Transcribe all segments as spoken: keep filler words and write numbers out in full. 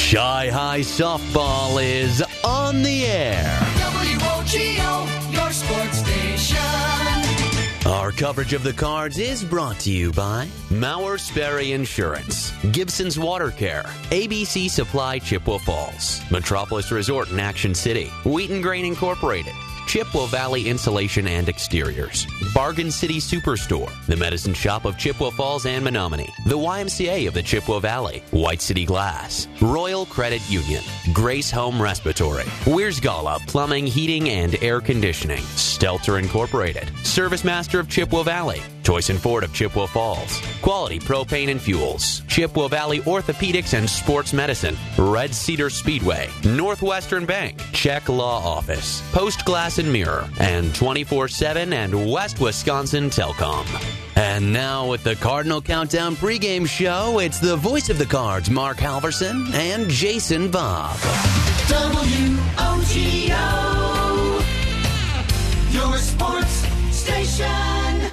Chi-High Softball is on the air. W O G O, your sports station. Our coverage of the Cards is brought to you by Mauer Sperry Insurance, Gibson's Water Care, A B C Supply Chippewa Falls, Metropolis Resort in Action City, Wheaton Grain Incorporated, Chippewa Valley Insulation and Exteriors, Bargain City Superstore, the Medicine Shop of Chippewa Falls and Menominee, the Y M C A of the Chippewa Valley, White City Glass, Royal Credit Union, Grace Home Respiratory, Weersgala Plumbing, Heating, and Air Conditioning, Stelter Incorporated, Service Master of Chippewa Valley, Toyson Ford of Chippewa Falls, Quality Propane and Fuels, Chippewa Valley Orthopedics and Sports Medicine, Red Cedar Speedway, Northwestern Bank, Czech Law Office, Post Glass and Mirror, and twenty-four seven and West Wisconsin Telcom. And now with the Cardinal Countdown pregame show, it's the voice of the Cards, Mark Halverson, and Jason Bob. W O G O, your sports station.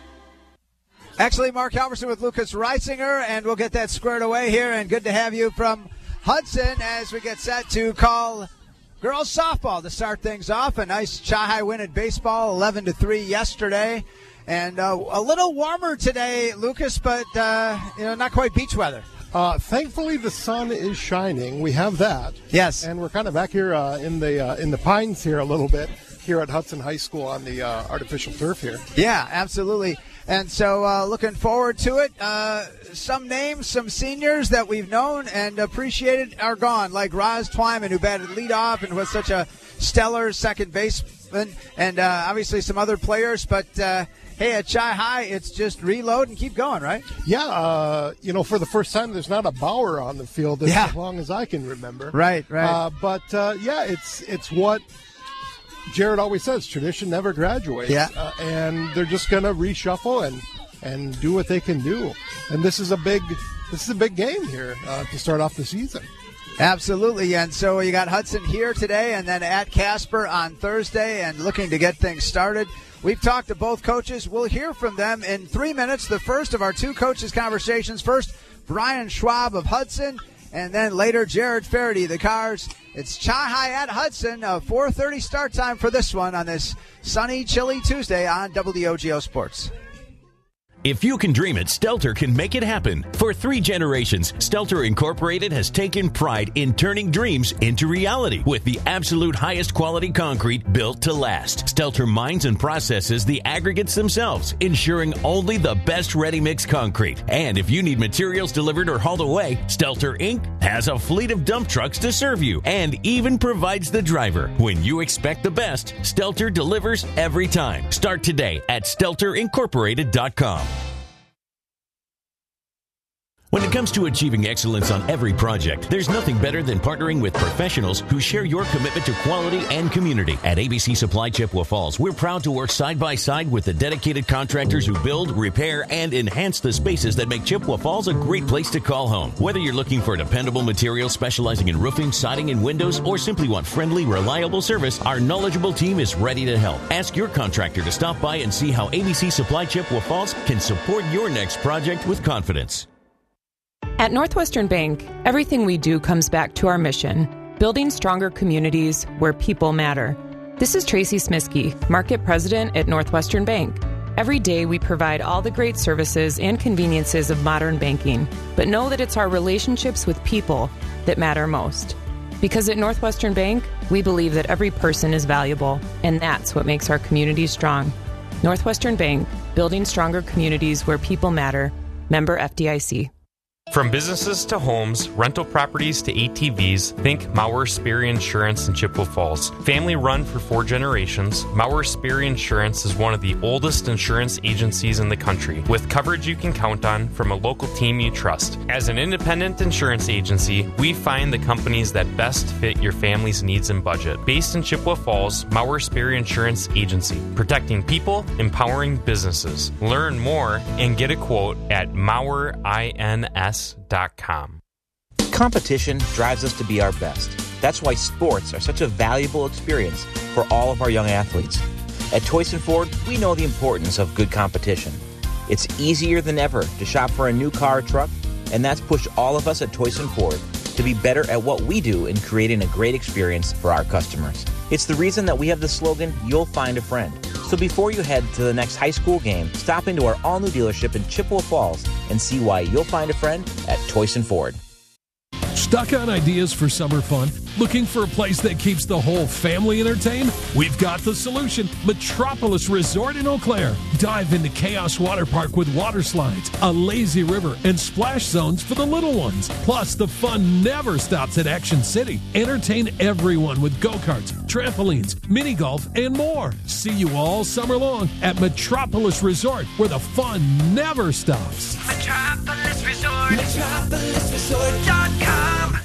Actually, Mark Halverson with Lucas Reisinger, and we'll get that squared away here. And good to have you from Hudson as we get set to call girls softball to start things off. A nice Chi-High win at baseball, eleven to three yesterday. And uh, a little warmer today, Lucas, but uh, you know, not quite beach weather. Uh, thankfully, the sun is shining. We have that. Yes. And we're kind of back here uh, in the uh, in the pines here a little bit here at Hudson High School on the uh, artificial turf here. Yeah, absolutely. And so uh, looking forward to it. Uh, some names, some seniors that we've known and appreciated are gone, like Roz Twyman, who batted leadoff and was such a stellar second baseman, and uh, obviously some other players. But, uh, hey, at Chi-High, it's just reload and keep going, right? Yeah, uh, you know, for the first time, there's not a Bauer on the field as yeah. long as I can remember. Right, right. Uh, but, uh, yeah, it's it's what Jared always says, tradition never graduates. Yeah. Uh, and they're just going to reshuffle and, and do what they can do. And this is a big this is a big game here uh, to start off the season. Absolutely, and so you got Hudson here today and then at Casper on Thursday and looking to get things started. We've talked to both coaches. We'll hear from them in three minutes, the first of our two coaches' conversations. First, Brian Schwab of Hudson, and then later, Jared Faraday, the Cards. It's Chi-High at Hudson, a four thirty start time for this one on this sunny, chilly Tuesday on W O G O Sports. If you can dream it, Stelter can make it happen. For three generations, Stelter Incorporated has taken pride in turning dreams into reality with the absolute highest quality concrete built to last. Stelter mines and processes the aggregates themselves, ensuring only the best ready-mix concrete. And if you need materials delivered or hauled away, Stelter Incorporated has a fleet of dump trucks to serve you and even provides the driver. When you expect the best, Stelter delivers every time. Start today at stelter incorporated dot com. When it comes to achieving excellence on every project, there's nothing better than partnering with professionals who share your commitment to quality and community. At A B C Supply Chippewa Falls, we're proud to work side by side with the dedicated contractors who build, repair, and enhance the spaces that make Chippewa Falls a great place to call home. Whether you're looking for dependable materials specializing in roofing, siding, and windows, or simply want friendly, reliable service, our knowledgeable team is ready to help. Ask your contractor to stop by and see how A B C Supply Chippewa Falls can support your next project with confidence. At Northwestern Bank, everything we do comes back to our mission, building stronger communities where people matter. This is Tracy Smiskey, Market President at Northwestern Bank. Every day we provide all the great services and conveniences of modern banking, but know that it's our relationships with people that matter most. Because at Northwestern Bank, we believe that every person is valuable, and that's what makes our communities strong. Northwestern Bank, building stronger communities where people matter. Member F D I C. From businesses to homes, rental properties to A T Vs, think Mauer Sperry Insurance in Chippewa Falls. Family run for four generations, Mauer Sperry Insurance is one of the oldest insurance agencies in the country, with coverage you can count on from a local team you trust. As an independent insurance agency, we find the companies that best fit your family's needs and budget. Based in Chippewa Falls, Mauer Sperry Insurance Agency, protecting people, empowering businesses. Learn more and get a quote at Mauer ins dot com. Competition drives us to be our best. That's why sports are such a valuable experience for all of our young athletes. At Toyson Ford, we know the importance of good competition. It's easier than ever to shop for a new car or truck, and that's pushed all of us at Toyson Ford to be better at what we do in creating a great experience for our customers. It's the reason that we have the slogan, "You'll find a friend." So before you head to the next high school game, stop into our all-new dealership in Chippewa Falls and see why you'll find a friend at Toyson Ford. Stuck on ideas for summer fun? Looking for a place that keeps the whole family entertained? We've got the solution. Metropolis Resort in Eau Claire. Dive into Chaos Water Park with water slides, a lazy river, and splash zones for the little ones. Plus, the fun never stops at Action City. Entertain everyone with go-karts, trampolines, mini golf, and more. See you all summer long at Metropolis Resort, where the fun never stops. Metropolis Resort. Metropolis Resort dot com.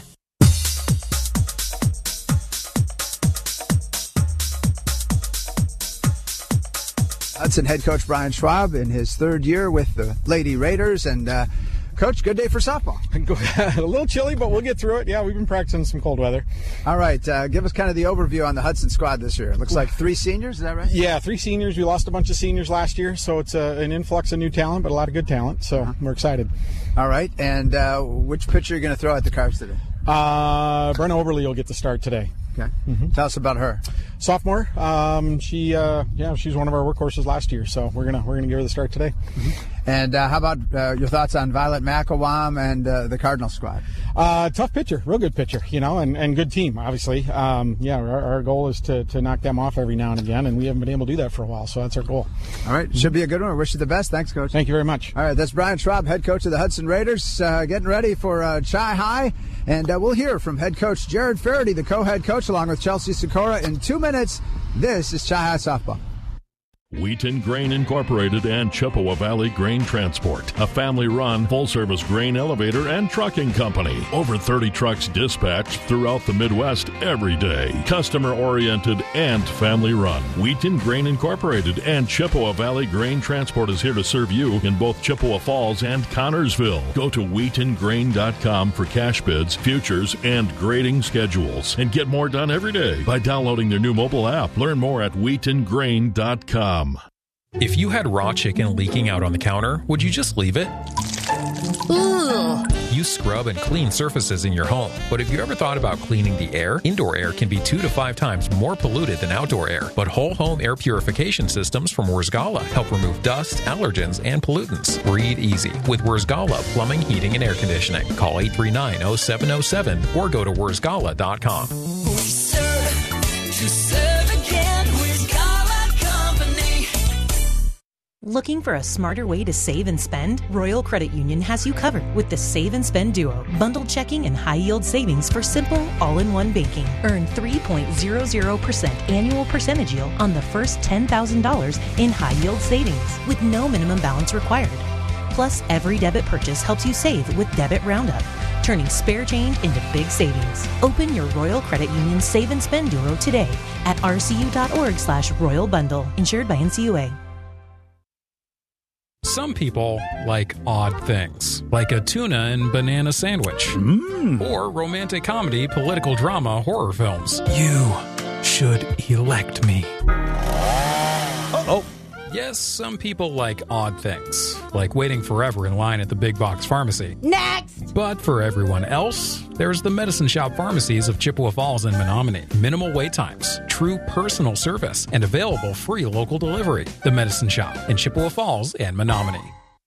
Hudson head coach Brian Schwab in his third year with the Lady Raiders. And, uh, Coach, good day for softball. A little chilly, but we'll get through it. Yeah, we've been practicing some cold weather. All right. Uh, give us kind of the overview on the Hudson squad this year. It looks like three seniors. Is that right? Yeah, three seniors. We lost a bunch of seniors last year, so it's a, an influx of new talent, but a lot of good talent. So uh-huh. We're excited. All right. And uh, which pitcher are you going to throw at the Cards today? Uh, Brenna Oberle will get the start today. Okay. Mm-hmm. Tell us about her. Sophomore. Um, she, uh, yeah, she's one of our workhorses last year, so we're gonna we're gonna give her the start today. Mm-hmm. And uh, how about uh, your thoughts on Violet McElwain and uh, the Cardinal squad? Uh, tough pitcher, real good pitcher, you know, and, and good team, obviously. Um, yeah, our, our goal is to, to knock them off every now and again, and we haven't been able to do that for a while, so that's our goal. All right, should be a good one. I wish you the best. Thanks, Coach. Thank you very much. All right, that's Brian Schwab, head coach of the Hudson Raiders, uh, getting ready for uh, Chi High, and uh, we'll hear from head coach Jared Faraday, the co-head coach, along with Chelsea Sikora in two minutes. This is Chi High Softball. Wheaton Grain Incorporated and Chippewa Valley Grain Transport, a family-run, full-service grain elevator and trucking company. Over thirty trucks dispatched throughout the Midwest every day. Customer-oriented and family-run. Wheaton Grain Incorporated and Chippewa Valley Grain Transport is here to serve you in both Chippewa Falls and Connorsville. Go to wheaton grain dot com for cash bids, futures, and grading schedules. And get more done every day by downloading their new mobile app. Learn more at wheaton grain dot com. If you had raw chicken leaking out on the counter, would you just leave it? Ugh. You scrub and clean surfaces in your home, but have you ever thought about cleaning the air? Indoor air can be two to five times more polluted than outdoor air, but whole home air purification systems from Wurzgala help remove dust, allergens, and pollutants. Breathe easy with Wurzgala Plumbing, Heating, and Air Conditioning. Call eight three nine, oh seven oh seven or go to wurzgala dot com. We serve to serve again. Wurzgala Company. Looking for a smarter way to save and spend? Royal Credit Union has you covered with the Save and Spend Duo. Bundled checking and high-yield savings for simple, all-in-one banking. Earn three point zero zero percent annual percentage yield on the first ten thousand dollars in high-yield savings with no minimum balance required. Plus, every debit purchase helps you save with Debit Roundup, turning spare change into big savings. Open your Royal Credit Union Save and Spend Duo today at rcu.org slash royal bundle. Insured by N C U A. Some people like odd things, like a tuna and banana sandwich, mm. or romantic comedy, political drama, horror films. You should elect me. Oh. Yes, some people like odd things, like waiting forever in line at the big box pharmacy. Next! But for everyone else, there's the Medicine Shop pharmacies of Chippewa Falls and Menominee. Minimal wait times, true personal service, and available free local delivery. The Medicine Shop in Chippewa Falls and Menominee.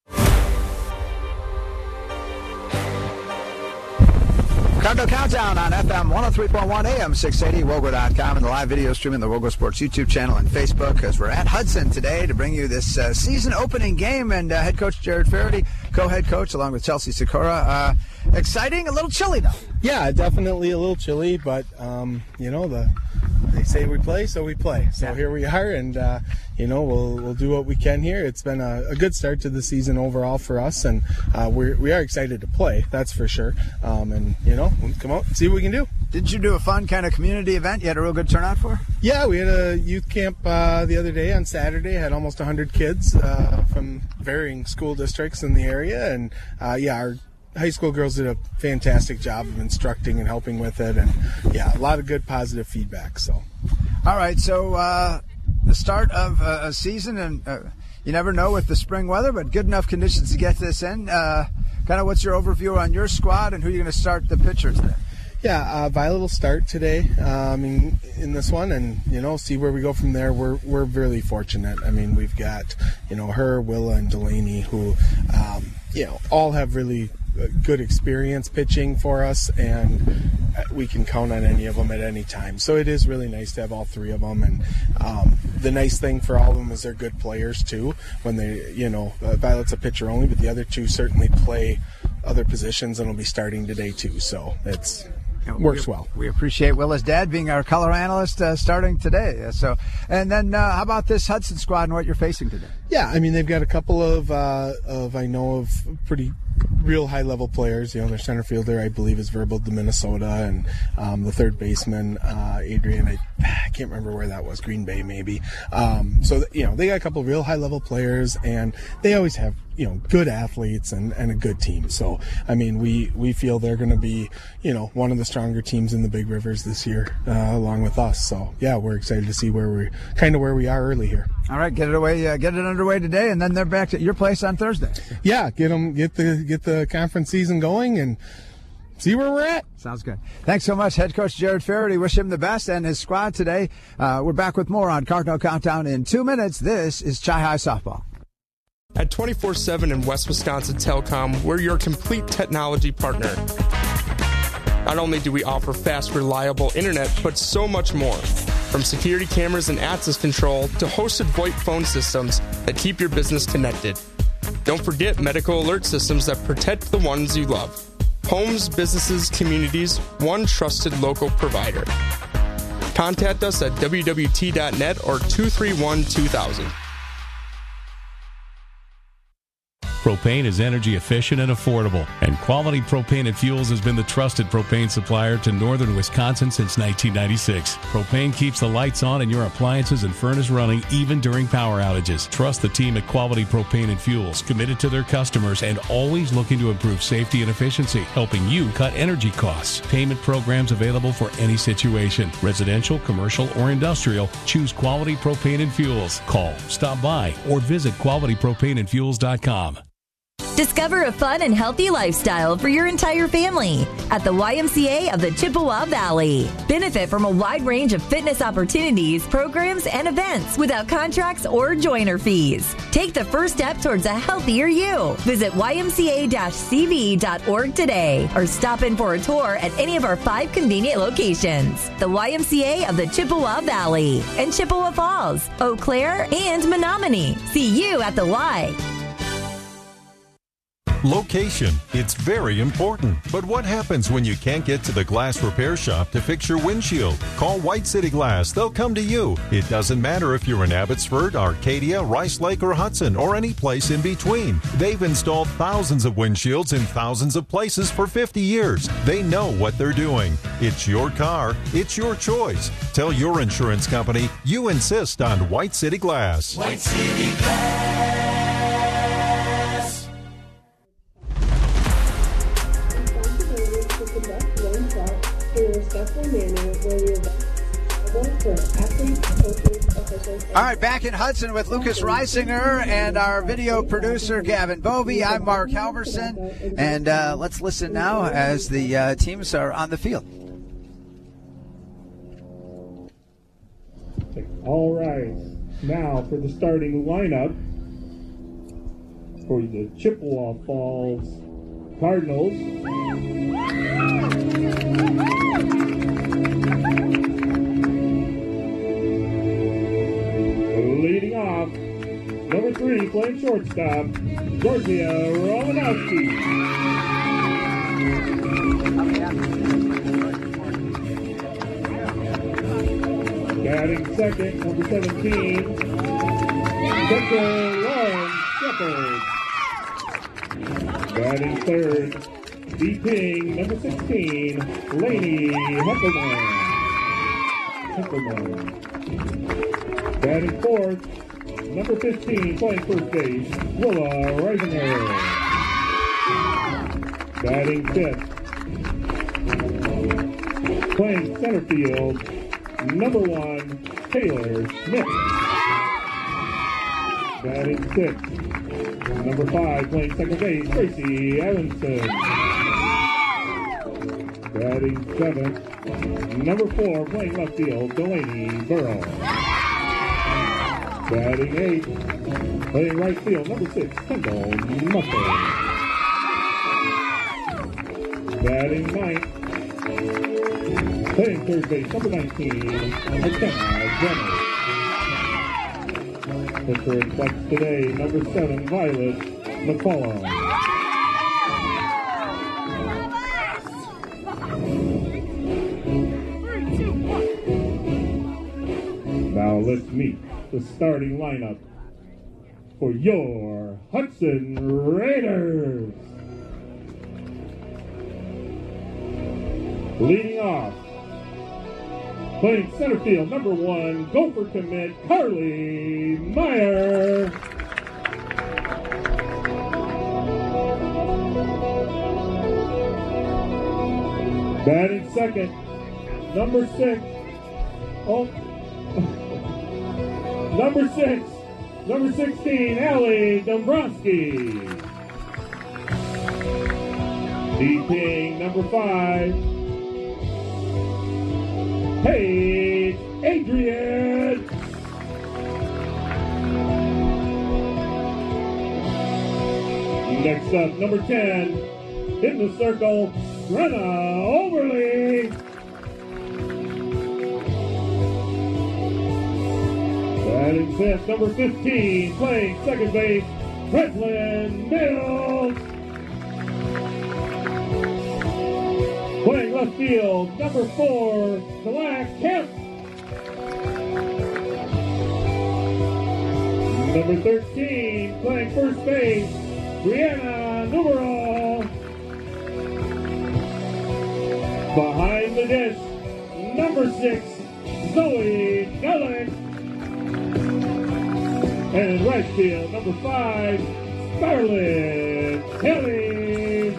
Cardinal Countdown on F M one oh three point one, A M six eighty, Wogo dot com, and the live video streaming the Wogo Sports YouTube channel and Facebook, as we're at Hudson today to bring you this uh, season opening game. And uh, head coach Jared Faraday, co-head coach, along with Chelsea Sikora. Uh, exciting, a little chilly, though. Yeah, definitely a little chilly, but, um, you know, the they say we play, so we play. So yeah. Here we are, and, uh, you know, we'll we'll do what we can here. It's been a, a good start to the season overall for us, and uh, we're, we are excited to play, that's for sure. Um, and, you know, we'll come out and see what we can do. Did you do a fun kind of community event you had a real good turnout for? Yeah, we had a youth camp uh, the other day on Saturday. Had almost one hundred kids uh, from varying school districts in the area, and, uh, yeah, our high school girls did a fantastic job of instructing and helping with it, and yeah, a lot of good positive feedback. So, all right, so uh, the start of a season, and uh, you never know with the spring weather, but good enough conditions to get this in. Uh, kind of what's your overview on your squad and who you're going to start the pitcher today? Yeah, uh, Violet will start today um, in, in this one, and you know, see where we go from there. We're we're really fortunate. I mean, we've got you know her, Willa, and Delaney, who um, you know all have really good experience pitching for us, and we can count on any of them at any time. So it is really nice to have all three of them, and um, the nice thing for all of them is they're good players too. When they, you know, uh, Violet's a pitcher only, but the other two certainly play other positions and will be starting today too. So it's. Works well. We appreciate Willa's dad being our color analyst uh, starting today. So, and then uh, how about this Hudson squad and what you're facing today? Yeah, I mean they've got a couple of of, uh, of I know of pretty real high level players. You know, their center fielder I believe is Verbal to Minnesota, and um, the third baseman uh, Adrian. I, I can't remember where that was. Green Bay maybe. Um, so you know they got a couple of real high level players, and they always have you know good athletes and, and a good team. So I mean we we feel they're going to be you know one of the stronger teams in the Big Rivers this year, uh, along with us. So yeah, we're excited to see where we kind of where we are early here. All right, get it away, uh, get it underway today, and then they're back at your place on Thursday. Yeah, get them, get the get the conference season going, and see where we're at. Sounds good. Thanks so much, Head Coach Jared Faraday. Wish him the best and his squad today. Uh, we're back with more on Cardinal Countdown in two minutes. This is Chi-Hi Softball. At twenty-four seven and West Wisconsin Telecom, we're your complete technology partner. Not only do we offer fast, reliable internet, but so much more. From security cameras and access control to hosted VoIP phone systems that keep your business connected. Don't forget medical alert systems that protect the ones you love. Homes, businesses, communities, one trusted local provider. Contact us at w w t dot net or two three one two thousand. Propane is energy efficient and affordable, and Quality Propane and Fuels has been the trusted propane supplier to northern Wisconsin since nineteen ninety-six. Propane keeps the lights on and your appliances and furnace running even during power outages. Trust the team at Quality Propane and Fuels, committed to their customers and always looking to improve safety and efficiency, helping you cut energy costs. Payment programs available for any situation. Residential, commercial, or industrial, choose Quality Propane and Fuels. Call, stop by, or visit quality propane and fuels dot com. Discover a fun and healthy lifestyle for your entire family at the Y M C A of the Chippewa Valley. Benefit from a wide range of fitness opportunities, programs, and events without contracts or joiner fees. Take the first step towards a healthier you. Visit y m c a dash c v dot org today or stop in for a tour at any of our five convenient locations. The Y M C A of the Chippewa Valley and Chippewa Falls, Eau Claire, and Menominee. See you at the Y. Location. It's very important. But what happens when you can't get to the glass repair shop to fix your windshield? Call White City Glass. They'll come to you. It doesn't matter if you're in Abbotsford, Arcadia, Rice Lake, or Hudson, or any place in between. They've installed thousands of windshields in thousands of places for fifty years. They know what they're doing. It's your car. It's your choice. Tell your insurance company you insist on White City Glass. White City Glass. All right, back in Hudson with Lucas Reisinger and our video producer Gavin Bovey. I'm Mark Halverson, and uh, let's listen now as the uh, teams are on the field. All right, now for the starting lineup for the Chippewa Falls Cardinals. Leading off, number three, playing shortstop, Georgia Romanowski. Batting second, number seventeen, Central Lauren Shepard. Batting third, D-Ping, number sixteen, Laney Heckelman. Heckelman. Batting fourth, number fifteen, playing first base, Willa Reisinger. Batting fifth, playing center field, number one, Taylor Smith. Batting sixth, Number five, playing second base, Tracy Evanson. Batting seventh. Number four, playing left field, Delaney Burrow. Batting eighth, playing right field, number six, Kendall Muffin. Batting ninth, playing third base, number nineteen, McKenna Jenner. Pitcher in flex today, number seven, Violet McCollum. Now let's meet the starting lineup for your Hudson Raiders. Leading off, playing center field, number one, Gopher commit, Carly Meyer. Batting second, number six, oh, number six, number sixteen, Allie Dombrowski. DPing, number five, Paige Adrian. Next up, number ten, in the circle, Brenna Overly. Batting fifth, number fifteen, playing second base, Breslin Mills. Playing left field, number four, Black Kemp. Number thirteen, playing first base, Brianna Numero. Behind the dish, number six, Zoe Gullick. And in right field, number five, Scarlett Kelly.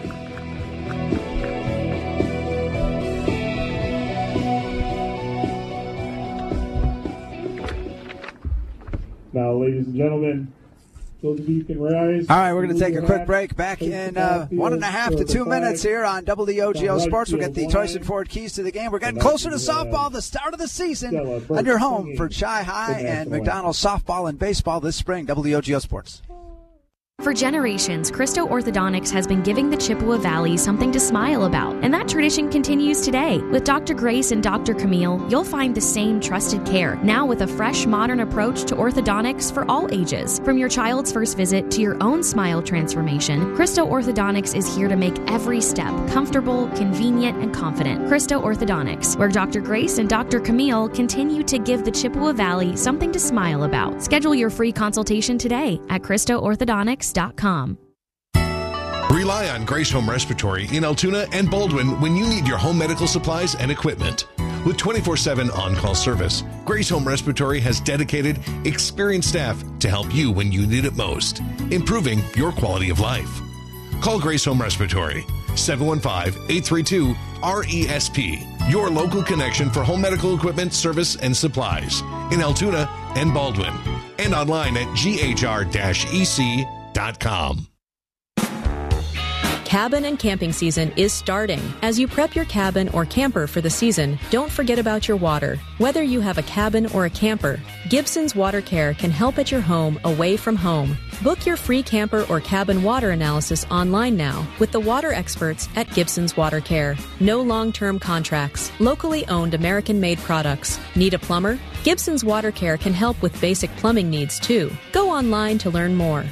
Now, ladies and gentlemen, those of you can rise. All right, we're going to take a quick break. Back in uh, one and a half to two minutes here on W O G O Sports. We'll get the Toyson Ford keys to the game. We're getting closer to softball, the start of the season, and you're home for Chi High and McDonald's softball and baseball this spring. W O G O Sports. For generations, Christo Orthodontics has been giving the Chippewa Valley something to smile about, and that tradition continues today. With Doctor Grace and Doctor Camille, you'll find the same trusted care, now with a fresh, modern approach to orthodontics for all ages. From your child's first visit to your own smile transformation, Christo Orthodontics is here to make every step comfortable, convenient, and confident. Christo Orthodontics, where Doctor Grace and Doctor Camille continue to give the Chippewa Valley something to smile about. Schedule your free consultation today at Christo Orthodontics dot com. Rely on Grace Home Respiratory in Altoona and Baldwin when you need your home medical supplies and equipment. With twenty-four seven on-call service, Grace Home Respiratory has dedicated, experienced staff to help you when you need it most, improving your quality of life. Call Grace Home Respiratory, seven one five, eight three two, R E S P, your local connection for home medical equipment, service, and supplies in Altoona and Baldwin, and online at G H R E C dot com. Cabin and camping season is starting. As you prep your cabin or camper for the season, don't forget about your water. Whether you have a cabin or a camper, Gibson's Water Care can help at your home away from home. Book your free camper or cabin water analysis online now with the water experts at Gibson's Water Care. No long-term contracts. Locally owned American-made products. Need a plumber? Gibson's Water Care can help with basic plumbing needs too. Go online to learn more.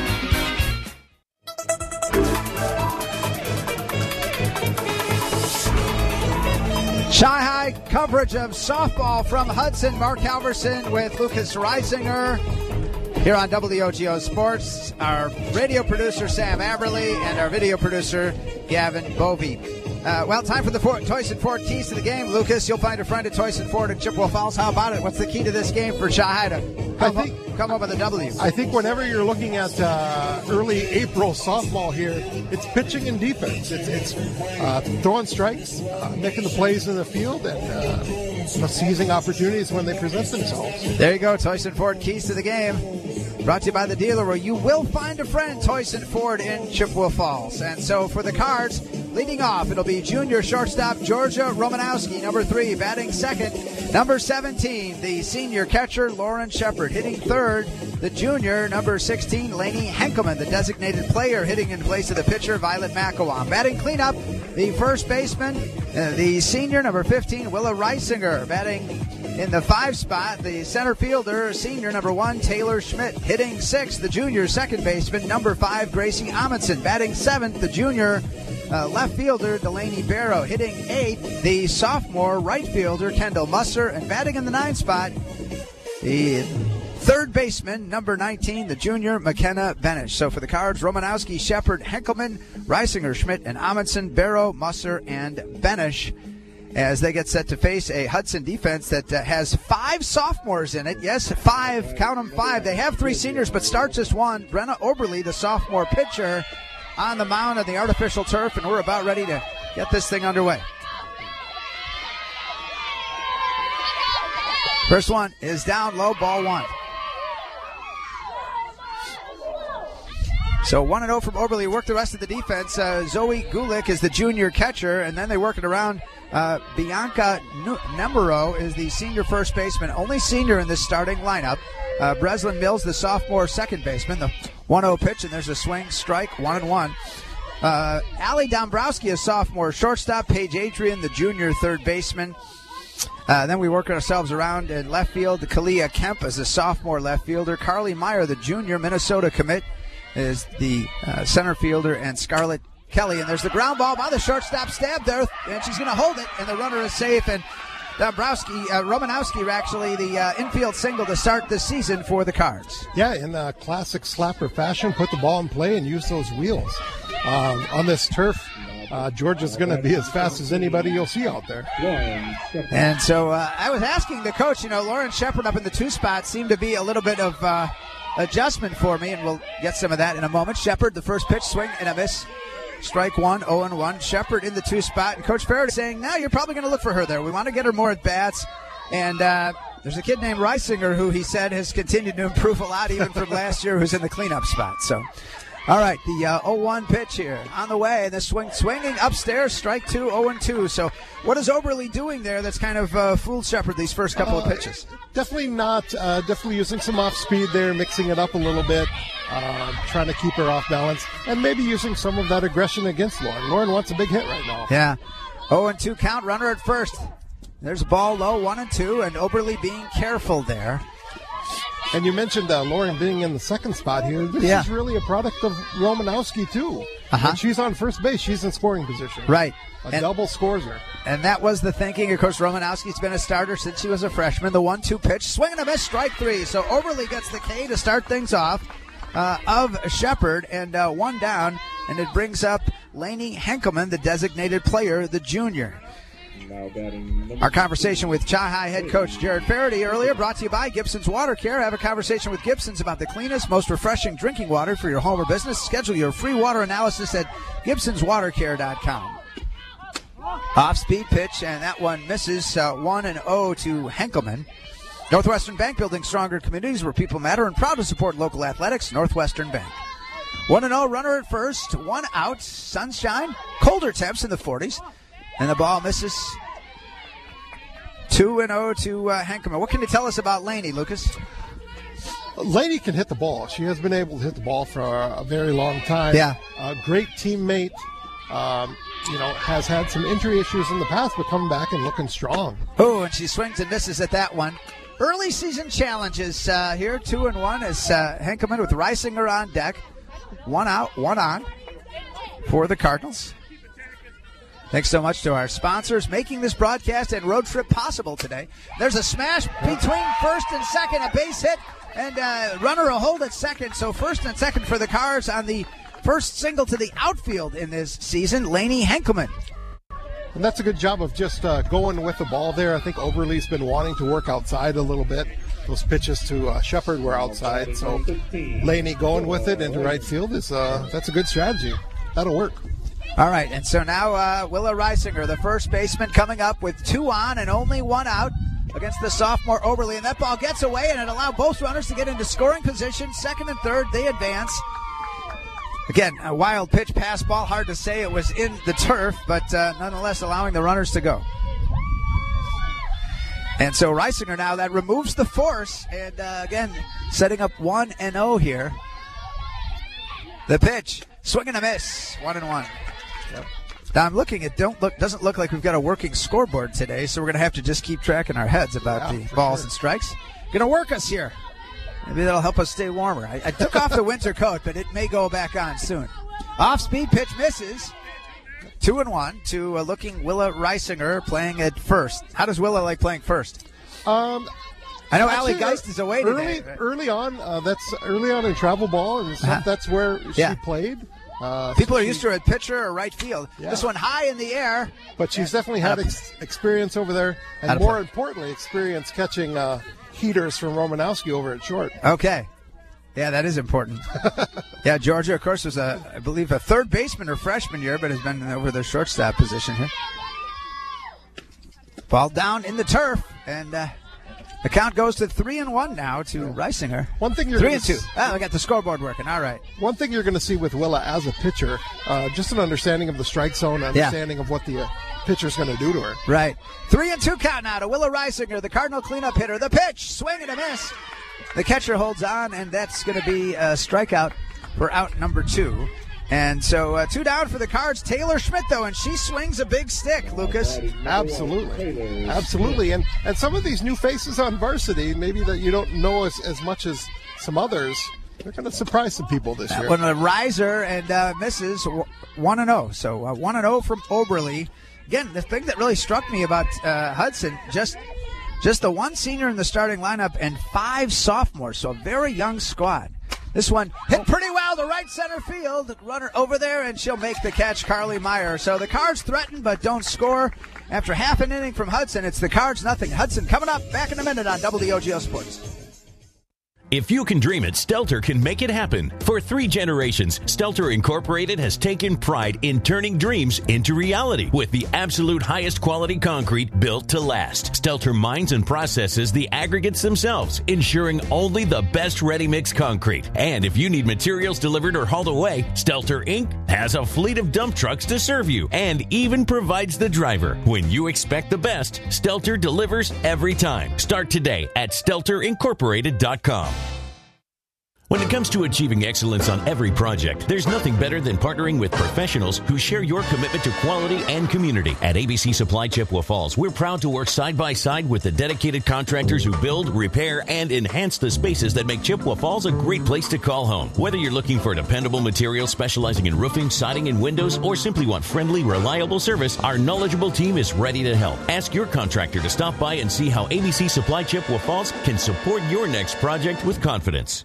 Chi High coverage of softball from Hudson. Mark Halverson with Lucas Reisinger here on W O G O Sports. Our radio producer, Sam Aberley, and our video producer, Gavin Bovey. Uh, well, time for the Ford, Toyson Ford keys to the game. Lucas, you'll find a friend at Toyson Ford at Chippewa Falls. How about it? What's the key to this game for Chi High to come, I think, up, come up with a W? I think whenever you're looking at uh, early April softball here, it's pitching and defense. It's, it's uh, throwing strikes, uh, making the plays in the field, and uh, you know, seizing opportunities when they present themselves. There you go, Toyson Ford keys to the game. Brought to you by the dealer where you will find a friend, Toyson Ford in Chippewa Falls. And so for the Cards, leading off, it'll be junior shortstop Georgia Romanowski, number three, batting second. Number seventeen, the senior catcher Lauren Shepard. Hitting third, the junior, number sixteen, Lainey Henkelman, the designated player, hitting in place of the pitcher, Violet McElwain. Batting cleanup, the first baseman, uh, the senior, number fifteen, Willa Reisinger. Batting in the five spot, the center fielder, senior, number one, Taylor Schmidt. Hitting sixth, the junior second baseman, number five, Gracie Amundsen. Batting seventh, the junior uh, left fielder, Delaney Barrow. Hitting eighth, the sophomore right fielder, Kendall Musser. And batting in the ninth spot, the third baseman, number nineteen, the junior, McKenna Benish. So for the Cards, Romanowski, Shepard, Henkelman, Reisinger, Schmidt, and Amundsen, Barrow, Musser, and Benish, as they get set to face a Hudson defense that uh, has five sophomores in it. Yes, five. Count them five. They have three seniors, but starts just one. Brenna Oberle, the sophomore pitcher, on the mound on the artificial turf, and we're about ready to get this thing underway. First one is down low, ball one. So one and oh from Oberle. Work the rest of the defense. Uh, Zoe Gulick is the junior catcher, and then they work it around. Uh, Bianca Nemero is the senior first baseman, only senior in this starting lineup. Uh, Breslin Mills, the sophomore second baseman. The one oh pitch, and there's a swing, strike, one and one. Uh, Allie Dombrowski, a sophomore shortstop. Paige Adrian, the junior third baseman. Uh, then we work ourselves around in left field. Kalia Kemp is a sophomore left fielder. Carly Meyer, the junior Minnesota commit, is the uh, center fielder, and Scarlett Kelly. And there's the ground ball by the shortstop, stabbed there, and she's going to hold it, and the runner is safe. And Dombrowski, uh, Romanowski, actually the uh, infield single to start this season for the Cards. Yeah, in the classic slapper fashion, put the ball in play and use those wheels. Um, on this turf, uh, Georgia's going to be as fast as anybody you'll see out there. And so uh, I was asking the coach, you know, Lauren Shepard up in the two spot seemed to be a little bit of uh, adjustment for me, and we'll get some of that in a moment. Shepard, the first pitch, swing and a miss. Strike one, oh and one. Shepard in the two spot. And Coach Farrell saying, now you're probably going to look for her there. We want to get her more at bats. And uh, there's a kid named Reisinger who he said has continued to improve a lot even from last year, who's in the cleanup spot. So, all right, the uh, oh one pitch here on the way. And the swing, swinging upstairs, strike two, oh and two. So what is Oberle doing there that's kind of uh, fooled Shepard these first couple uh, of pitches? Definitely not. Uh, definitely using some off speed there, mixing it up a little bit. Uh, trying to keep her off balance, and maybe using some of that aggression against Lauren. Lauren wants a big hit right now. Yeah. oh and two count, runner at first. There's a ball low, one and two, and Oberle being careful there. And you mentioned uh, Lauren being in the second spot here. This yeah. is really a product of Romanowski, too. Uh-huh. When she's on first base, she's in scoring position. Right. A and, double scores her. And that was the thinking. Of course, Romanowski's been a starter since she was a freshman. The one two pitch, swing and a miss, strike three. So Oberle gets the K to start things off. Uh, of Shepard, and uh, one down, and it brings up Lainey Henkelman, the designated player, the junior. Our conversation with Chi-Hi head coach Jared Faraday earlier, brought to you by Gibson's Water Care. Have a conversation with Gibson's about the cleanest, most refreshing drinking water for your home or business. Schedule your free water analysis at gibsons water care dot com. Off-speed pitch, and that one misses. uh, one and oh to Henkelman. Northwestern Bank, building stronger communities where people matter, and proud to support local athletics. Northwestern Bank. one and oh, runner at first, one out, sunshine, colder temps in the forties, and the ball misses. two and oh to uh, Henkelman. What can you tell us about Lainey, Lucas? Lainey can hit the ball. She has been able to hit the ball for a very long time. Yeah. A great teammate. Um, you know, has had some injury issues in the past, but coming back and looking strong. Oh, and she swings and misses at that one. Early season challenges uh, here, two and one, as uh, Henkelman with Reisinger on deck. One out, one on for the Cardinals. Thanks so much to our sponsors making this broadcast and road trip possible today. There's a smash between first and second, a base hit, and uh, runner a hold at second. So first and second for the Cards on the first single to the outfield in this season, Lainey Henkelman. And that's a good job of just uh, going with the ball there. I think Oberle's been wanting to work outside a little bit. Those pitches to uh, Shepard were outside. So Lainey going with it into right field, is uh, that's a good strategy. That'll work. All right, and so now uh, Willa Reisinger, the first baseman, coming up with two on and only one out. against the sophomore Oberle, and that ball gets away, and it allowed both runners to get into scoring position. Second and third, they advance. Again, a wild pitch pass ball. Hard to say it was in the turf, but uh, nonetheless allowing the runners to go. And so Reisinger now, that removes the force, and uh, again, setting up one and oh here. The pitch, swing and a miss, one and one. Yep. Now I'm looking, it don't look, doesn't look like we've got a working scoreboard today, so we're going to have to just keep track in our heads about yeah, the balls sure. and strikes. Going to work us here. Maybe that'll help us stay warmer. I, I took off the winter coat, but it may go back on soon. Off-speed pitch misses. Two and one to a looking Willa Reisinger playing at first. How does Willa like playing first? Um, I know Allie Geist is away early, today. But... Early on, uh, that's early on in travel ball, and uh-huh. that's where she yeah. played. Uh, People so are she, used to her at pitcher or right field. Yeah. This one high in the air. But she's definitely had ex- experience over there, and more play. importantly, experience catching uh, heaters from Romanowski over at short. Okay. Yeah, that is important. Yeah, Georgia, of course, was, a, I believe, a third baseman her freshman year, but has been over the shortstop position here. Ball down in the turf, and uh, the count goes to three and one now to yeah. Reisinger. One thing you're three and two. two. Oh, I got the scoreboard working. All right. One thing you're going to see with Willa as a pitcher, uh, just an understanding of the strike zone, understanding yeah. of what the uh, pitcher's going to do to her. Right. Three and two count now to Willa Reisinger, the Cardinal cleanup hitter. The pitch, swing and a miss. The catcher holds on, and that's going to be a strikeout for out number two. And so uh, two down for the Cards. Taylor Schmidt, though, and she swings a big stick, Lucas. Absolutely. Absolutely. And and some of these new faces on varsity, maybe that you don't know as, as much as some others, they're going to surprise some people this that year. One a riser and uh, misses one and oh. So uh, one and oh from Oberle. Again, the thing that really struck me about uh, Hudson, just just the one senior in the starting lineup and five sophomores, so a very young squad. This one hit pretty well to right center field. The runner over there, and she'll make the catch, Carly Meyer. So the Cards threaten but don't score. After half an inning from Hudson, it's the Cards nothing. Hudson coming up back in a minute on W O G O Sports. If you can dream it, Stelter can make it happen. For three generations, Stelter Incorporated has taken pride in turning dreams into reality with the absolute highest quality concrete built to last. Stelter mines and processes the aggregates themselves, ensuring only the best ready-mix concrete. And if you need materials delivered or hauled away, Stelter Incorporated has a fleet of dump trucks to serve you and even provides the driver. When you expect the best, Stelter delivers every time. Start today at stelter incorporated dot com. When it comes to achieving excellence on every project, there's nothing better than partnering with professionals who share your commitment to quality and community. At A B C Supply Chippewa Falls, we're proud to work side by side with the dedicated contractors who build, repair, and enhance the spaces that make Chippewa Falls a great place to call home. Whether you're looking for dependable materials specializing in roofing, siding, and windows, or simply want friendly, reliable service, our knowledgeable team is ready to help. Ask your contractor to stop by and see how A B C Supply Chippewa Falls can support your next project with confidence.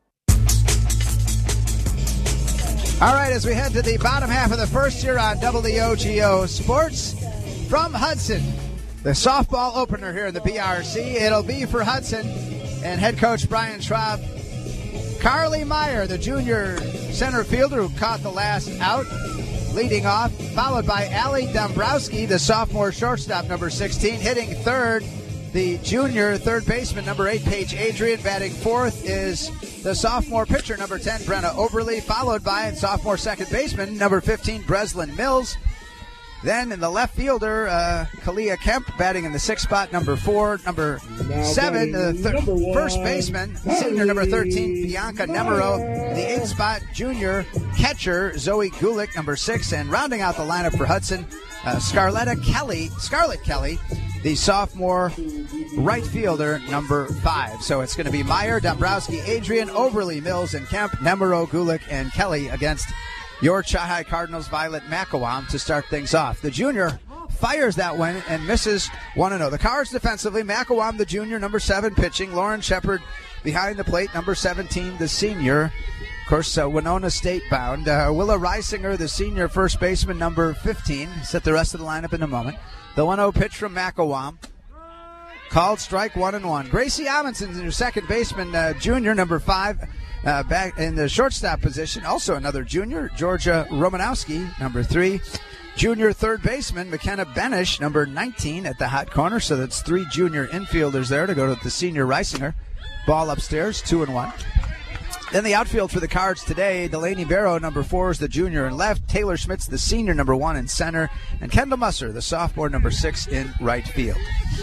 All right, as we head to the bottom half of the first year on W O G O Sports, from Hudson, the softball opener here in the B R C. It'll be for Hudson and head coach Brian Schwab. Carly Meyer, the junior center fielder who caught the last out, leading off, followed by Allie Dombrowski, the sophomore shortstop, number sixteen, hitting third. The junior third baseman, number eight, Paige Adrian. Batting fourth is the sophomore pitcher, number ten, Brenna Oberle, followed by sophomore second baseman, number fifteen, Breslin Mills. Then in the left fielder, uh, Kalia Kemp, batting in the sixth spot, number four. Number seven, the th- first baseman, senior number thirteen, Bianca Nemero. In the eighth spot, junior catcher, Zoe Gulick, number six. And rounding out the lineup for Hudson, uh, Scarletta Kelly, Scarlett Kelly, the sophomore right fielder, number five. So it's going to be Meyer, Dombrowski, Adrian, Oberle, Mills, and Kemp, Nemero, Gulick, and Kelly against your Chi-Hi Cardinals' Violet Macawam to start things off. The junior fires that one and misses one and oh. The Cards defensively, Macawam, the junior, number seven, pitching. Lauren Shepard behind the plate, number seventeen, the senior. Of course, uh, Winona State bound. Uh, Willa Reisinger, the senior first baseman, number fifteen. Set the rest of the lineup in a moment. The one oh pitch from Macawam. Called strike one and one. Gracie Amundsen, your second baseman, uh, junior, number five. Uh, back in the shortstop position, also another junior, Georgia Romanowski, number three. junior third baseman McKenna Benish, number nineteen, at the hot corner. So that's three junior infielders there to go to the senior Reisinger. Ball upstairs, two and one. Then the outfield for the Cards today, Delaney Barrow, number four, is the junior in left. Taylor Schmitz, the senior, number one, in center. And Kendall Musser, the sophomore, number six, in right field.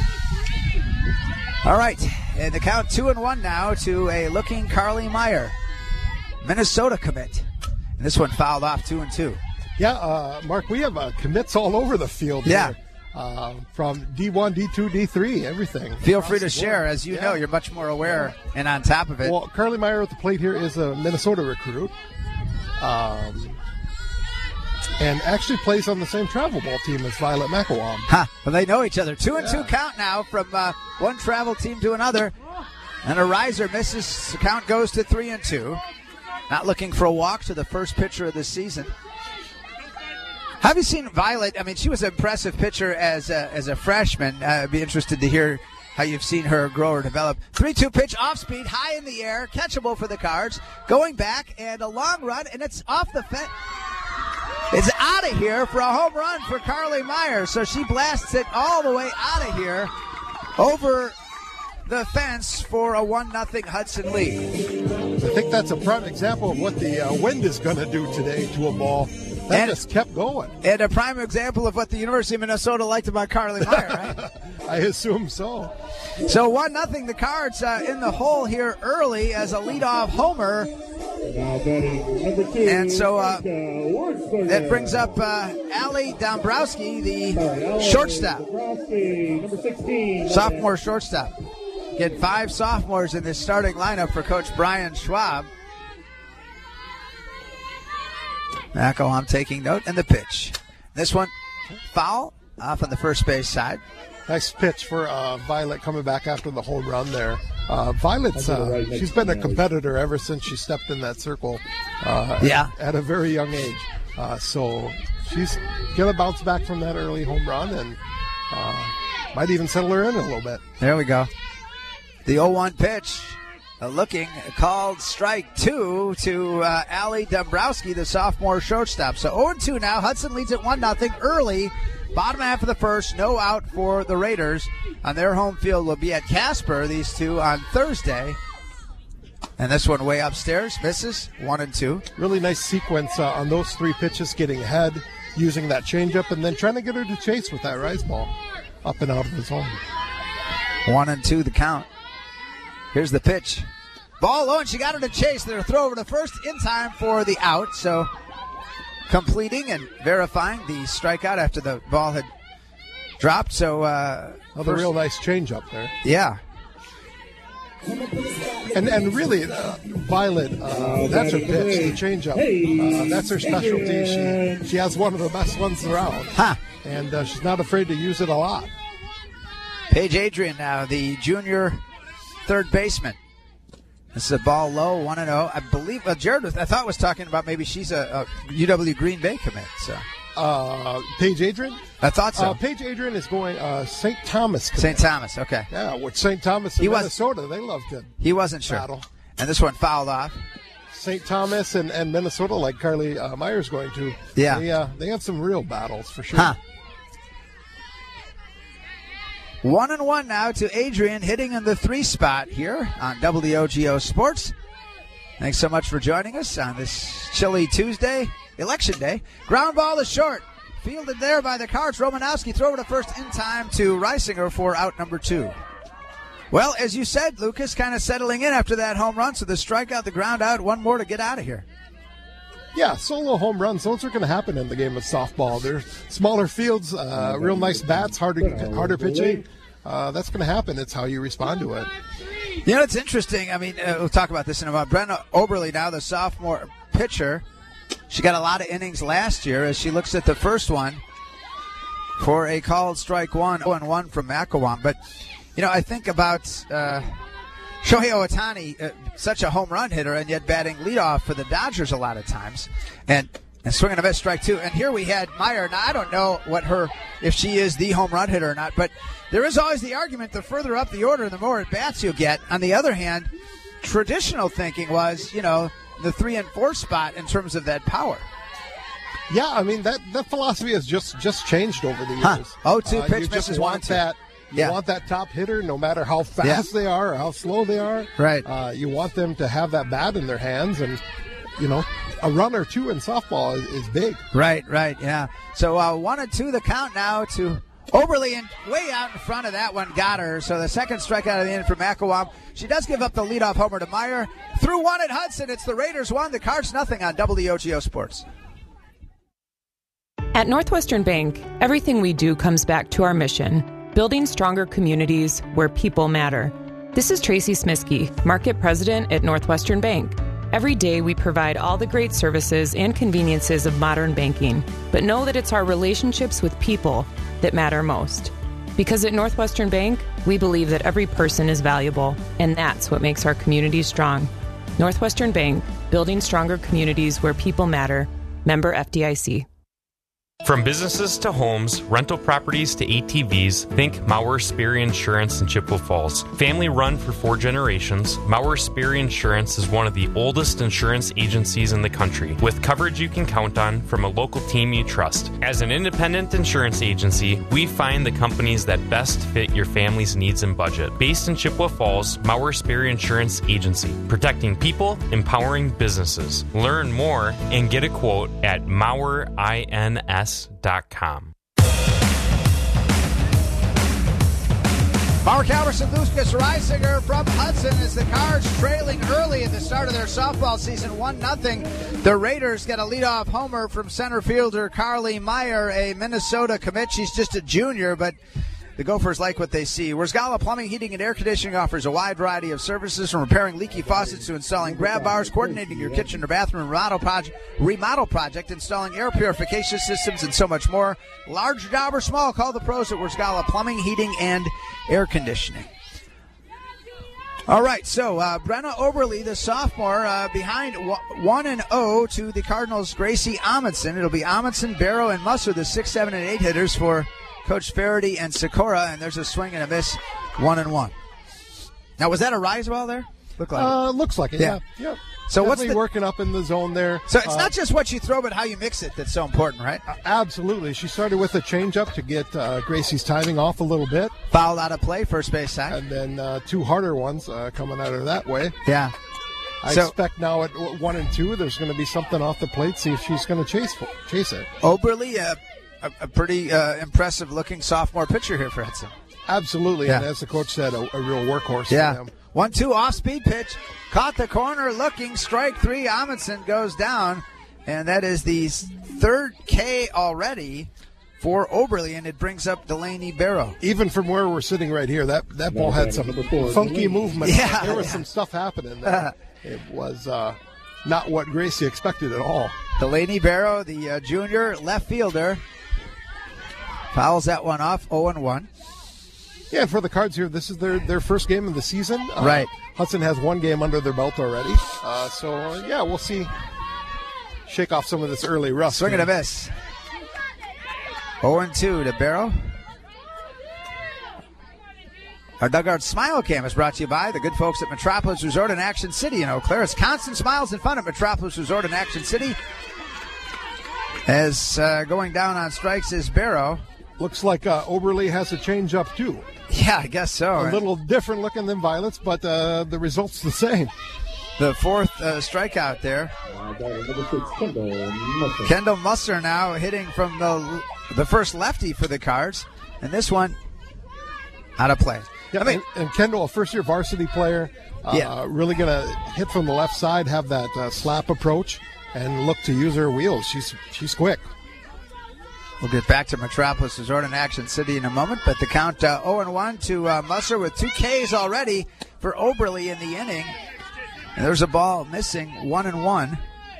All right, and the count two and one now to a looking Carly Meyer, Minnesota commit. And this one fouled off two and two. Yeah, uh, Mark, we have uh, commits all over the field. Yeah. Here. Uh, from D one, D two, D three, everything. Feel free to share. As you yeah. know, you're much more aware yeah. and on top of it. Well, Carly Meyer at the plate here is a Minnesota recruit. Um, and actually plays on the same travel ball team as Violet McElwain. Huh. Well, they know each other. Two and yeah. two count now from uh, one travel team to another. And a riser misses. The count goes to three and two. Not looking for a walk to the first pitcher of the season. Have you seen Violet? I mean, she was an impressive pitcher as a, as a freshman. Uh, I'd be interested to hear how you've seen her grow or develop. three two pitch, off speed, high in the air, catchable for the Cards. Going back, and a long run, and it's off the fence. It's out of here for a home run for Carly Meyer. So she blasts it all the way out of here over the fence for a one nothing Hudson lead. I think that's a prime example of what the uh, wind is going to do today to a ball. That and, just kept going. And a prime example of what the University of Minnesota liked about Carly Meyer, right? I assume so. So one nothing, the Cards uh, in the hole here early as a leadoff homer. And so uh, that brings up uh, Allie Dombrowski, the shortstop. Sophomore shortstop. Get five sophomores in this starting lineup for Coach Brian Schwab. McElwain taking note, and the pitch. This one, foul off on the first base side. Nice pitch for uh, Violet coming back after the home run there. Uh, Violet's, uh, she's been a competitor ever since she stepped in that circle uh, yeah. at, at a very young age. Uh, so she's going to bounce back from that early home run and uh, might even settle her in a little bit. There we go. The oh one pitch. Uh, looking, called strike two to uh, Allie Dombrowski, the sophomore shortstop. So oh and two now. Hudson leads at one nothing early. Bottom half of the first, no out for the Raiders. On their home field will be at Casper, these two, on Thursday. And this one way upstairs, misses, one and two. Really nice sequence uh, on those three pitches, getting ahead, using that changeup, and then trying to get her to chase with that rise ball up and out of the zone. One and two the count. Here's the pitch. Ball low, and she got her to chase. They'll throw over to first in time for the out. So completing and verifying the strikeout after the ball had dropped. So uh, another real nice changeup there. Yeah. And and really, uh, Violet, uh, that's her pitch, the changeup. Uh, that's her specialty. She she has one of the best ones around. Huh. And uh, she's not afraid to use it a lot. Paige Adrian now, the junior third baseman. This is a ball low, one and oh. I believe, uh, Jared, I thought was talking about maybe she's a, a U W Green Bay commit. So, uh, Paige Adrian? I thought so. Uh, Paige Adrian is going uh, Saint Thomas commit. Saint Thomas, okay. Yeah, with Saint Thomas in he Minnesota, was, they loved it. He wasn't sure. Battle. And this one fouled off. Saint Thomas and, and Minnesota, like Carly uh, Meyer's going to. Yeah. They, uh, they have some real battles for sure. Huh. One and one now to Adrian, hitting in the three spot here on W O G O Sports. Thanks so much for joining us on this chilly Tuesday, Election Day. Ground ball to short. Fielded there by the Cards. Romanowski throw to first in time to Reisinger for out number two. Well, as you said, Lucas kind of settling in after that home run. So the strikeout, the ground out, one more to get out of here. Yeah, solo home runs, those are going to happen in the game of softball. They're smaller fields, uh, real nice bats, harder, harder pitching. Uh, that's going to happen. It's how you respond to it. You know, it's interesting. I mean, uh, we'll talk about this in a moment. Brenna Oberle now, the sophomore pitcher. She got a lot of innings last year as she looks at the first one for a called strike one, oh and one from McElwain. But, you know, I think about uh, Shohei Ohtani, uh, such a home run hitter, and yet batting leadoff for the Dodgers a lot of times. And And swinging a miss, strike two. And here we had Meyer. Now, I don't know what her, if she is the home run hitter or not, but there is always the argument, the further up the order, the more at-bats you get. On the other hand, traditional thinking was, you know, the three and four spot in terms of that power. Yeah, I mean, that, that philosophy has just, just changed over the years. Huh. oh two uh, pitch you misses just one want two. that. You Yeah. want that top hitter, no matter how fast Yeah. they are or how slow they are. Right. Uh, you want them to have that bat in their hands, and you know, a run or two in softball is, is big. Right, right, yeah. So uh, one and two the count now to Oberly, and way out in front of that one got her. So the second strikeout of the inning for McElwain. She does give up the leadoff homer to Meyer. Through one at Hudson, it's the Raiders one, the Cards nothing on W O G O Sports. At Northwestern Bank, everything we do comes back to our mission, building stronger communities where people matter. This is Tracy Smiskey, Market President at Northwestern Bank. Every day we provide all the great services and conveniences of modern banking, but know that it's our relationships with people that matter most. Because at Northwestern Bank, we believe that every person is valuable, and that's what makes our communities strong. Northwestern Bank, building stronger communities where people matter. Member F D I C. From businesses to homes, rental properties to A T Vs, think Mauer Sperry Insurance in Chippewa Falls. Family run for four generations, Mauer Sperry Insurance is one of the oldest insurance agencies in the country, with coverage you can count on from a local team you trust. As an independent insurance agency, we find the companies that best fit your family's needs and budget. Based in Chippewa Falls, Mauer Sperry Insurance Agency, protecting people, empowering businesses. Learn more and get a quote at Mauer ins dot com. Mark Halverson, Lucas Reisinger from Hudson as the Cards trailing early at the start of their softball season, one nothing. The Raiders get a leadoff homer from center fielder Carly Meyer, a Minnesota commit. She's just a junior, but the Gophers like what they see. Wersgala Plumbing, Heating, and Air Conditioning offers a wide variety of services, from repairing leaky faucets to installing grab bars, coordinating your kitchen or bathroom remodel project, remodel project, installing air purification systems, and so much more. Large job or small, call the pros at Wersgala Plumbing, Heating, and Air Conditioning. All right, so uh, Brenna Oberly, the sophomore, uh, behind one and oh to the Cardinals' Gracie Amundsen. It'll be Amundsen, Barrow, and Musser, the six, seven, and eight hitters for Coach Faraday and Sikora, and there's a swing and a miss, one and one. Now, was that a rise ball there? Look like uh, it. Looks like it. Yeah. Yeah. yeah. So Definitely what's the, working up in the zone there? So it's uh, not just what you throw, but how you mix it that's so important, right? Absolutely. She started with a changeup to get uh, Gracie's timing off a little bit. Fouled out of play, first base side, and then uh, two harder ones uh, coming at her that way. Yeah. I so, expect now at one and two, there's going to be something off the plate. See if she's going to chase chase it. Oberly, uh, a, a pretty uh, impressive-looking sophomore pitcher here for Hudson. Absolutely, yeah. And as the coach said, a, a real workhorse yeah. for them. one two off-speed pitch. Caught the corner looking. Strike three. Amundsen goes down. And that is the third K already for Oberly, and it brings up Delaney Barrow. Even from where we're sitting right here, that, that ball had some funky movement. Yeah, there was yeah. some stuff happening there. It was uh, not what Gracie expected at all. Delaney Barrow, the uh, junior left fielder, fouls that one off, oh and one. Yeah, and for the Cards here, this is their, their first game of the season. Uh, right. Hudson has one game under their belt already. Uh, so, uh, yeah, we'll see. Shake off some of this early rust. Swing and a miss. oh and two to Barrow. Our Dugout Smile Cam is brought to you by the good folks at Metropolis Resort and Action City in Eau Claire. It's constant smiles and fun at Metropolis Resort and Action City. As uh, going down on strikes is Barrow. Looks like uh, Oberly has a changeup too. Yeah, I guess so. A little different looking than Violet's, but uh, the result's the same. The fourth uh, strikeout there. Kendall Musser now hitting from the the first lefty for the Cards, and this one out of play. Yeah, I mean, and, and Kendall, a first-year varsity player, uh, yeah. really going to hit from the left side, have that uh, slap approach, and look to use her wheels. She's she's quick. We'll get back to Metropolis Resort and Action City in a moment, but the count uh, oh and one to uh, Musser with two Ks already for Oberly in the inning. And there's a ball missing, one and one.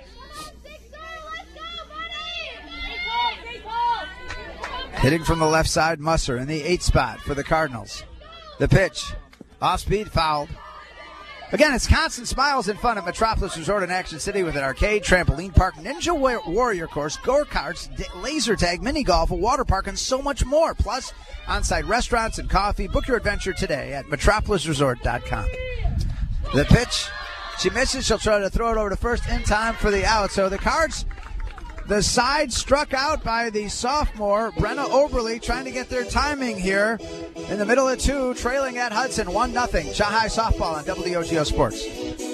Hitting from the left side, Musser in the eighth spot for the Cardinals. The pitch, off speed, fouled. Again, it's constant smiles and fun at Metropolis Resort and Action City with an arcade, trampoline park, ninja warrior course, go-karts, laser tag, mini golf, a water park, and so much more. Plus, on-site restaurants and coffee. Book your adventure today at metropolis resort dot com. The pitch, she misses. She'll try to throw it over to first in time for the out. So the Cards the side struck out by the sophomore, Brenna Oberly, trying to get their timing here in the middle of two, trailing at Hudson one nothing. Chahai softball on W O G O Sports.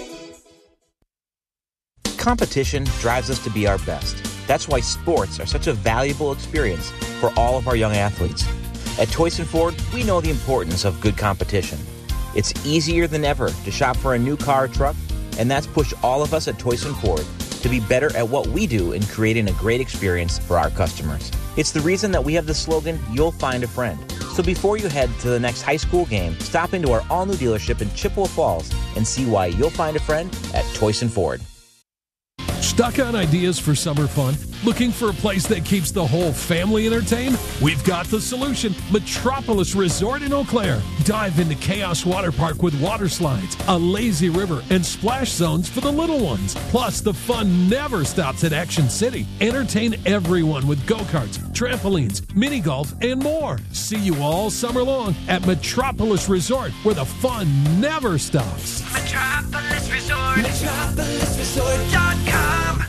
Competition drives us to be our best. That's why sports are such a valuable experience for all of our young athletes. At Toyson Ford, we know the importance of good competition. It's easier than ever to shop for a new car or truck, and that's pushed all of us at Toyson Ford to be better at what we do in creating a great experience for our customers. It's the reason that we have the slogan, "You'll find a friend." So before you head to the next high school game, stop into our all-new dealership in Chippewa Falls and see why you'll find a friend at Toyson Ford. Stuck on ideas for summer fun? Looking for a place that keeps the whole family entertained? We've got the solution. Metropolis Resort in Eau Claire. Dive into Chaos Water Park with water slides, a lazy river, and splash zones for the little ones. Plus, the fun never stops at Action City. Entertain everyone with go-karts, trampolines, mini golf, and more. See you all summer long at Metropolis Resort, where the fun never stops. Metropolis Resort. Metropolis Resort dot com.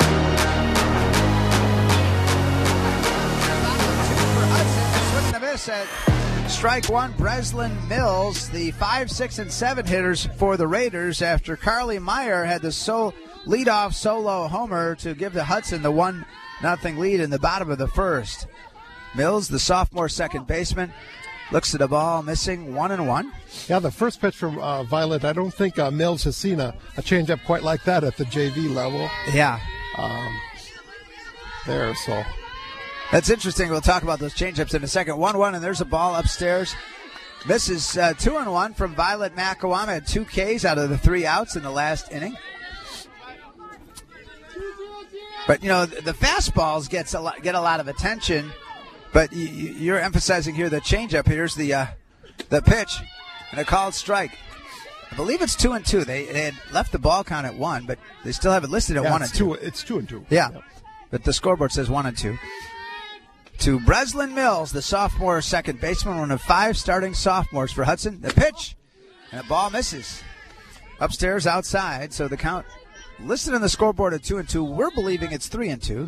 At strike one, Breslin Mills, the five, six, and seven hitters for the Raiders after Carly Meyer had the so leadoff solo homer to give the Hudson the one nothing lead in the bottom of the first. Mills, the sophomore second baseman, looks at the ball, missing one and one. Yeah, the first pitch from uh, Violet, I don't think uh, Mills has seen a, a changeup quite like that at the J V level. Yeah. Um, there, so... That's interesting. We'll talk about those changeups in a second. one one, and there's a ball upstairs. Misses uh, two and one from Violet McElwam. Had two Ks out of the three outs in the last inning. But, you know, the fastballs gets a lot, get a lot of attention. But you're emphasizing here the changeup. Here's the uh, the pitch and a called strike. I believe it's two and two. They, they had left the ball count at one, but they still have it listed at yeah, one and two. two. It's two and two. Yeah, yep. But the scoreboard says one and two. To Breslin Mills, the sophomore second baseman, one of five starting sophomores for Hudson. The pitch, and the ball misses. Upstairs, outside, so the count listed on the scoreboard at two and two. We're believing it's three and two,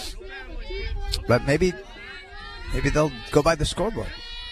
but maybe, maybe they'll go by the scoreboard.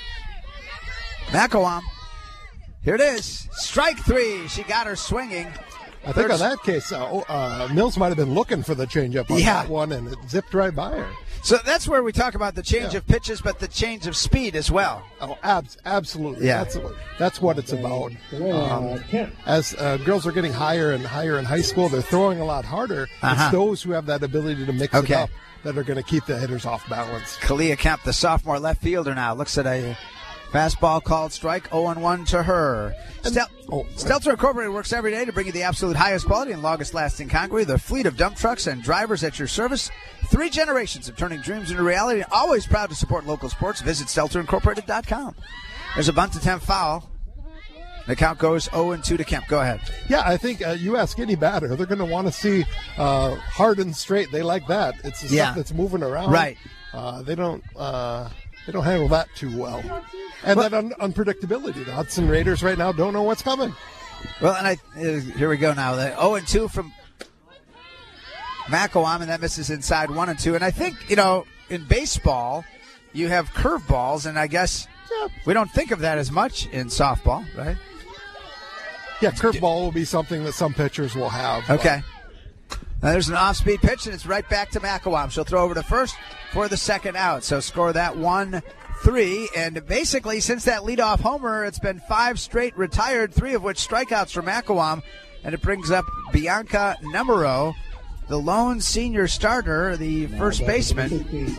McElwam, here it is, strike three. She got her swinging. I think in that case, uh, uh, Mills might have been looking for the changeup on yeah. that one, and it zipped right by her. So that's where we talk about the change yeah. of pitches, but the change of speed as well. Oh, abs- absolutely. Yeah. That's, that's what it's about. Um, as uh, girls are getting higher and higher in high school, they're throwing a lot harder. Uh-huh. It's those who have that ability to mix okay. it up that are going to keep the hitters off balance. Kalia Kemp, the sophomore left fielder now, looks at a fastball called strike, oh and one to her. Stel- oh, Stelter Incorporated works every day to bring you the absolute highest quality and longest lasting concrete. The fleet of dump trucks and drivers at your service. Three generations of turning dreams into reality. Always proud to support local sports. Visit Stelter Incorporated dot com. There's a bunt attempt foul. The count goes oh and two to Kemp. Go ahead. Yeah, I think uh, you ask any batter, they're going to want to see uh, hard and straight. They like that. It's the yeah. stuff that's moving around. Right. Uh, they don't. Uh, They don't handle that too well. And well, that un- unpredictability. The Hudson Raiders right now don't know what's coming. Well, and I uh, here we go now. The oh and two from McElwam, and that misses inside one and two. And I think, you know, in baseball, you have curveballs, and I guess yeah. we don't think of that as much in softball, right? Yeah, curveball will be something that some pitchers will have. Okay. Now there's an off-speed pitch, and it's right back to McElwam. She'll throw over to first for the second out. So score that one three. And basically, since that leadoff homer, it's been five straight retired, three of which strikeouts for McElwam. And it brings up Bianca Nemero, the lone senior starter, the first baseman.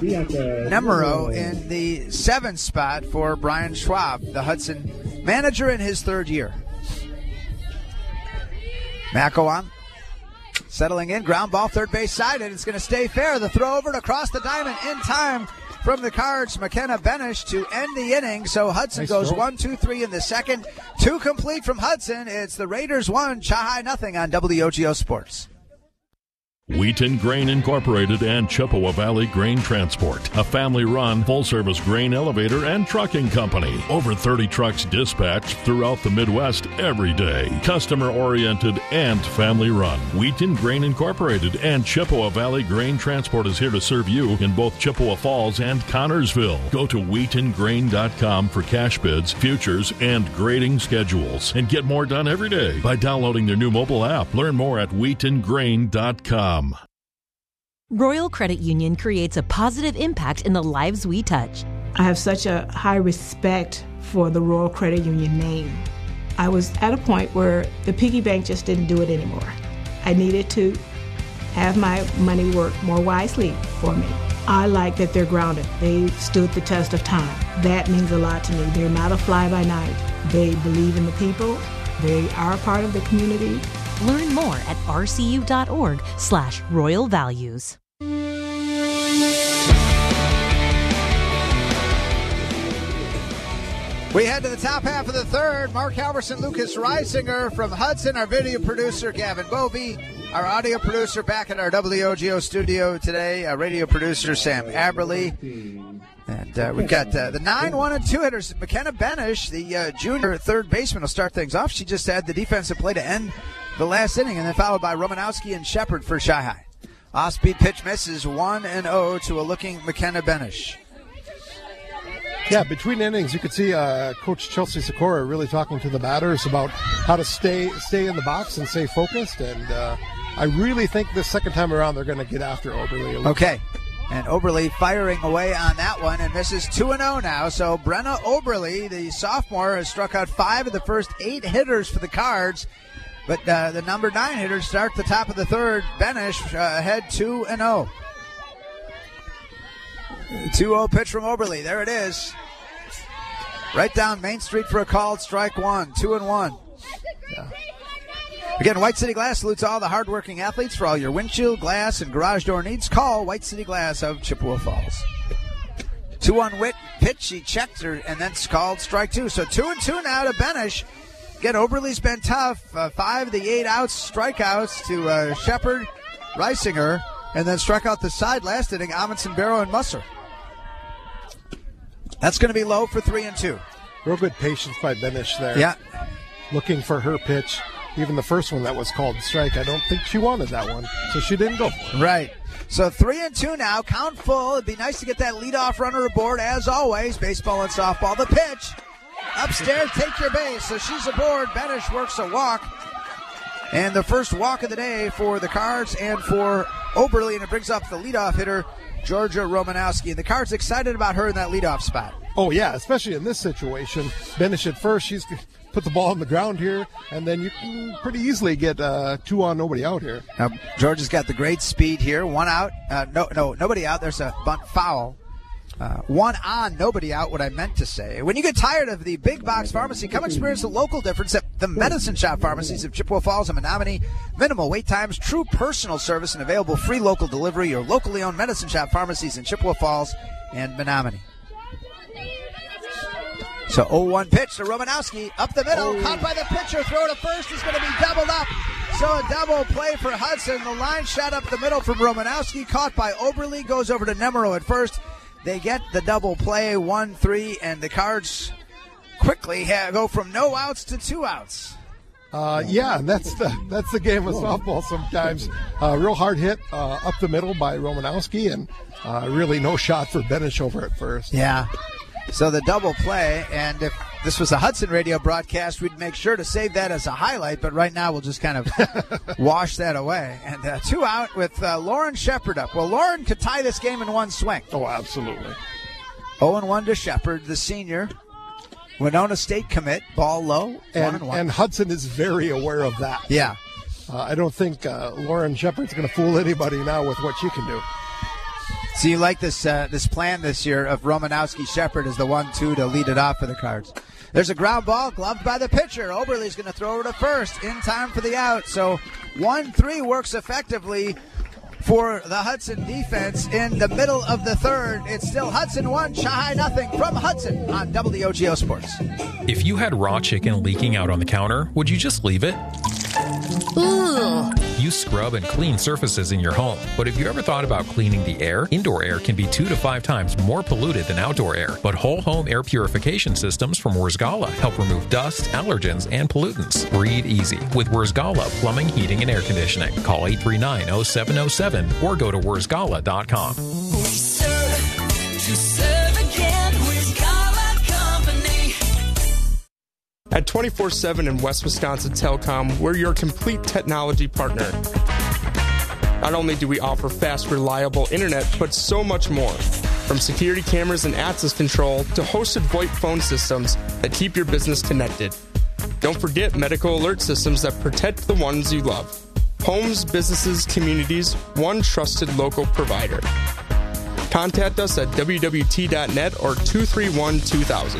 Nemero in the seventh spot for Brian Schwab, the Hudson manager in his third year. McElwam settling in, ground ball, third base side, and it's going to stay fair. The throw over to cross the diamond in time from the Cards, McKenna Benish, to end the inning. So Hudson nice goes throw. one, two, three in the second. Two complete from Hudson. It's the Raiders one, Chahai nothing on W O G O Sports. Wheaton Grain Incorporated and Chippewa Valley Grain Transport, a family-run, full-service grain elevator and trucking company. Over thirty trucks dispatched throughout the Midwest every day. Customer-oriented and family-run. Wheaton Grain Incorporated and Chippewa Valley Grain Transport is here to serve you in both Chippewa Falls and Connorsville. Go to wheaton grain dot com for cash bids, futures, and grading schedules. And get more done every day by downloading their new mobile app. Learn more at wheaton grain dot com. Royal Credit Union creates a positive impact in the lives we touch. I have such a high respect for the Royal Credit Union name. I was at a point where the piggy bank just didn't do it anymore. I needed to have my money work more wisely for me. I like that they're grounded. They stood the test of time. That means a lot to me. They're not a fly-by-night. They believe in the people. They are a part of the community. Learn more at r c u dot org slash royal values. We head to the top half of the third. Mark Halverson, Lucas Reisinger from Hudson, our video producer Gavin Bovey, our audio producer back at our W O G O studio today, our radio producer Sam Aberley. And uh, we've got uh, the nine, one, and two hitters. McKenna Benish, the uh, junior third baseman, will start things off. She just had the defensive play to end the last inning, and then followed by Romanowski and Shepard for Shy High. Off-speed pitch misses one and oh to a looking McKenna Benish. Yeah, between innings, you could see uh, Coach Chelsea Sikora really talking to the batters about how to stay stay in the box and stay focused. And uh, I really think this second time around they're going to get after Oberle. Okay. And Oberle firing away on that one and misses two and oh now. So Brenna Oberle, the sophomore, has struck out five of the first eight hitters for the Cards. But uh, the number nine hitters start the top of the third. Benish uh, ahead two and oh. two oh pitch from Oberle. There it is. Right down Main Street for a called strike one. Two and one. Yeah. Again, White City Glass salutes all the hardworking athletes. For all your windshield, glass, and garage door needs, call White City Glass of Chippewa Falls. Two one Witt pitch. He checked her and then called strike two. So two and two now to Benish. Again, Oberle's been tough. Uh, five of the eight outs, strikeouts to uh, Shepard, Reisinger, and then struck out the side last inning, Amundsen, Barrow, and Musser. That's going to be low for three and two. Real good patience by Benish there. Yeah. Looking for her pitch. Even the first one that was called strike, I don't think she wanted that one, so she didn't go for it. Right. So three and two now, count full. It'd be nice to get that leadoff runner aboard, as always. Baseball and softball. The pitch. Upstairs, take your base. So she's aboard. Benish works a walk. And the first walk of the day for the Cards and for Oberle, and it brings up the leadoff hitter, Georgia Romanowski. And the Cards excited about her in that leadoff spot. Oh, yeah, especially in this situation. Benish at first, she's put the ball on the ground here, and then you can pretty easily get uh, two on, nobody out here. Now, Georgia's got the great speed here. One out. Uh, no, no, nobody out. There's a bunt foul. Uh, one on, nobody out, what I meant to say. When you get tired of the big box pharmacy, come experience the local difference at the Medicine Shop pharmacies of Chippewa Falls and Menominee. Minimal wait times, true personal service, and available free local delivery. Your locally owned Medicine Shop pharmacies in Chippewa Falls and Menominee. So oh one pitch to Romanowski, up the middle, oh. Caught by the pitcher, throw to first is going to be doubled up. So a double play for Hudson. The line shot up the middle from Romanowski, caught by Oberle, goes over to Nemero at first. They get the double play, one three, and the Cards quickly have, go from no outs to two outs. Uh, yeah, that's the that's the game of softball sometimes. Uh, real hard hit uh, up the middle by Romanowski, and uh, really no shot for Benish over at first. Yeah. So the double play, and if this was a Hudson radio broadcast, we'd make sure to save that as a highlight, but right now we'll just kind of wash that away. And uh, two out with uh, Lauren Shepard up. Well, Lauren could tie this game in one swing. Oh, absolutely. oh and one to Shepard, the senior. Winona State commit, ball low, and, one and one. And Hudson is very aware of that. Yeah. Uh, I don't think uh, Lauren Shepard's going to fool anybody now with what she can do. So you like this uh, this plan this year of Romanowski Shepard as the one two to lead it off for the Cards. There's a ground ball gloved by the pitcher. Oberle's going to throw over to first in time for the out. So one three works effectively for the Hudson defense in the middle of the third. It's still Hudson one, Shy nothing from Hudson on W O G O Sports. If you had raw chicken leaking out on the counter, would you just leave it? Ooh. You You scrub and clean surfaces in your home. But have you ever thought about cleaning the air? Indoor air can be two to five times more polluted than outdoor air. But whole home air purification systems from Wurzgala help remove dust, allergens, and pollutants. Breathe easy with Wurzgala Plumbing, Heating, and Air Conditioning. Call eight three nine, oh seven oh seven or go to wurzgala dot com. We serve to serve again. Wurzgala Company. At twenty-four seven and West Wisconsin Telecom, we're your complete technology partner. Not only do we offer fast, reliable internet, but so much more. From security cameras and access control to hosted VoIP phone systems that keep your business connected. Don't forget medical alert systems that protect the ones you love. Homes, businesses, communities, one trusted local provider. Contact us at w w t dot net or two three one, two thousand.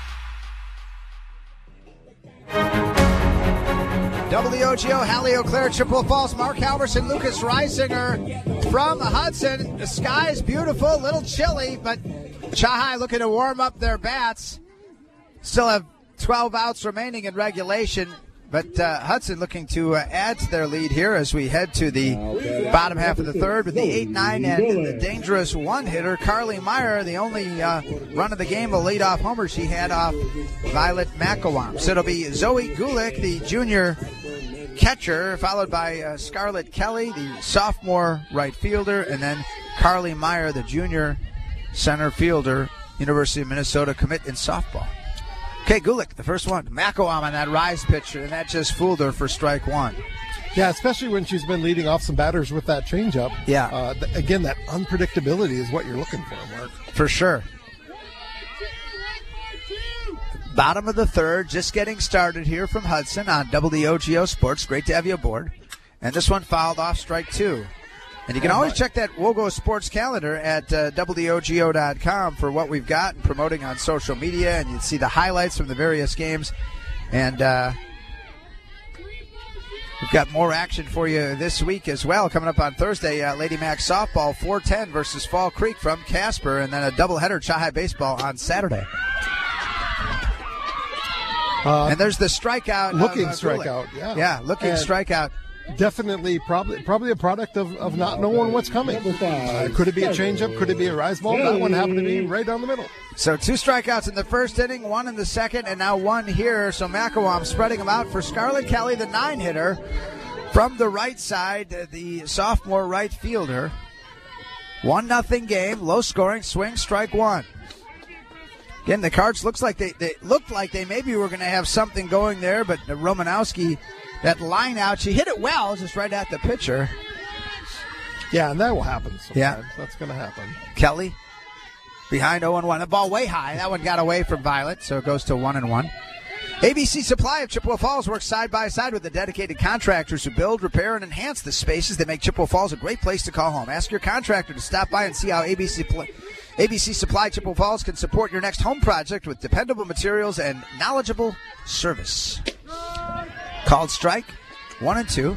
W O G O, Hallie Eau Claire, Chippewa Falls, Mark Halverson, Lucas Reisinger from Hudson. The sky's beautiful, a little chilly, but Chi-Hi looking to warm up their bats. Still have twelve outs remaining in regulation, but uh, Hudson looking to uh, add to their lead here as we head to the bottom half of the third with the eight nine and the dangerous one-hitter, Carly Meyer, the only uh, run of the game, a leadoff homer she had off Violet McElwain. So it'll be Zoe Gulick, the junior catcher, followed by uh, Scarlett Kelly, the sophomore right fielder, and then Carly Meyer, the junior center fielder, University of Minnesota commit in softball. Okay, Gulick, the first one. McElwain on that rise pitch, and that just fooled her for strike one. Yeah, especially when she's been leading off some batters with that changeup. Yeah. Uh, th- again, that unpredictability is what you're looking for, Mark. For sure. Bottom of the third, just getting started here from Hudson on W O G O Sports. Great to have you aboard. And this one fouled off strike two. And you can always check that Wogo Sports calendar at uh, W O G O dot com for what we've got and promoting on social media. And you see the highlights from the various games. And uh, we've got more action for you this week as well. Coming up on Thursday, uh, Lady Mac softball four ten versus Fall Creek from Casper. And then a doubleheader Chi-Hi baseball on Saturday. Uh, and there's the strikeout. Looking of, uh, strikeout, yeah. Yeah, looking and strikeout. Definitely, probably probably a product of, of not knowing what's coming. Uh, could it be a changeup? Could it be a rise ball? That one happened to be right down the middle. So two strikeouts in the first inning, one in the second, and now one here. So McElwain spreading them out for Scarlett Kelly, the nine-hitter. From the right side, the sophomore right fielder. One nothing game, low scoring, swing, strike one. Again, the Cards looks like they, they looked like they maybe were going to have something going there, but Romanowski, that line out, she hit it well, just right at the pitcher. Yeah, and that will happen sometimes. Yeah. That's going to happen. Kelly behind oh and one. The ball way high. That one got away from Violet, so it goes to one and one. A B C Supply of Chippewa Falls works side by side with the dedicated contractors who build, repair, and enhance the spaces that make Chippewa Falls a great place to call home. Ask your contractor to stop by and see how A B C, A B C Supply Chippewa Falls can support your next home project with dependable materials and knowledgeable service. Called strike, one and two.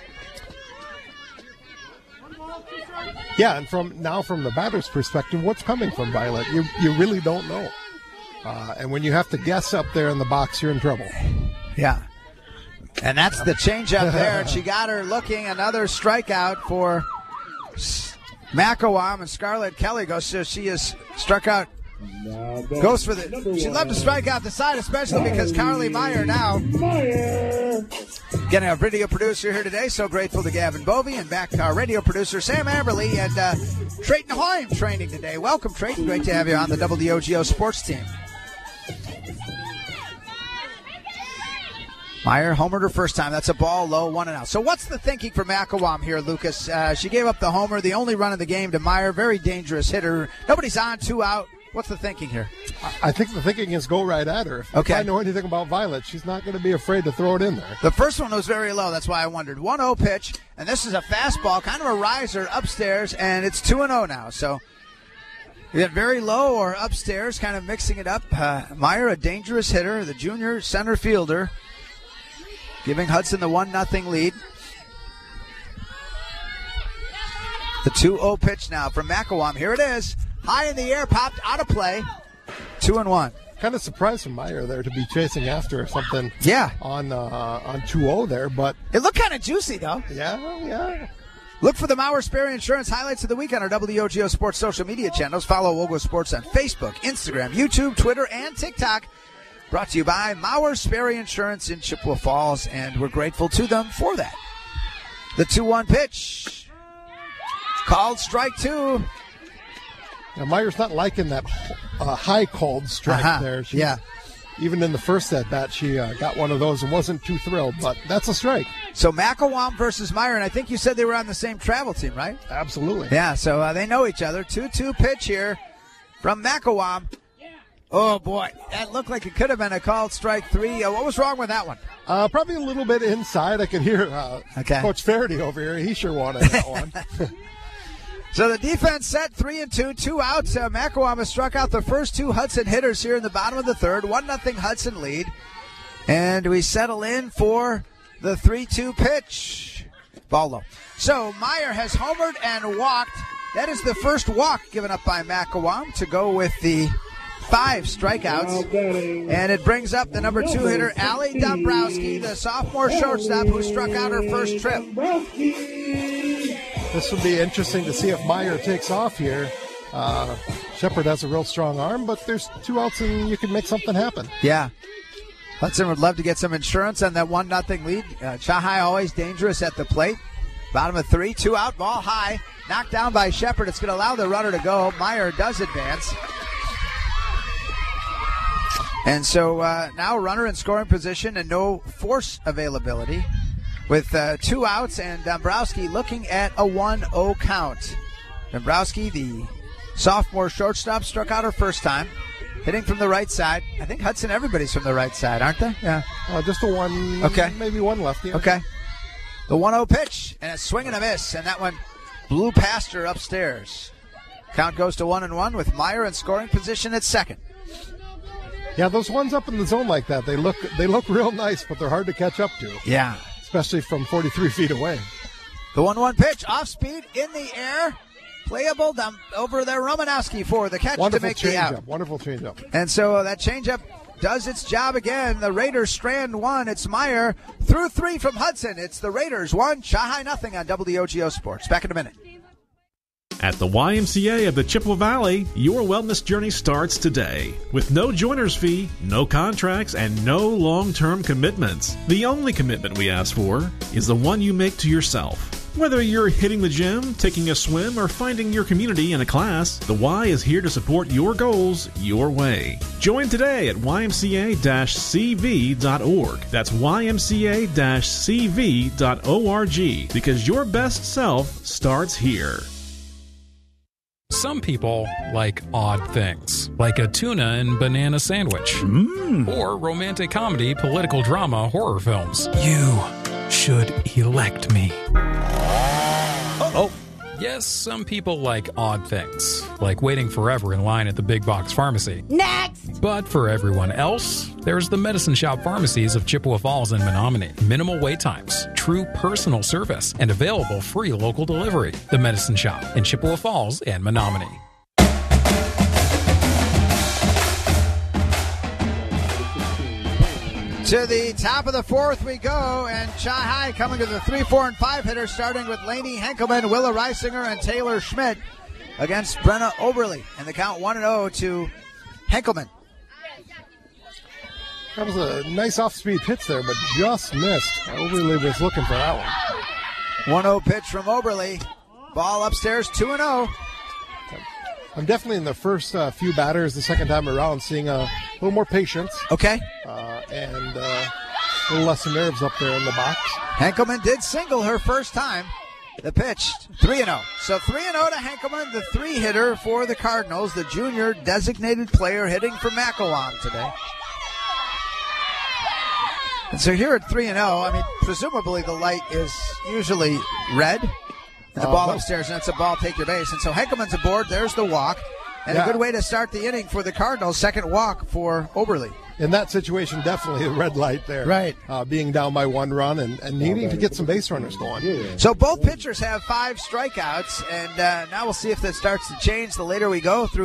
Yeah, and from now from the batter's perspective, what's coming from Violet? You you really don't know. Uh, and when you have to guess up there in the box, you're in trouble. Yeah. And that's the changeup there. And she got her looking. Another strikeout for McElwain, and Scarlett Kelly goes. So she is struck out. Goes for the. She'd love to strike out the side, especially because Carly Meyer now. Getting our video producer here today. So grateful to Gavin Bovey and back to our radio producer Sam Amberley and uh, Trayton Hoyme training today. Welcome, Trayton. Great to have you on the W O G O Sports team. Meyer homered her first time. That's a ball low, one and out. So what's the thinking for McElwain here, Lucas? Uh, she gave up the homer, the only run of the game to Meyer. Very dangerous hitter. Nobody's on, two out. What's the thinking here? I think the thinking is go right at her. If okay. I know anything about Violet, she's not going to be afraid to throw it in there. The first one was very low. That's why I wondered. one oh pitch, and this is a fastball, kind of a riser upstairs, and it's two and oh now. So you got very low or upstairs, kind of mixing it up. Uh, Meyer, a dangerous hitter, the junior center fielder, giving Hudson the one nothing lead. The two oh pitch now from McElwain. Here it is. High in the air, popped out of play. Two and one. kind of surprised from Meyer there to be chasing after something. Yeah. On uh, on two oh there, but it looked kind of juicy though. Yeah, yeah. Look for the Mauer Sperry Insurance highlights of the week on our W O G O Sports social media channels. Follow Wogo Sports on Facebook, Instagram, YouTube, Twitter, and TikTok. Brought to you by Mauer Sperry Insurance in Chippewa Falls, and we're grateful to them for that. The two one pitch. Called strike two. Now, Meyer's not liking that uh, high called strike uh-huh. there. She, yeah. Even in the first at bat, she uh, got one of those and wasn't too thrilled, but that's a strike. So McElwain versus Meyer, and I think you said they were on the same travel team, right? Absolutely. Yeah, so uh, they know each other. two two pitch here from McElwain. Oh, boy. That looked like it could have been a called strike three. Uh, what was wrong with that one? Uh, probably a little bit inside. I could hear uh, okay. Coach Faraday over here. He sure wanted that one. So the defense set three and two, two outs. Uh, McElwain has struck out the first two Hudson hitters here in the bottom of the third. One nothing Hudson lead. And we settle in for the three two pitch. Ball low. So Meyer has homered and walked. That is the first walk given up by McElwain to go with the five strikeouts. And it brings up the number two hitter, Allie Dombrowski, the sophomore shortstop who struck out her first trip. This will be interesting to see if Meyer takes off here. Uh, Shepard has a real strong arm, but there's two outs and you can make something happen. Yeah. Hudson would love to get some insurance on that one nothing lead. Uh, Chahai always dangerous at the plate. Bottom of three, two out, ball high. Knocked down by Shepard. It's going to allow the runner to go. Meyer does advance. And so uh, now runner in scoring position and no force availability. With uh, two outs and Dombrowski looking at a one oh count. Dombrowski, the sophomore shortstop, struck out her first time. Hitting from the right side. I think Hudson, everybody's from the right side, aren't they? Yeah. Uh, just a one, okay. maybe one lefty. Okay. The one oh pitch, and a swing and a miss, and that one blew past her upstairs. Count goes to one and one with Meyer in scoring position at second. Yeah, those ones up in the zone like that, they look they look real nice, but they're hard to catch up to. Yeah. Especially from forty-three feet away. The one one pitch, off speed, in the air, playable down over there. Romanowski for the catch Wonderful to make change the out. Up. Wonderful changeup. And so uh, that changeup does its job again. The Raiders strand one. It's Meyer through three from Hudson. It's the Raiders one, Chahai nothing on W O G O Sports. Back in a minute. At the Y M C A of the Chippewa Valley, your wellness journey starts today. With no joiner's fee, no contracts, and no long-term commitments. The only commitment we ask for is the one you make to yourself. Whether you're hitting the gym, taking a swim, or finding your community in a class, the Y is here to support your goals your way. Join today at Y M C A C V dot org. That's Y M C A C V dot org because your best self starts here. Some people like odd things, like a tuna and banana sandwich, mm. or romantic comedy, political drama, horror films. You should elect me. Oh, yes, some people like odd things, like waiting forever in line at the big box pharmacy. Next! But for everyone else, there's the Medicine Shop pharmacies of Chippewa Falls and Menominee. Minimal wait times, true personal service, and available free local delivery. The Medicine Shop in Chippewa Falls and Menominee. To the top of the fourth we go, and Chahai coming to the three, four, and five hitters, starting with Lainey Henkelman, Willa Reisinger, and Taylor Schmidt against Brenna Oberly. And the count one and oh to Henkelman. That was a nice off-speed pitch there, but just missed. Oberly was looking for that one. one oh pitch from Oberly. Ball upstairs, two and oh. I'm definitely in the first uh, few batters the second time around seeing a little more patience. Okay. Uh, and uh, a little less nerves up there in the box. Henkelman did single her first time. The pitch, three and oh. So three and oh to Henkelman, the three hitter for the Cardinals, the junior designated player hitting for McElwain today. And so here at three and oh, I mean, presumably the light is usually red. And the uh, ball upstairs, and it's a ball, take your base. And so Henkelman's aboard. There's the walk. And yeah. a good way to start the inning for the Cardinals. Second walk for Oberly. In that situation, definitely a red light there. Right. Uh, being down by one run and, and needing to get some base runners going. So both pitchers have five strikeouts. And uh, now we'll see if that starts to change the later we go through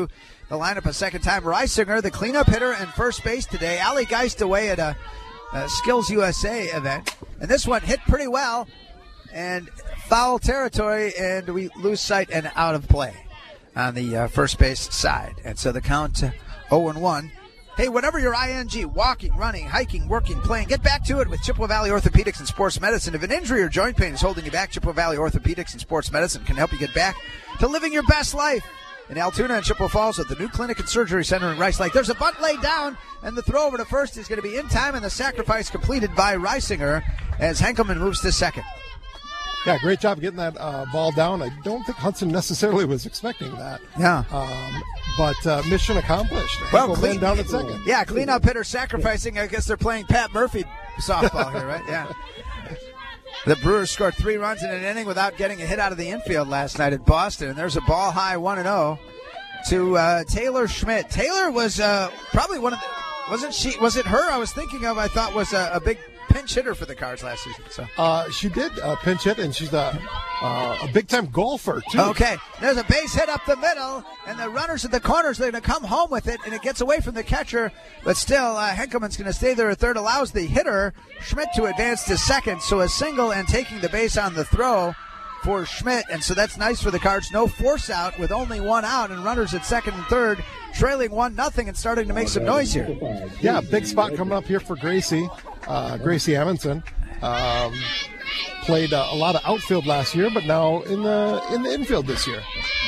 the lineup a second time. Reisinger, the cleanup hitter and first base today. Ali Geist away at a, a Skills U S A event. And this one hit pretty well. And foul territory, and we lose sight and out of play on the uh, first base side. And so the count uh, oh and one. Hey, whatever your I N G, walking, running, hiking, working, playing, get back to it with Chippewa Valley Orthopedics and Sports Medicine. If an injury or joint pain is holding you back, Chippewa Valley Orthopedics and Sports Medicine can help you get back to living your best life. In Altoona and Chippewa Falls at the new Clinic and Surgery Center in Rice Lake. There's a bunt laid down, and the throw over to first is going to be in time, and the sacrifice completed by Reisinger as Henkelman moves to second. Yeah, great job getting that uh, ball down. I don't think Hudson necessarily was expecting that. Yeah. Um, but uh, mission accomplished. Well, clean, clean, down at second. Yeah, cleanup hitter sacrificing. I guess they're playing Pat Murphy softball here, right? Yeah. The Brewers scored three runs in an inning without getting a hit out of the infield last night at Boston. And there's a ball high one and oh to uh, Taylor Schmidt. Taylor was uh, probably one of the, wasn't she, was it her I was thinking of, I thought was a, a big pinch hitter for the Cards last season. So uh, she did uh, pinch hit, and she's a, uh, a big-time golfer, too. Okay, there's a base hit up the middle, and the runners at the corners, they're going to come home with it, and it gets away from the catcher, but still, uh, Henkelman's going to stay there at third, allows the hitter, Schmidt, to advance to second, so a single and taking the base on the throw for Schmidt, and so that's nice for the Cards. No force out with only one out, and runners at second and third, trailing one nothing and starting to make some noise here. Yeah, big spot coming up here for Gracie. Uh, Gracie Amundsen um, played uh, a lot of outfield last year, but now in the in the infield this year.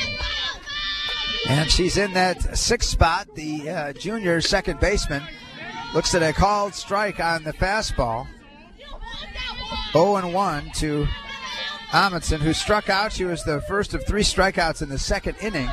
And she's in that sixth spot, the uh, junior second baseman. Looks at a called strike on the fastball. oh and one to Amundsen, who struck out. She was the first of three strikeouts in the second inning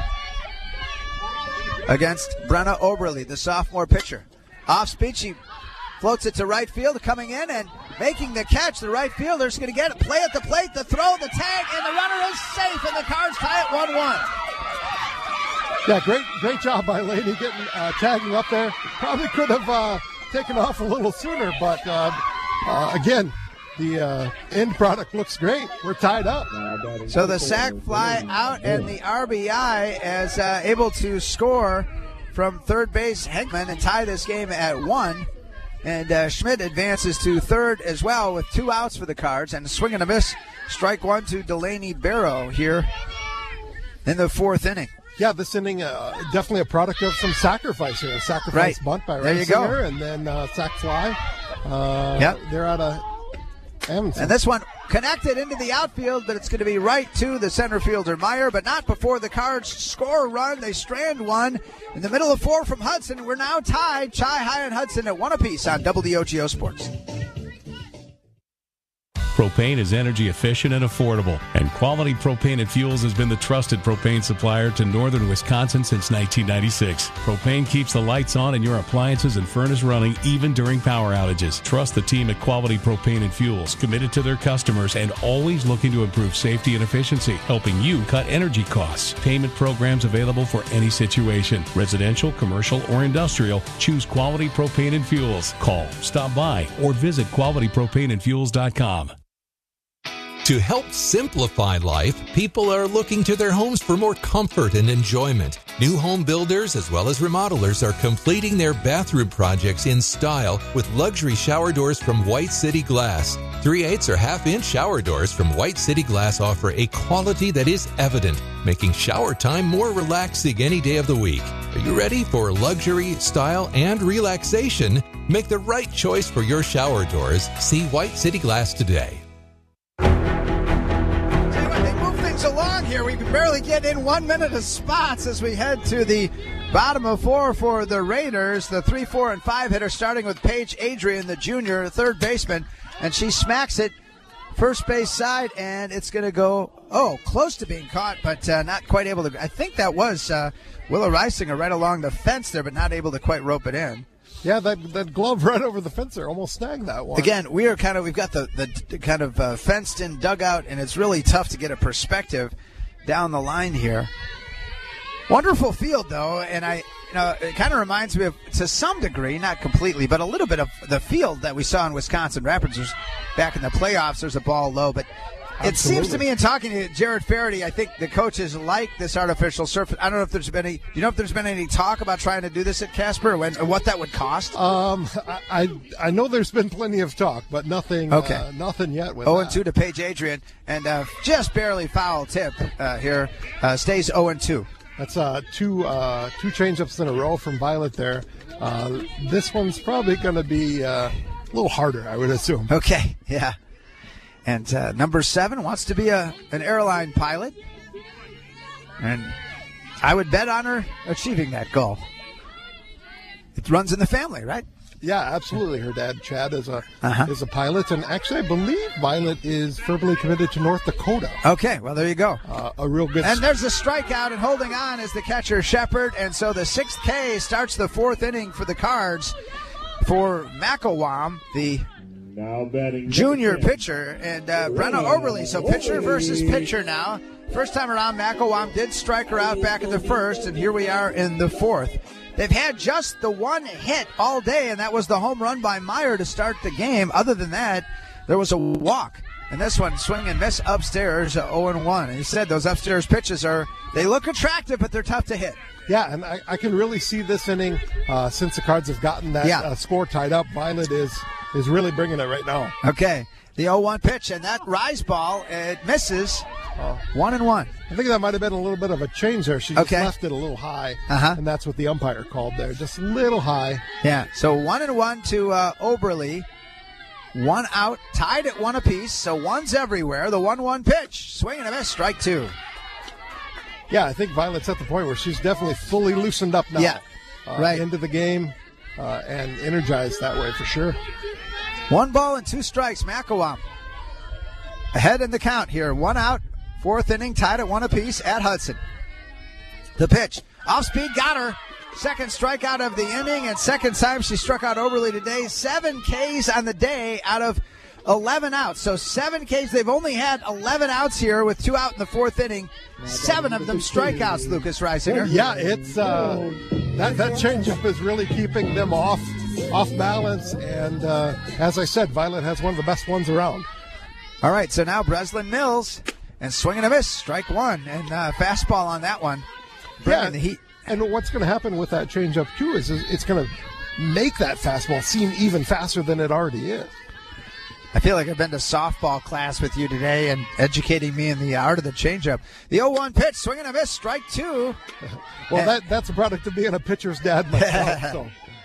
against Brenna Oberle, the sophomore pitcher. Off speed, she floats it to right field, coming in and making the catch. The right fielder's going to get it. Play at the plate, the throw, the tag, and the runner is safe, and the Cards tie it one one. Yeah, great great job by Laney getting uh, tagging up there. Probably could have uh, taken off a little sooner, but uh, uh, again, the uh, end product looks great. We're tied up. So the sac fly out and the R B I as uh, able to score from third base Henkelman and tie this game at one. And uh, Schmidt advances to third as well with two outs for the Cards. And a swing and a miss, strike one to Delaney Barrow here in the fourth inning. Yeah, this inning uh, definitely a product of some sacrifice here. A sacrifice right. bunt by there you go. and then uh, sac fly. Uh, yep. They're out of Amundsen. And this one connected into the outfield, but it's going to be right to the center fielder Meyer, but not before the Cards score a run. They strand one in the middle of four from Hudson. We're now tied, Chi High and Hudson at one apiece on W D O G O Sports. Propane is energy efficient and affordable, and Quality Propane and Fuels has been the trusted propane supplier to northern Wisconsin since nineteen ninety-six. Propane keeps the lights on and your appliances and furnace running even during power outages. Trust the team at Quality Propane and Fuels, committed to their customers and always looking to improve safety and efficiency, helping you cut energy costs. Payment programs available for any situation. Residential, commercial, or industrial, choose Quality Propane and Fuels. Call, stop by, or visit quality propane and fuels dot com. To help simplify life, people are looking to their homes for more comfort and enjoyment. New home builders as well as remodelers are completing their bathroom projects in style with luxury shower doors from White City Glass. three eighths or half-inch shower doors from White City Glass offer a quality that is evident, making shower time more relaxing any day of the week. Are you ready for luxury, style, and relaxation? Make the right choice for your shower doors. See White City Glass today. Along here, we can barely get in one minute of spots as we head to the bottom of four for the Raiders. The three, four, and five hitter starting with Paige Adrian, the junior third baseman, and she smacks it first base side, and it's going to go, oh, close to being caught, but uh, not quite able to. I think that was uh, Willow Reisinger right along the fence there, but not able to quite rope it in. Yeah, that that glove right over the fence there almost snagged that one. Again, we are kind of we've got the the kind of uh, fenced in dugout, and it's really tough to get a perspective down the line here. Wonderful field though, and I you know it kind of reminds me of, to some degree, not completely, but a little bit of the field that we saw in Wisconsin Rapids back in the playoffs. There's a ball low, but It seems to me in talking to Jared Faraday, I think the coaches like this artificial surface. I don't know if there's been any, do you know if there's been any talk about trying to do this at Casper and what that would cost? Um, I, I I know there's been plenty of talk, but nothing okay. uh, nothing yet with oh and two to Paige Adrian, and uh, just barely foul tip uh, here, uh, stays oh and two. That's uh, two uh, two changeups in a row from Violet there. Uh, this one's probably going to be uh, a little harder, I would assume. Okay, yeah. And uh, number seven wants to be a an airline pilot, and I would bet on her achieving that goal. It runs in the family, right? Yeah, absolutely. Her dad, Chad, is a uh-huh. is a pilot, and actually, I believe Violet is verbally committed to North Dakota. Okay, well, there you go. Uh, a real good. And there's a strikeout, and holding on is the catcher Shepard, and so the sixth K starts the fourth inning for the Cards for McElwain, the now batting junior pitcher, and uh, Brenna Oberle. So pitcher versus pitcher now. First time around, McElwain did strike her out back in the first, and here we are in the fourth. They've had just the one hit all day, and that was the home run by Meyer to start the game. Other than that, there was a walk. And this one, swing and miss upstairs, uh, oh and one. And he said those upstairs pitches are, they look attractive, but they're tough to hit. Yeah, and I, I can really see this inning, uh, since the Cards have gotten that yeah. uh, score tied up. Violet is is really bringing it right now. Okay, the oh one pitch, and that rise ball, it misses. Oh. One and one. I think that might have been a little bit of a change there. She just okay. left it a little high, uh-huh. and that's what the umpire called there. Just a little high. Yeah, so one and one to uh, Oberle. One out, tied at one apiece, so one's everywhere. The one one pitch, swing and a miss, strike two. Yeah, I think Violet's at the point where she's definitely fully loosened up now. Yeah, uh, right. Into the game uh, and energized that way for sure. One ball and two strikes, McElwain. Ahead in the count here, one out. Fourth inning, tied at one apiece at Hudson. The pitch. Off speed, got her. Second strikeout of the inning, and second time she struck out Oberle today. Seven Ks on the day out of eleven outs. So seven Ks. They've only had eleven outs here with two out in the fourth inning. Seven of them strikeouts, Lucas Reisinger. Yeah, it's uh, that, that changeup is really keeping them off, off balance. And uh, as I said, Violet has one of the best ones around. All right, so now Breslin Mills. And swing and a miss, strike one, and uh, fastball on that one. Bringing Yeah, the heat. And what's going to happen with that changeup too is it's going to make that fastball seem even faster than it already is. I feel like I've been to softball class with you today and educating me in the art of the changeup. The oh one pitch, swing and a miss, strike two. Well, that that's a product of being a pitcher's dad myself. so.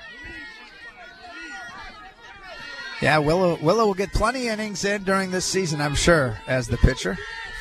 Yeah, Willow Willow will get plenty of innings in during this season, I'm sure, as the pitcher.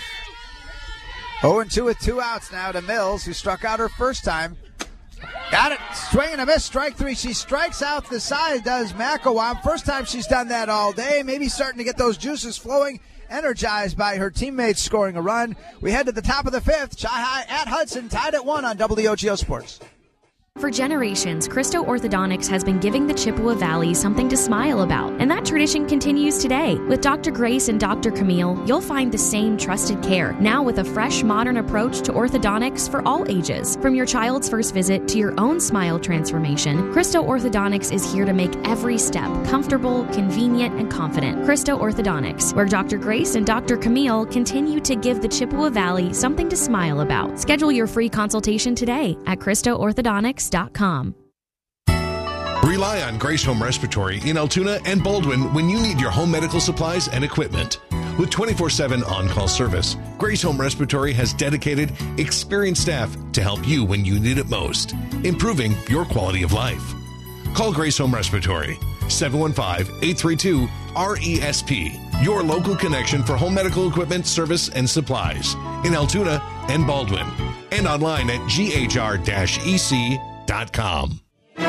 oh and two with two outs now to Mills, who struck out her first time. Got it. Swing and a miss, strike three. She strikes out the side, does McElwain. First time she's done that all day. Maybe starting to get those juices flowing, energized by her teammates scoring a run. We head to the top of the fifth. Chi High at Hudson, tied at one on W O G O Sports. For generations, Christo Orthodontics has been giving the Chippewa Valley something to smile about, and that tradition continues today. With Doctor Grace and Doctor Camille, you'll find the same trusted care, now with a fresh, modern approach to orthodontics for all ages. From your child's first visit to your own smile transformation, Christo Orthodontics is here to make every step comfortable, convenient, and confident. Christo Orthodontics, where Doctor Grace and Doctor Camille continue to give the Chippewa Valley something to smile about. Schedule your free consultation today at Christo Orthodontics dot com. Rely on Grace Home Respiratory in Altoona and Baldwin when you need your home medical supplies and equipment. With twenty-four seven on-call service, Grace Home Respiratory has dedicated, experienced staff to help you when you need it most, improving your quality of life. Call Grace Home Respiratory, seven one five, eight three two, R E S P, your local connection for home medical equipment, service, and supplies in Altoona and Baldwin, and online at G H R E C dot com. To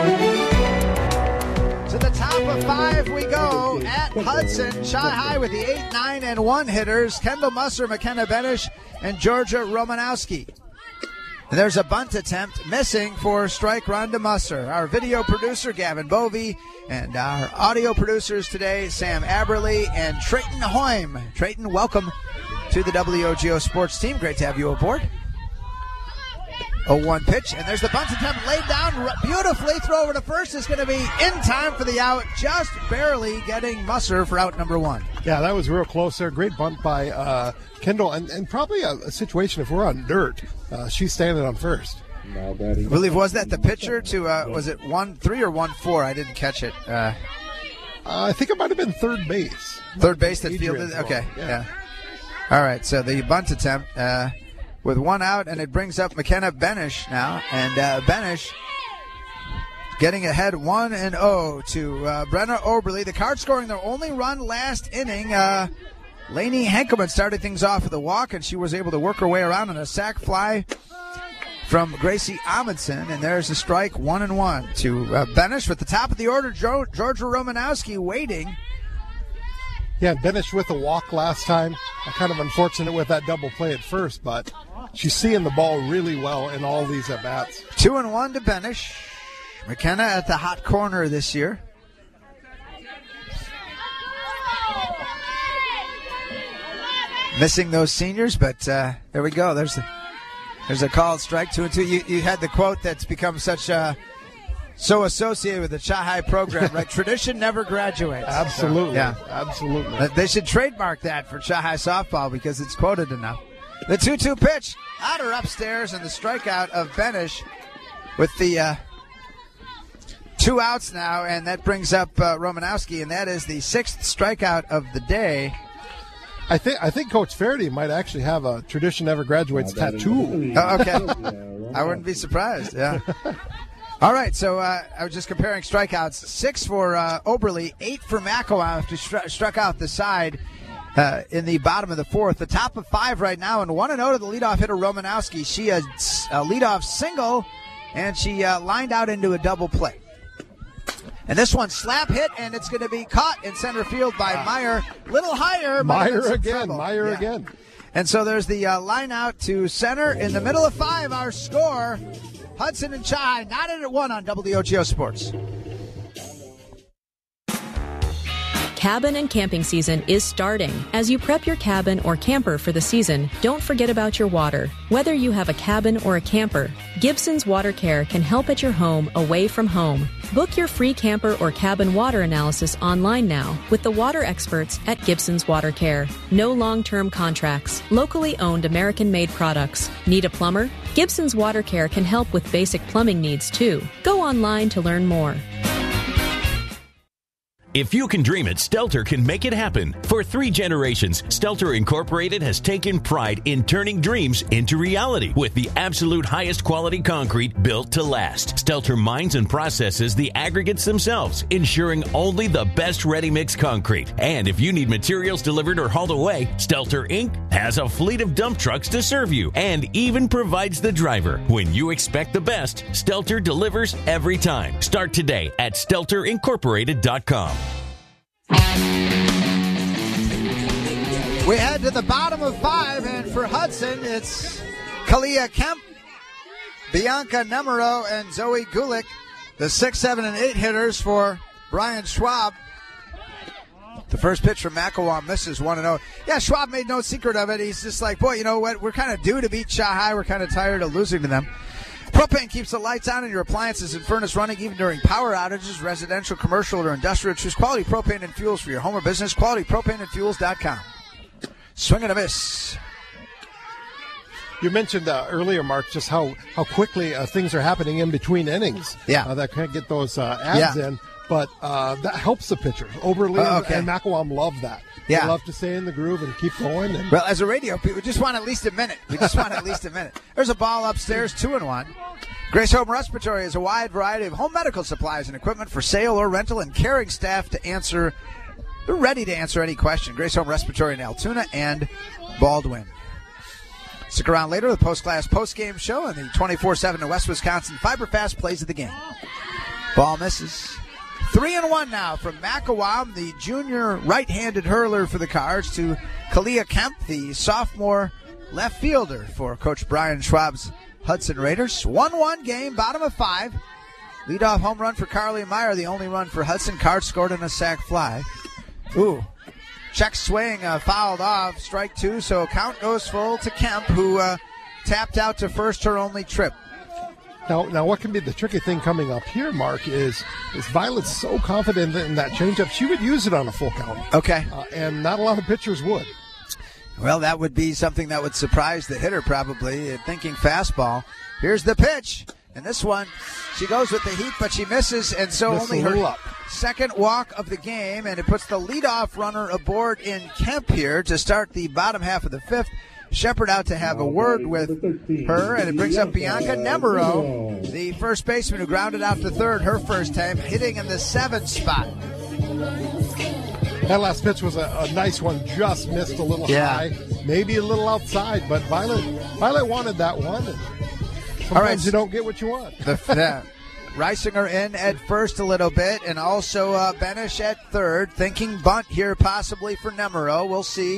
the top of five we go at Hudson. Chi High with the eight, nine, and one hitters. Kendall Musser, McKenna Benish, and Georgia Romanowski. And there's a bunt attempt missing for strike run to Musser. Our video producer, Gavin Bovey, and our audio producers today, Sam Aberley and Trayton Hoym. Trayton, welcome to the W O G O Sports team. Great to have you aboard. oh one pitch, and there's the bunt attempt laid down beautifully. Throw over to first is going to be in time for the out, just barely getting Musser for out number one. Yeah, that was real close there. Great bunt by uh, Kendall, and, and probably a, a situation if we're on dirt, uh, she's standing on first. I believe, was that the pitcher to, uh, was it one three or one four? I didn't catch it. Uh, uh, I think it might have been third base. Third base that fielded? Okay, yeah. yeah. All right, so the bunt attempt uh, with one out, and it brings up McKenna Benish now. And uh, Benish getting ahead one and oh to uh, Brenna Oberly. The Cards scoring their only run last inning. Uh, Lainey Henkelman started things off with a walk, and she was able to work her way around on a sac fly from Gracie Amundsen. And there's a strike, one and one to uh, Benish. At the top of the order, jo- Georgia Romanowski waiting. Yeah, Benish with a walk last time. Kind of unfortunate with that double play at first, but she's seeing the ball really well in all these at-bats. Two and one to Benish. McKenna at the hot corner this year. Missing those seniors, but uh, there we go. There's a, there's a called strike, two and two. You, you had the quote that's become such a... so associated with the Chi-Hi program, right? Tradition never graduates. Absolutely. So, yeah. Absolutely. They should trademark that for Chi-Hi softball because it's quoted enough. The two two pitch, out or upstairs, and the strikeout of Benish with the uh, two outs now, and that brings up uh, Romanowski, and that is the sixth strikeout of the day. I think I think Coach Faraday might actually have a Tradition Never Graduates oh, tattoo. Oh, okay. I wouldn't be surprised, yeah. All right, so uh, I was just comparing strikeouts. Six for uh, Oberly, eight for McElwain, who stru- struck out the side uh, in the bottom of the fourth. The top of five right now, and one and oh to the leadoff hitter, Romanowski. She a, a leadoff single, and she uh, lined out into a double play. And this one, slap hit, and it's going to be caught in center field by Meyer. Little higher. Meyer again, Meyer yeah. again. And so there's the uh, line out to center. In the middle of five, our score, Hudson and Chi, not in at one on W O G O Sports. Cabin and camping season is starting. As you prep your cabin or camper for the season, don't forget about your water. Whether you have a cabin or a camper, Gibson's Water Care can help at your home away from home. Book your free camper or cabin water analysis online now with the water experts at Gibson's Water Care. No long-term contracts, locally owned American-made products. Need a plumber? Gibson's Water Care can help with basic plumbing needs too. Go online to learn more. If you can dream it, Stelter can make it happen. For three generations, Stelter Incorporated has taken pride in turning dreams into reality with the absolute highest quality concrete built to last. Stelter mines and processes the aggregates themselves, ensuring only the best ready-mix concrete. And if you need materials delivered or hauled away, Stelter Incorporated has a fleet of dump trucks to serve you and even provides the driver. When you expect the best, Stelter delivers every time. Start today at stelter incorporated dot com. We head to the bottom of five, and for Hudson, it's Kalia Kemp, Bianca Nemero, and Zoe Gulick, the six, seven, and eight hitters for Brian Schwab. The first pitch from McElwain misses one and oh. Yeah, Schwab made no secret of it. He's just like, boy, you know what? We're kind of due to beat Chi-Hi. We're kind of tired of losing to them. Propane keeps the lights on and your appliances and furnace running even during power outages, residential, commercial, or industrial. Choose quality propane and fuels for your home or business. quality propane and fuels dot com. Swing and a miss. You mentioned uh, earlier, Mark, just how, how quickly uh, things are happening in between innings. Yeah. Uh, that can't get those uh, ads yeah. in, but uh, that helps the pitchers. Oberly uh, okay. and McElwain love that. Yeah. They love to stay in the groove and keep going. And well, as a radio, we just want at least a minute. We just want at least a minute. There's a ball upstairs, two and one. Grace Home Respiratory is a wide variety of home medical supplies and equipment for sale or rental, and caring staff to answer. They're ready to answer any question. Grace Home Respiratory in Altoona and Baldwin. Stick around later. The post-class post-game show and the twenty-four seven to West Wisconsin FiberFast plays of the game. Ball misses. Three and one now from McElwain, the junior right-handed hurler for the Cards, to Kalia Kemp, the sophomore left fielder for Coach Brian Schwab's Hudson Raiders. one one game, bottom of five. Leadoff home run for Carly Meyer, the only run for Hudson. Cards scored in a sac fly. Ooh. Check swing uh, fouled off, strike two, so count goes full to Kemp, who uh, tapped out to first her only trip. Now, now, what can be the tricky thing coming up here, Mark, is is Violet's so confident in that changeup, she would use it on a full count. Okay. Uh, and not a lot of pitchers would. Well, that would be something that would surprise the hitter probably, thinking fastball. Here's the pitch. And this one, she goes with the heat, but she misses, and so Missed only a little her up. second walk of the game, and it puts the leadoff runner aboard in Kemp here to start the bottom half of the fifth. Shepard out to have a word with her, and it brings up Bianca Nemero, the first baseman who grounded out to third her first time, hitting in the seventh spot. That last pitch was a, a nice one, just missed a little Yeah. high, maybe a little outside, but Violet Violet wanted that one. And sometimes All right. you don't get what you want. The, the Reisinger in at first a little bit, and also uh, Benish at third, thinking bunt here possibly for Nemero. We'll see.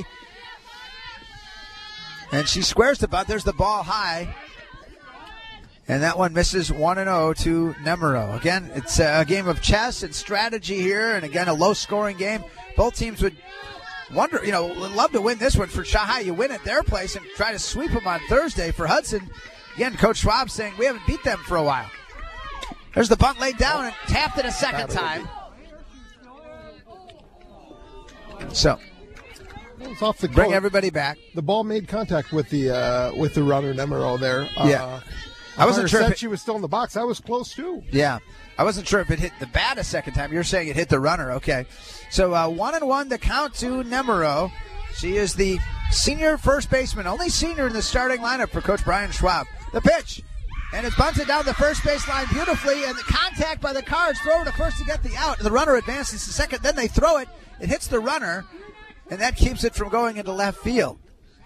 And she squares the bunt. There's the ball high. And that one misses one and oh to Nemero. Again, it's a game of chess and strategy here, and again, a low-scoring game. Both teams would wonder, you know, love to win this one for Shanghai. You win at their place and try to sweep them on Thursday. For Hudson, again, Coach Schwab saying we haven't beat them for a while. There's the bunt laid down and tapped it a second time. So, It's off the bring goal. everybody back. The ball made contact with the uh, with the runner Nemero there. Yeah. Uh, I wasn't sure if said it- she was still in the box. I was close too. Yeah. I wasn't sure if it hit the bat a second time. You're saying it hit the runner. Okay. So uh, one and one the count to Nemero. She is the senior first baseman, only senior in the starting lineup for Coach Brian Schwab. The pitch. And it's bunted down the first base line beautifully, and the contact by the Cards. Throw to first to get the out. The runner advances to second. Then they throw it. It hits the runner, and that keeps it from going into left field.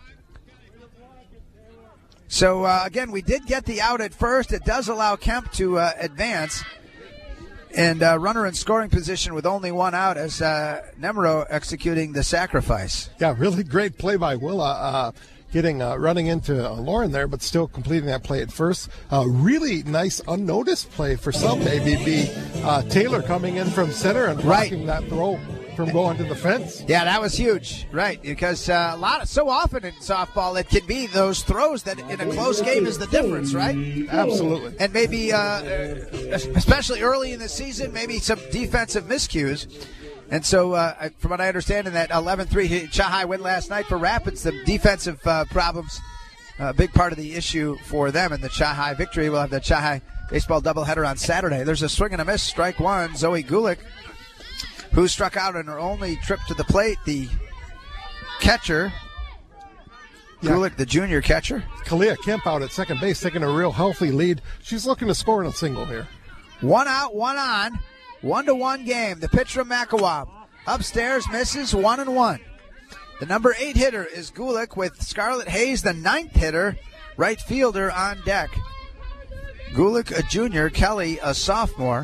So, uh, again, we did get the out at first. It does allow Kemp to uh, advance. And uh, runner in scoring position with only one out as uh, Nemero executing the sacrifice. Yeah, really great play by Willa, uh, getting uh, running into uh, Lauren there, but still completing that play at first. Uh, really nice unnoticed play for some, maybe be uh, Taylor coming in from center and blocking that throw from going to the fence. Yeah, that was huge, right? Because uh, a lot of, so often in softball, it can be those throws that in a close game is the difference, right? Absolutely. And maybe, uh, especially early in the season, maybe some defensive miscues. And so, uh, from what I understand, in that eleven three Shanghai win last night for Rapids, the defensive uh, problems, a big part of the issue for them. And the Shanghai victory, we'll have the Shanghai baseball doubleheader on Saturday. There's a swing and a miss, strike one, Zoe Gulick, who struck out on her only trip to the plate, the catcher, Yeah. Gulick, the junior catcher. Kalia Kemp out at second base, taking a real healthy lead. She's looking to score in a single here. One out, one on, one to one game. The pitch from Makawam upstairs misses, one and one. The number eight hitter is Gulick with Scarlett Hayes, the ninth hitter, right fielder on deck. Gulick, a junior, Kelly, a sophomore.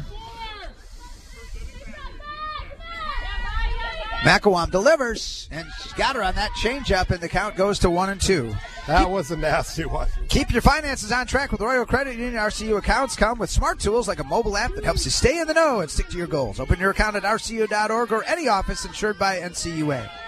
Makawam delivers, and she's got her on that changeup, and the count goes to one and two. That Keep, was a nasty one. Keep your finances on track with Royal Credit Union. R C U accounts come with smart tools like a mobile app that helps you stay in the know and stick to your goals. Open your account at R C U dot org or any office insured by N C U A.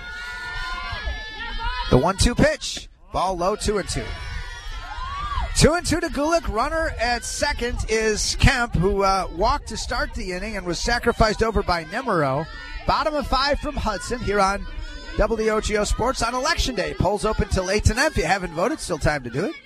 The one two pitch. Ball low, two and two. Two and two to Gulick. Runner at second is Kemp, who uh, walked to start the inning and was sacrificed over by Nemero. Bottom of five from Hudson here on W O G O Sports on Election Day. Polls open till eight tonight. If you haven't voted, still time to do it.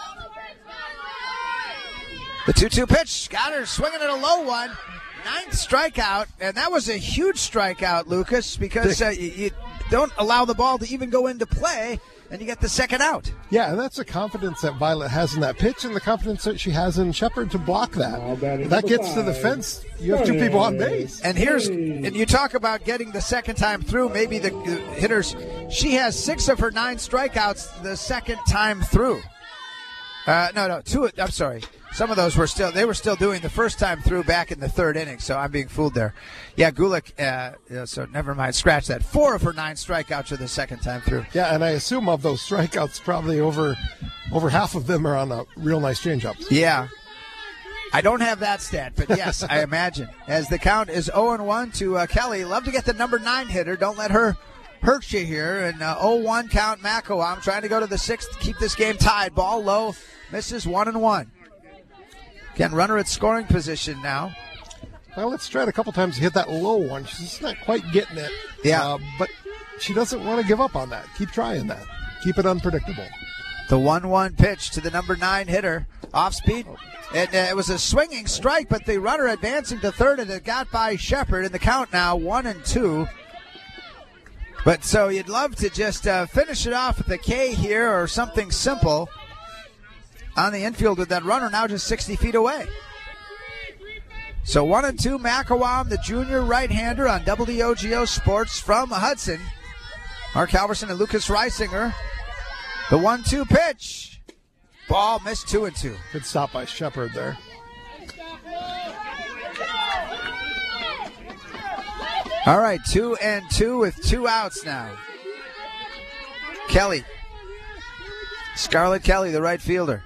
The two two pitch. Got her swinging at a low one. Ninth strikeout. And that was a huge strikeout, Lucas, because uh, you, you don't allow the ball to even go into play, and you get the second out. Yeah, and that's the confidence that Violet has in that pitch and the confidence that she has in Shepard to block that. If that gets to the fence, you have two people on base. And here's, and you talk about getting the second time through, maybe the uh, hitters, she has six of her nine strikeouts the second time through. Uh, no, no, two, I'm sorry. Some of those were still, they were still doing the first time through back in the third inning, so I'm being fooled there. Yeah, Gulick, uh, yeah, so never mind, scratch that. Four of her nine strikeouts are the second time through. Yeah, and I assume of those strikeouts, probably over over half of them are on a real nice changeup. Yeah. I don't have that stat, but yes, I imagine. As the count is oh and one to uh, Kelly. Love to get the number nine hitter. Don't let her hurt you here. And uh, oh one count Mako. I'm trying to go to the sixth, keep this game tied. Ball low, misses one and one. Again, runner at scoring position now. Well, let's try it a couple times to hit that low one. She's not quite getting it. Yeah. Uh, but she doesn't want to give up on that. Keep trying that. Keep it unpredictable. The one one pitch to the number nine hitter. Off speed. And uh, it was a swinging strike, but the runner advancing to third, and it got by Shepard. In the count now, one and two. But so you'd love to just uh, finish it off with a K here or something simple on the infield with that runner now just sixty feet away. So one and two, McElwain, the junior right-hander on W O G O Sports from Hudson. Mark Halverson and Lucas Reisinger. The one two pitch. Ball missed two and two. Good stop by Shepard there. All right, two and two with two outs now. Kelly. Scarlett Kelly, the right fielder.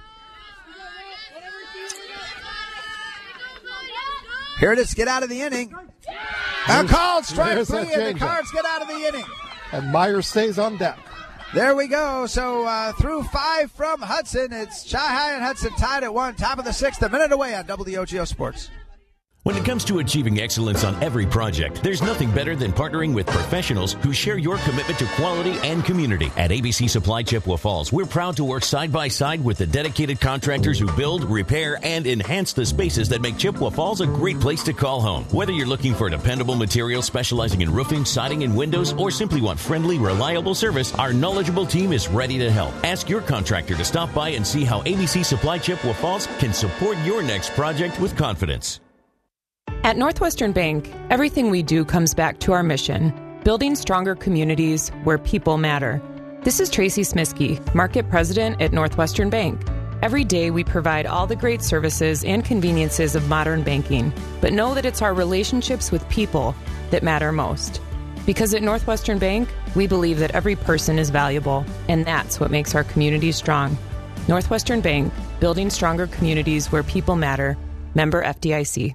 Here it is, get out of the inning. A called strike three, and the Cards get out of the inning. And Meyer stays on deck. There we go. So uh, through five from Hudson, it's Chi-Hi and Hudson tied at one. Top of the sixth, a minute away on W O G O Sports. When it comes to achieving excellence on every project, there's nothing better than partnering with professionals who share your commitment to quality and community. At A B C Supply Chippewa Falls, we're proud to work side by side with the dedicated contractors who build, repair, and enhance the spaces that make Chippewa Falls a great place to call home. Whether you're looking for dependable material specializing in roofing, siding, and windows, or simply want friendly, reliable service, our knowledgeable team is ready to help. Ask your contractor to stop by and see how A B C Supply Chippewa Falls can support your next project with confidence. At Northwestern Bank, everything we do comes back to our mission, building stronger communities where people matter. This is Tracy Smiskey, Market President at Northwestern Bank. Every day we provide all the great services and conveniences of modern banking, but know that it's our relationships with people that matter most. Because at Northwestern Bank, we believe that every person is valuable, and that's what makes our community strong. Northwestern Bank, building stronger communities where people matter. Member F D I C.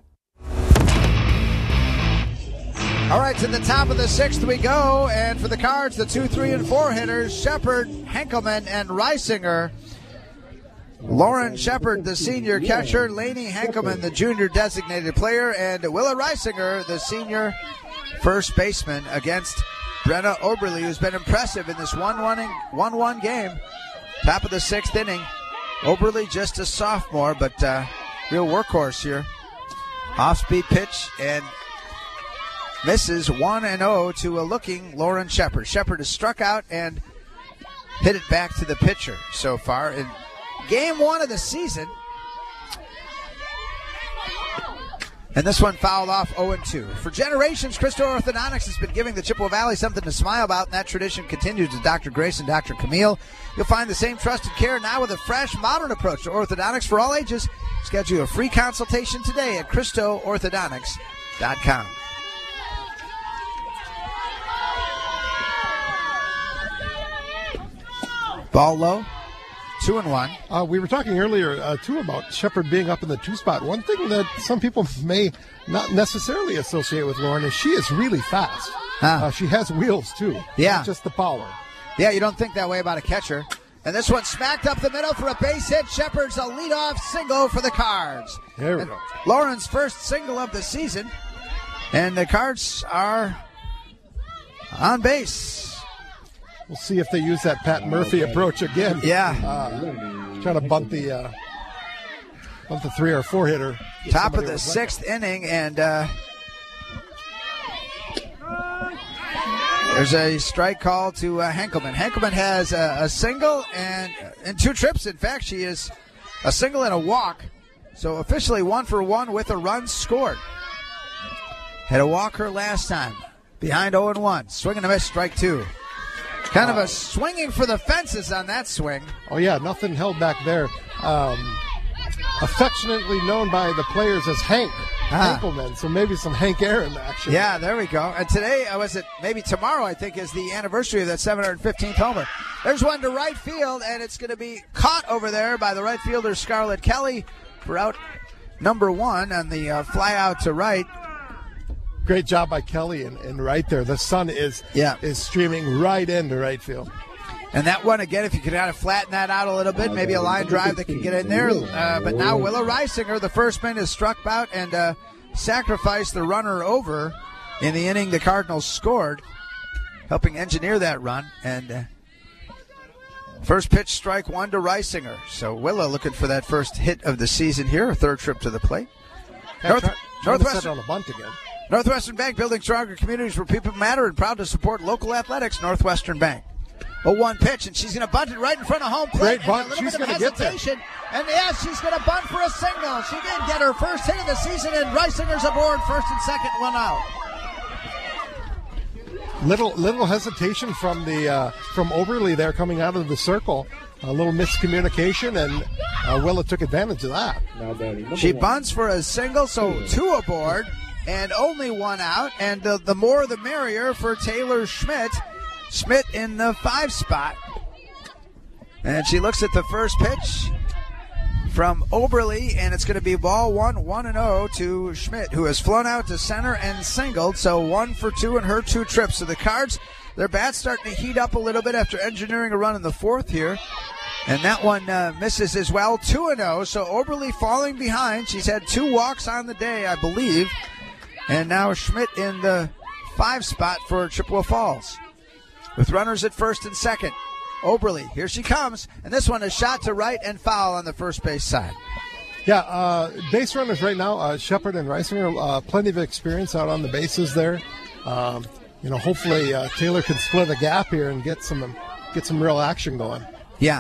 All right, to the top of the sixth we go, and for the Cards, the two, three, and four hitters, Shepard, Henkelman, and Reisinger. Lauren Shepard, the senior catcher, Lainey Henkelman, the junior designated player, and Willa Reisinger, the senior first baseman, against Brenna Oberle, who's been impressive in this one one game. Top of the sixth inning. Oberle just a sophomore, but uh, real workhorse here. Off-speed pitch, and misses one and oh to a looking Lauren Shepard. Shepard has struck out and hit it back to the pitcher so far in game one of the season. And this one fouled off oh and two. For generations, Christo Orthodontics has been giving the Chippewa Valley something to smile about, and that tradition continues with Doctor Grace and Doctor Camille. You'll find the same trusted care now with a fresh, modern approach to orthodontics for all ages. Schedule a free consultation today at Christo Orthodontics dot com. Ball low, two and one. Uh, we were talking earlier, uh, too, about Shepard being up in the two spot. One thing that some people may not necessarily associate with Lauren is she is really fast. Huh. Uh, she has wheels, too. Yeah. Not just the power. Yeah, you don't think that way about a catcher. And this one smacked up the middle for a base hit. Shepard's a leadoff single for the Cards. There we and go. Lauren's first single of the season. And the Cards are on base. We'll see if they use that Pat Murphy approach again. Yeah. Uh, trying to bunt the uh, bunt the three or four hitter. Top of the sixth inning, and uh, there's a strike call to uh, Henkelman. Henkelman has a, a single and, and two trips. In fact, she is a single and a walk. So officially one for one with a run scored. Had a walk her last time. Behind oh and one. Swing and a miss, strike two. Kind of a swinging for the fences on that swing. Oh, yeah, nothing held back there. Um, affectionately known by the players as Hank Ah. Henkelman, so maybe some Hank Aaron action. Yeah, there we go. And today, uh, was it maybe tomorrow, I think, is the anniversary of that seven hundred fifteenth homer. There's one to right field, and it's going to be caught over there by the right fielder, Scarlett Kelly, for out number one on the uh, fly out to right. Great job by Kelly and, and right there. The sun is yeah. is streaming right into right field. And that one, again, if you could kind of flatten that out a little bit, maybe a line drive that can get in there. Uh, but now Willa Reisinger, the first man, is struck out and uh, sacrificed the runner over in the inning the Cardinals scored, helping engineer that run. And uh, first pitch, strike one to Reisinger. So Willa looking for that first hit of the season here, a third trip to the plate. North, try, try Northwestern on the bunt again. Northwestern Bank, building stronger communities where people matter, and proud to support local athletics. Northwestern Bank. A one pitch, and she's going to bunt it right in front of home plate. Great bunt. And a little She's bit of going to get there. hesitation. And yes, she's going to bunt for a single. She did get her first hit of the season, and Reisinger's aboard, first and second, one out. Little little hesitation from the uh, from Oberle there coming out of the circle. A little miscommunication, and uh, Willa took advantage of that. She bunts for a single, so two aboard, and only one out. And the, the more the merrier for Taylor Schmidt. Schmidt in the five spot. And she looks at the first pitch from Oberle, and it's going to be ball one, one and oh to Schmidt, who has flown out to center and singled. So one for two in her two trips. So the Cards, their bat's starting to heat up a little bit after engineering a run in the fourth here. And that one uh, misses as well, two and oh. So Oberle falling behind. She's had two walks on the day, I believe. And now Schmidt in the five spot for Chippewa Falls. With runners at first and second. Oberle, here she comes. And this one is shot to right and foul on the first base side. Yeah, uh, base runners right now, uh, Shepard and Reisinger, uh, plenty of experience out on the bases there. Um, you know, hopefully uh, Taylor can split a gap here and get some get some real action going. Yeah.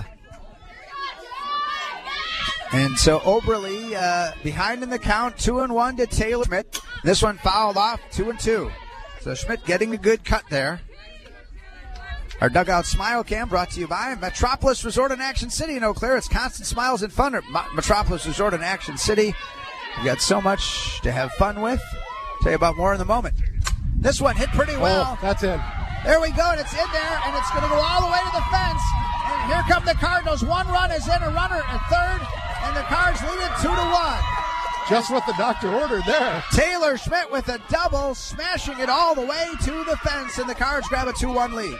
And so Oberle uh, behind in the count, two and one to Taylor Schmidt. This one fouled off, two and two. So Schmidt getting a good cut there. Our Dugout Smile Cam brought to you by Metropolis Resort in Action City in Eau Claire. It's constant smiles and fun at Metropolis Resort in Action City. We've got so much to have fun with. Tell you about more in a moment. This one hit pretty well. Oh, that's in. There we go, and it's in there, and it's going to go all the way to the fence. And here come the Cardinals. One run is in, a runner at third, and the Cards lead it two to one. Just what the doctor ordered there. Taylor Schmidt with a double, smashing it all the way to the fence, and the Cards grab a two one lead.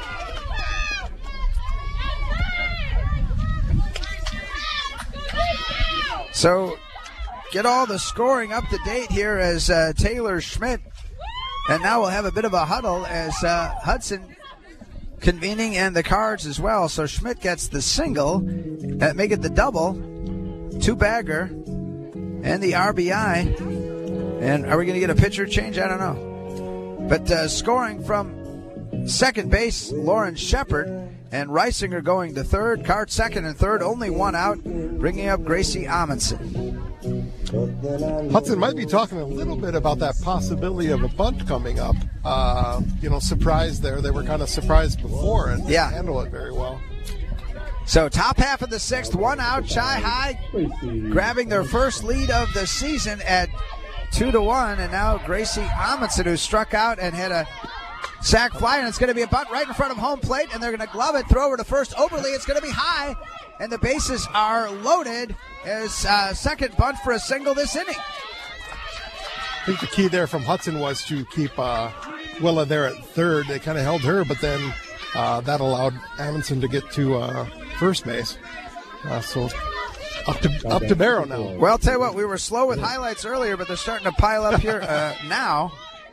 So, get all the scoring up to date here as uh, Taylor Schmidt, and now we'll have a bit of a huddle as uh, Hudson convening and the Cards as well. So Schmidt gets the single, uh, make it the double, two-bagger, and the R B I. And are we going to get a pitcher change? I don't know. But uh, scoring from second base, Lauren Shepard, and Reisinger going to third. Card second and third, only one out, bringing up Gracie Amundsen. Hudson might be talking a little bit about that possibility of a bunt coming up. Uh, you know, surprise there. They were kind of surprised before and yeah. handle it very well. So top half of the sixth, one out, Chi High grabbing their first lead of the season at two to one, and now Gracie Amundsen, who struck out and had a sack fly, and it's going to be a bunt right in front of home plate, and they're going to glove it, throw over to first. Oberle, it's going to be high, and the bases are loaded as uh, second bunt for a single this inning. I think the key there from Hudson was to keep uh, Willa there at third. They kind of held her, but then uh, that allowed Amundsen to get to uh, first base. Uh, so up to up to Barrow now. Well, I'll tell you what, we were slow with highlights earlier, but they're starting to pile up here uh, now.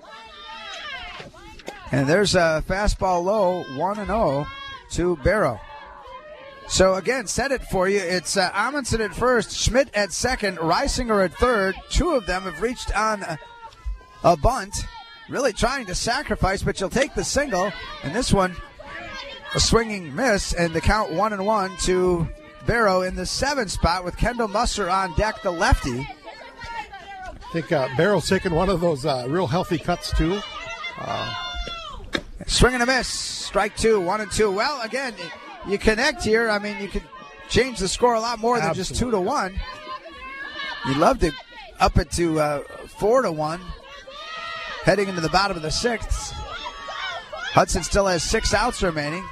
And there's a fastball low, one and oh to Barrow. So, again, set it for you. It's uh, Amundsen at first, Schmidt at second, Reisinger at third. Two of them have reached on a, a bunt, really trying to sacrifice, but you'll take the single. And this one, a swinging miss, and the count one and one to Barrow in the seventh spot with Kendall Musser on deck, the lefty. I think uh, Barrow's taking one of those uh, real healthy cuts, too. Uh, Swing and a miss. Strike two, one and two. Well, again, you connect here. I mean, you could change the score a lot more than Absolutely. just two to one. You'd love to up it to uh, four to one, heading into the bottom of the sixth. Hudson still has six outs remaining.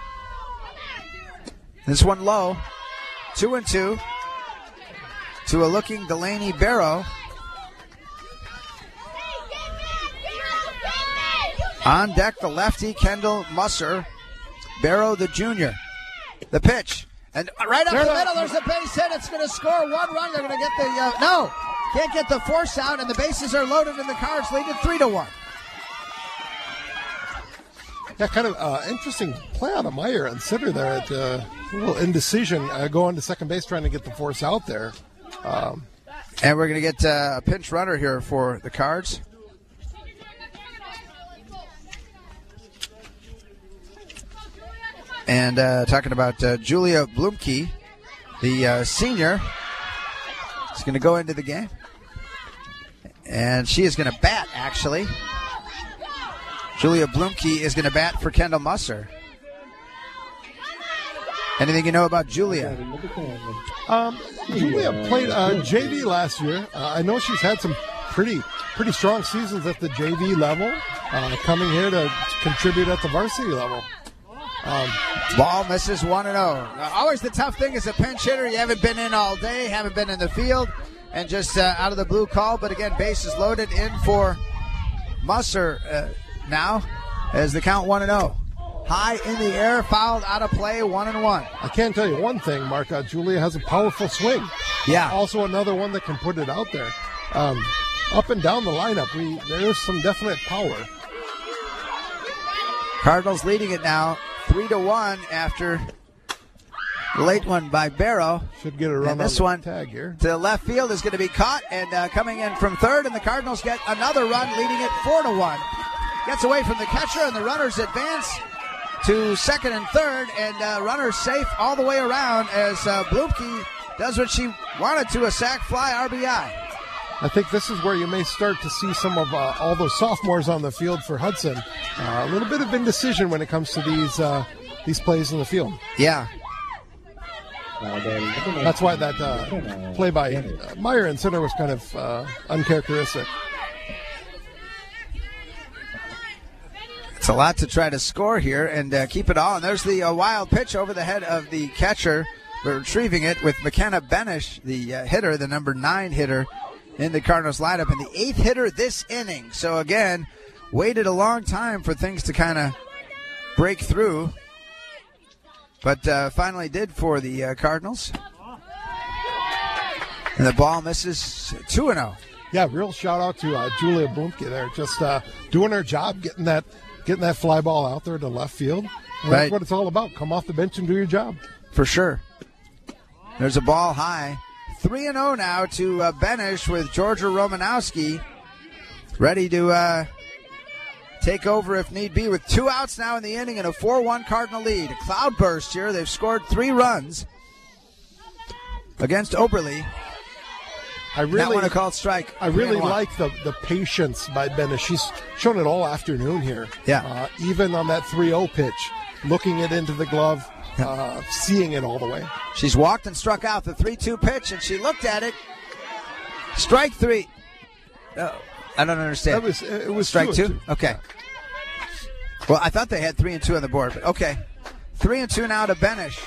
This one low, two and two to a looking Delaney Barrow. On deck, the lefty, Kendall Musser. Barrow, the junior. The pitch. And right up They're the not- middle, there's a base hit. It's going to score one run. They're going to get the, uh, no, can't get the force out, and the bases are loaded, and the Cards lead it three to one. Yeah, kind of uh, interesting play out of Meyer and Sitter there at uh, a little indecision, uh, going to second base trying to get the force out there. Um, and we're going to get uh, a pinch runner here for the Cards. And uh, talking about uh, Julia Blumke, the uh, senior, is going to go into the game. And she is going to bat, actually. Julia Blumke is going to bat for Kendall Musser. Anything you know about Julia? Um, Julia played uh, J V last year. Uh, I know she's had some pretty pretty strong seasons at the J V level, uh, coming here to contribute at the varsity level. Um, Ball misses one and oh. Uh, always the tough thing as a pinch hitter. You haven't been in all day, haven't been in the field, and just uh, out of the blue call. But again, bases loaded in for Musser uh, now as the count one and oh. High in the air, fouled out of play, one and one. I can tell you one thing, Mark. Uh, Julia has a powerful swing. Yeah. Also another one that can put it out there. Um, up and down the lineup, we there's some definite power. Cardinals leading it now, three to one after the late one by Barrow. Should get a run and this on the one tag here. To the left field is going to be caught, and uh, coming in from third, and the Cardinals get another run, leading it four to one. Gets away from the catcher, and the runners advance to second and third, and uh, runners safe all the way around as uh, Blumke does what she wanted to, a sac fly R B I. I think this is where you may start to see some of uh, all those sophomores on the field for Hudson. Uh, a little bit of indecision when it comes to these uh, these plays in the field. Yeah. That's why that uh, play by uh, Meyer and Center was kind of uh, uncharacteristic. It's a lot to try to score here and uh, keep it all. And there's the uh, wild pitch over the head of the catcher, but retrieving it with McKenna Benish, the uh, hitter, the number nine hitter in the Cardinals lineup, and the eighth hitter this inning. So again, waited a long time for things to kind of break through, but uh, finally did for the uh, Cardinals. And the ball misses two and oh. Yeah, real shout out to uh, Julia Blumke there, just uh, doing her job, getting that getting that fly ball out there to left field. And Right. That's what it's all about. Come off the bench and do your job. For sure. There's a ball high. three and oh now to uh, Benish with Georgia Romanowski ready to uh, take over if need be with two outs now in the inning and a four one Cardinal lead. A cloudburst here. They've scored three runs against Oberle. I really That one a called strike. I Three really and one. like the, the patience by Benish. She's shown it all afternoon here. Yeah. Uh, even on that three oh pitch, looking it into the glove, uh, seeing it all the way. She's walked and struck out the three two pitch, and she looked at it. Strike three. Oh, I don't understand. That was it was strike two two? and two. Okay. Well, I thought they had three and two on the board, but okay. Three and two now to Benish.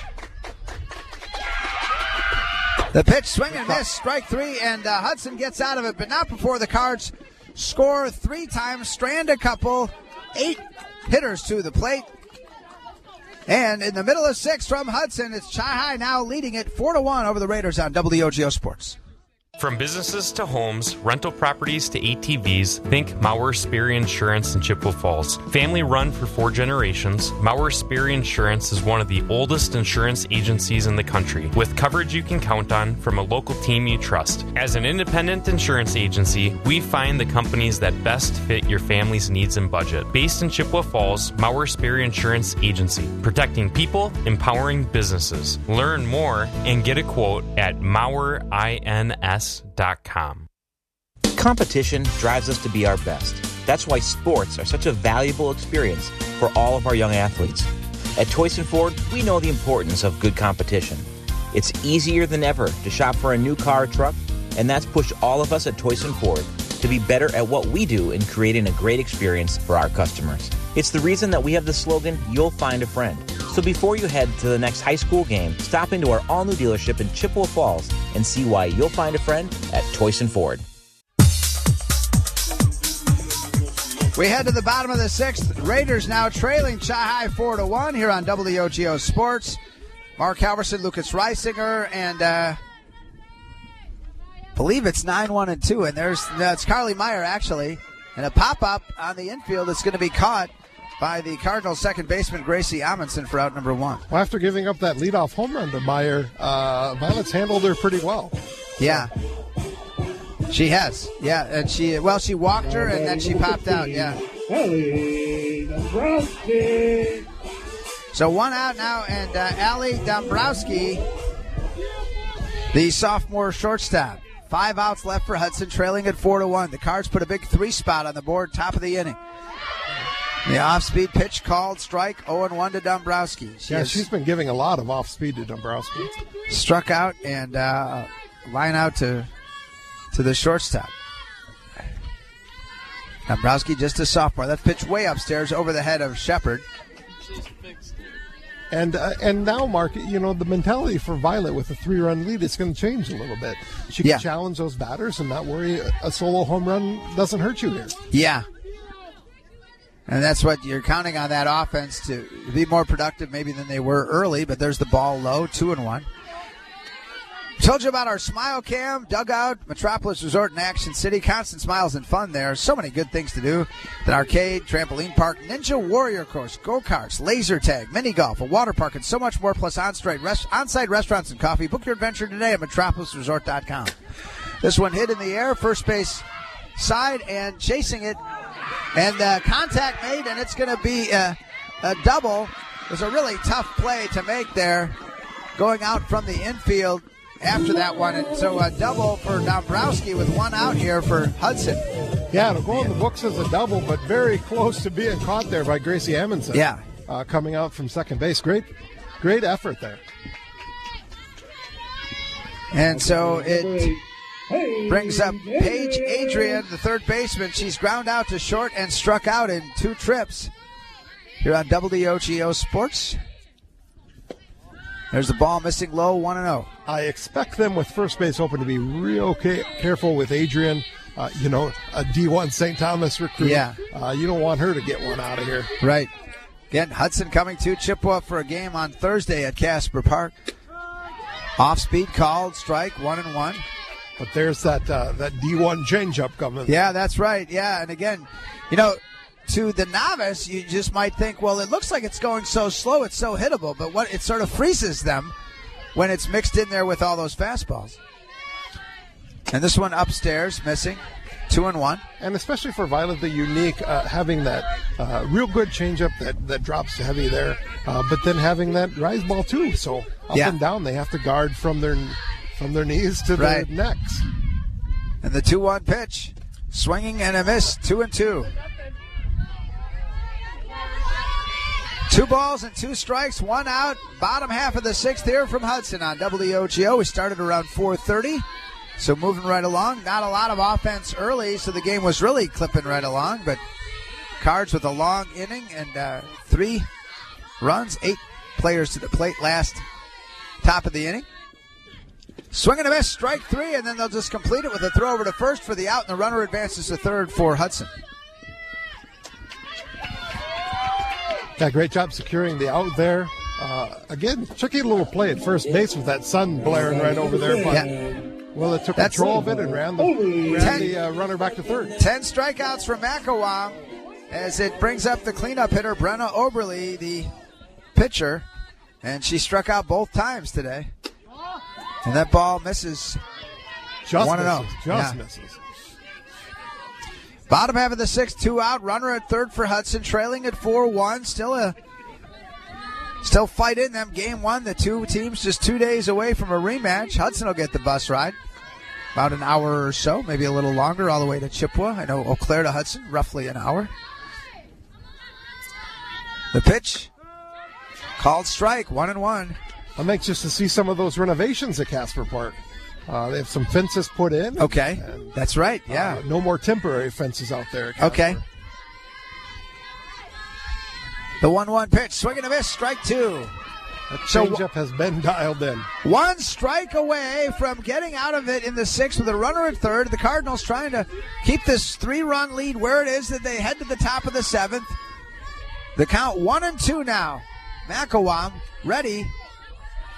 The pitch, swing and miss, strike three, and uh, Hudson gets out of it, but not before the Cards score three times, strand a couple, eight hitters to the plate. And in the middle of six from Hudson, it's Chi-Hi now leading it four to one over the Raiders on W O G O Sports. From businesses to homes, rental properties to A T Vs, think Maurer Sperry Insurance in Chippewa Falls. Family run for four generations, Maurer Sperry Insurance is one of the oldest insurance agencies in the country, with coverage you can count on from a local team you trust. As an independent insurance agency, we find the companies that best fit your family's needs and budget. Based in Chippewa Falls, Maurer Sperry Insurance Agency, protecting people, empowering businesses. Learn more and get a quote at Maurer I N S dot com. Competition drives us to be our best. That's why sports are such a valuable experience for all of our young athletes. At Toyson Ford, we know the importance of good competition. It's easier than ever to shop for a new car or truck, and that's pushed all of us at Toyson Ford to be better at what we do in creating a great experience for our customers. It's the reason that we have the slogan, "You'll find a friend." So before you head to the next high school game, stop into our all-new dealership in Chippewa Falls and see why you'll find a friend at Toyson Ford. We head to the bottom of the sixth. Raiders now trailing Chi-Hi four to one here on W O G O Sports. Mark Halverson, Lucas Reisinger, and uh, I believe it's nine one and two. And there's that's Carly Meyer, actually. And a pop-up on the infield that's going to be caught by the Cardinals' second baseman, Gracie Amundsen, for out number one. Well, after giving up that leadoff home run to Meyer, uh, Violet's handled her pretty well. Yeah. She has. Yeah, and she, well, she walked her, and then she popped out, yeah. So one out now, and uh, Allie Dombrowski, the sophomore shortstop. Five outs left for Hudson, trailing at four to one. The Cards put a big three spot on the board, top of the inning. The off-speed pitch called strike, oh and one to Dombrowski. She yeah, she's been giving a lot of off-speed to Dombrowski. Struck out and uh, line out to to the shortstop. Dombrowski just a sophomore. That pitch way upstairs over the head of Shepard. And uh, and now, Mark, you know, the mentality for Violet with a three-run lead is going to change a little bit. She can yeah. challenge those batters and not worry a solo home run doesn't hurt you here. Yeah. And that's what you're counting on, that offense to be more productive maybe than they were early, but there's the ball low, two and one. Told you about our Smile Cam, dugout, Metropolis Resort in Action City. Constant smiles and fun there. So many good things to do. The arcade, trampoline park, Ninja Warrior course, go-karts, laser tag, mini golf, a water park, and so much more, plus on-site, rest- on-site restaurants and coffee. Book your adventure today at metropolis resort dot com. This one hit in the air, first base side, and chasing it. And uh, contact made, and it's going to be a, a double. It was a really tough play to make there, going out from the infield after that one. And so a double for Dombrowski with one out here for Hudson. Yeah, it'll go in the books as a double, but very close to being caught there by Gracie Amundsen. Yeah. Uh, coming out from second base. Great, great effort there. And so it brings up Paige Adrian, the third baseman. She's ground out to short and struck out in two trips here on W O G O Sports. There's the ball missing low, one and oh. I expect them with first base open to be real ca- careful with Adrian. Uh, you know, a D one Saint Thomas recruit. Yeah. Uh, you don't want her to get one out of here. Right. Again, Hudson coming to Chippewa for a game on Thursday at Casper Park. Off-speed called, strike, one and one. But there's that uh, that D one changeup coming. Yeah, that's right. Yeah, and again, you know, to the novice, you just might think, well, it looks like it's going so slow, it's so hittable. But what it sort of freezes them when it's mixed in there with all those fastballs. And this one upstairs, missing, two and one. And especially for Violet, the unique, uh, having that uh, real good changeup that, that drops heavy there, uh, but then having that rise ball too. So up yeah. and down, they have to guard from their from their knees to right. their necks. And the two one pitch, swinging and a miss, two and two. Two balls and two strikes, one out. Bottom half of the sixth here from Hudson on W O G O. We started around four thirty, so moving right along. Not a lot of offense early, so the game was really clipping right along. But Cards with a long inning and uh, three runs, eight players to the plate last top of the inning. Swing and a miss, strike three, and then they'll just complete it with a throw over to first for the out, and the runner advances to third for Hudson. Yeah, great job securing the out there. Uh, again, tricky little play at first base with that sun blaring right over there. But, yeah. well, it took That's control of it and ran the, ran ten, the uh, runner back to third. Ten strikeouts for Macawam as it brings up the cleanup hitter, Brenna Oberle, the pitcher. And she struck out both times today. And that ball misses. Just one and misses. oh. Just yeah. misses. Bottom half of the sixth, two out. Runner at third for Hudson, trailing at four one. Still a still fight in them. Game one, the two teams just two days away from a rematch. Hudson will get the bus ride. About an hour or so, maybe a little longer, all the way to Chippewa. I know Eau Claire to Hudson, roughly an hour. The pitch, called strike, one and one. I'm anxious to see some of those renovations at Casper Park. Uh, they have some fences put in. Okay, and, that's right, yeah. Uh, no more temporary fences out there at Casper. Okay. The one one pitch, swing and a miss, strike two. That changeup has been dialed in. One strike away from getting out of it in the sixth with a runner at third. The Cardinals trying to keep this three-run lead where it is that they head to the top of the seventh. The count one and two now. Macawam ready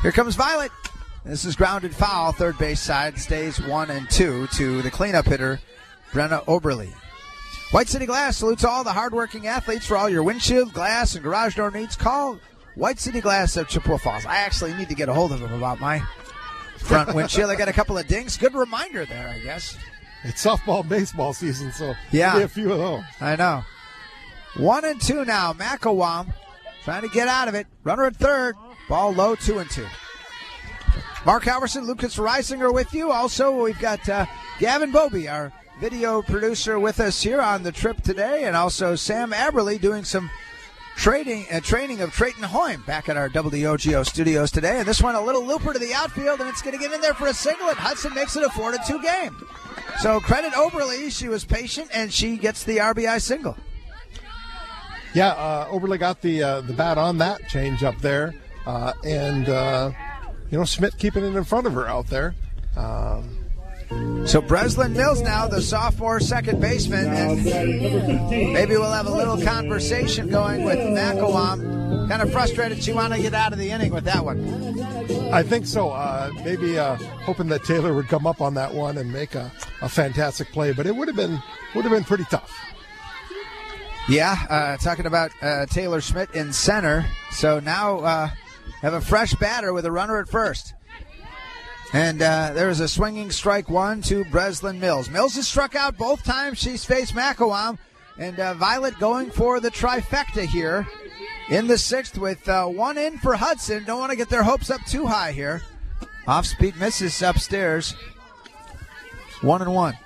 Here comes Violet. This is grounded foul. Third base side stays one and two to the cleanup hitter, Brenna Oberle. White City Glass salutes all the hardworking athletes. For all your windshield, glass, and garage door needs, call White City Glass of Chippewa Falls. I actually need to get a hold of them about my front windshield. I got a couple of dinks. Good reminder there, I guess. It's softball, baseball season, so yeah, maybe a few of those. I know. One and two now. Macawam trying to get out of it. Runner at third. Ball low, two and two. Mark Halverson, Lucas Reisinger with you. Also, we've got uh, Gavin Bobby, our video producer, with us here on the trip today, and also Sam Aberle doing some trading uh, training of Trayton Hoyme back at our W O G O studios today. And this one, a little looper to the outfield, and it's going to get in there for a single, and Hudson makes it a four to two game. So credit Oberle. She was patient, and she gets the R B I single. Yeah, uh, Oberle got the uh, the bat on that change up there, uh, and uh, you know, Schmidt keeping it in front of her out there. Um, So Breslin Mills now, the sophomore second baseman, and maybe we'll have a little conversation going with Macawam. Kind of frustrated she wanted to get out of the inning with that one. I think so. Uh, maybe uh, hoping that Taylor would come up on that one and make a, a fantastic play, but it would have been would have been pretty tough. Yeah, uh, talking about uh, Taylor Schmidt in center. So now uh, have a fresh batter with a runner at first. And uh, there's a swinging strike one to Breslin Mills. Mills has struck out both times she's faced Macawam. And uh, Violet going for the trifecta here in the sixth with uh, one in for Hudson. Don't want to get their hopes up too high here. Off-speed misses upstairs. One and one.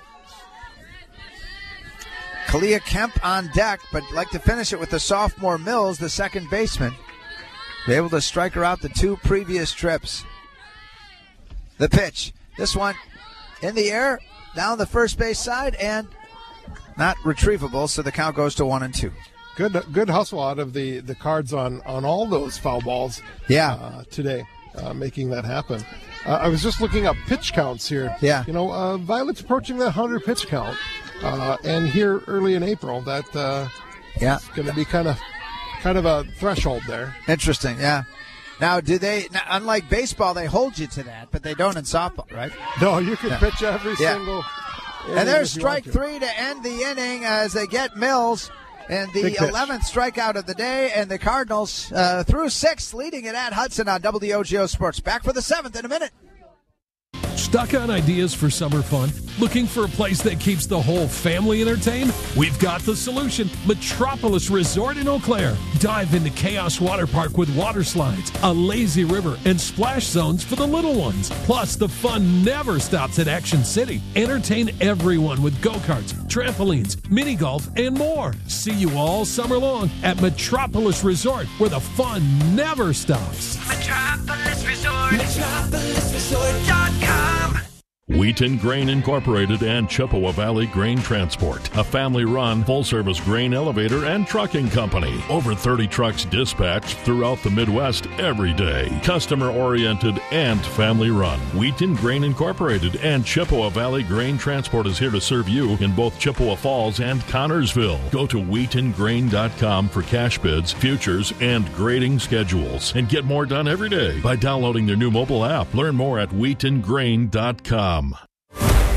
Kalia Kemp on deck, but like to finish it with the sophomore Mills, the second baseman. Be able to strike her out the two previous trips. The pitch. This one in the air, down the first base side, and not retrievable, so the count goes to one and two. Good good hustle out of the, the Cards on, on all those foul balls yeah. uh, today, uh, making that happen. Uh, I was just looking up pitch counts here. Yeah. You know, uh, Violet's approaching that one hundred pitch count, uh, and here early in April, that uh, yeah. is going to be kind of kind of a threshold there. Interesting, yeah. Now, do they, now, unlike baseball, they hold you to that, but they don't in softball, right? No, you can yeah. pitch every yeah. single. And there's strike to. three to end the inning as they get Mills. And the eleventh strikeout of the day, and the Cardinals uh, through six, leading it at Hudson on W O G O Sports. Back for the seventh in a minute. Stuck on ideas for summer fun? Looking for a place that keeps the whole family entertained? We've got the solution. Metropolis Resort in Eau Claire. Dive into Chaos Water Park with water slides, a lazy river, and splash zones for the little ones. Plus, the fun never stops at Action City. Entertain everyone with go-karts, trampolines, mini golf, and more. See you all summer long at Metropolis Resort, where the fun never stops. Metropolis Resort. Metropolis Resort dot com. Wheaton Grain Incorporated and Chippewa Valley Grain Transport, a family-run, full-service grain elevator and trucking company. Over thirty trucks dispatched throughout the Midwest every day. Customer-oriented and family-run. Wheaton Grain Incorporated and Chippewa Valley Grain Transport is here to serve you in both Chippewa Falls and Connorsville. Go to wheaton grain dot com for cash bids, futures, and grading schedules. And get more done every day by downloading their new mobile app. Learn more at wheaton grain dot com. To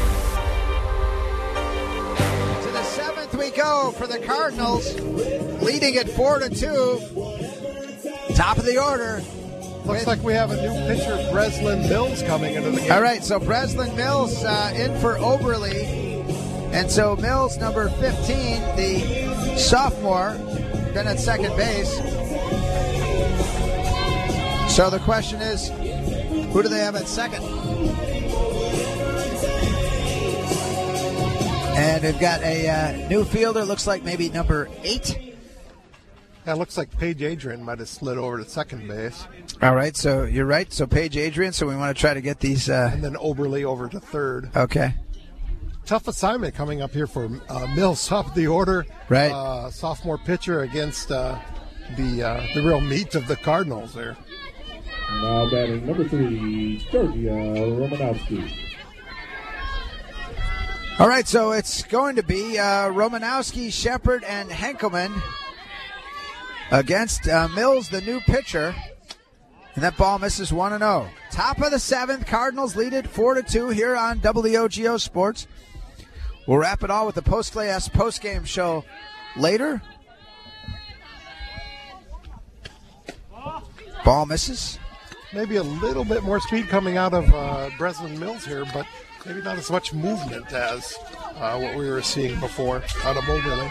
the seventh we go for the Cardinals, leading at four to two. Top of the order. Looks like we have a new pitcher, Breslin Mills, coming into the game. All right, so Breslin Mills uh, in for Oberle. And so Mills, number fifteen, the sophomore, been at second base. So the question is, who do they have at second? And they've got a uh, new fielder, looks like maybe number eight. Yeah, it looks like Paige Adrian might have slid over to second base. All right, so you're right. So Paige Adrian, so we want to try to get these. Uh... And then Oberle over to third. Okay. Tough assignment coming up here for uh, Mills, top of the order. Right. Uh, sophomore pitcher against uh, the uh, the real meat of the Cardinals there. Now batting number three, Georgia Romanowski. All right, so it's going to be uh, Romanowski, Shepard, and Henkelman against uh, Mills, the new pitcher. And that ball misses one and oh. Top of the seventh, Cardinals lead it four to two here on W O G O Sports. We'll wrap it all with the post-class post-game show later. Ball misses. Maybe a little bit more speed coming out of uh, Breslin Mills here, but maybe not as much movement as uh, what we were seeing before out of Moberly.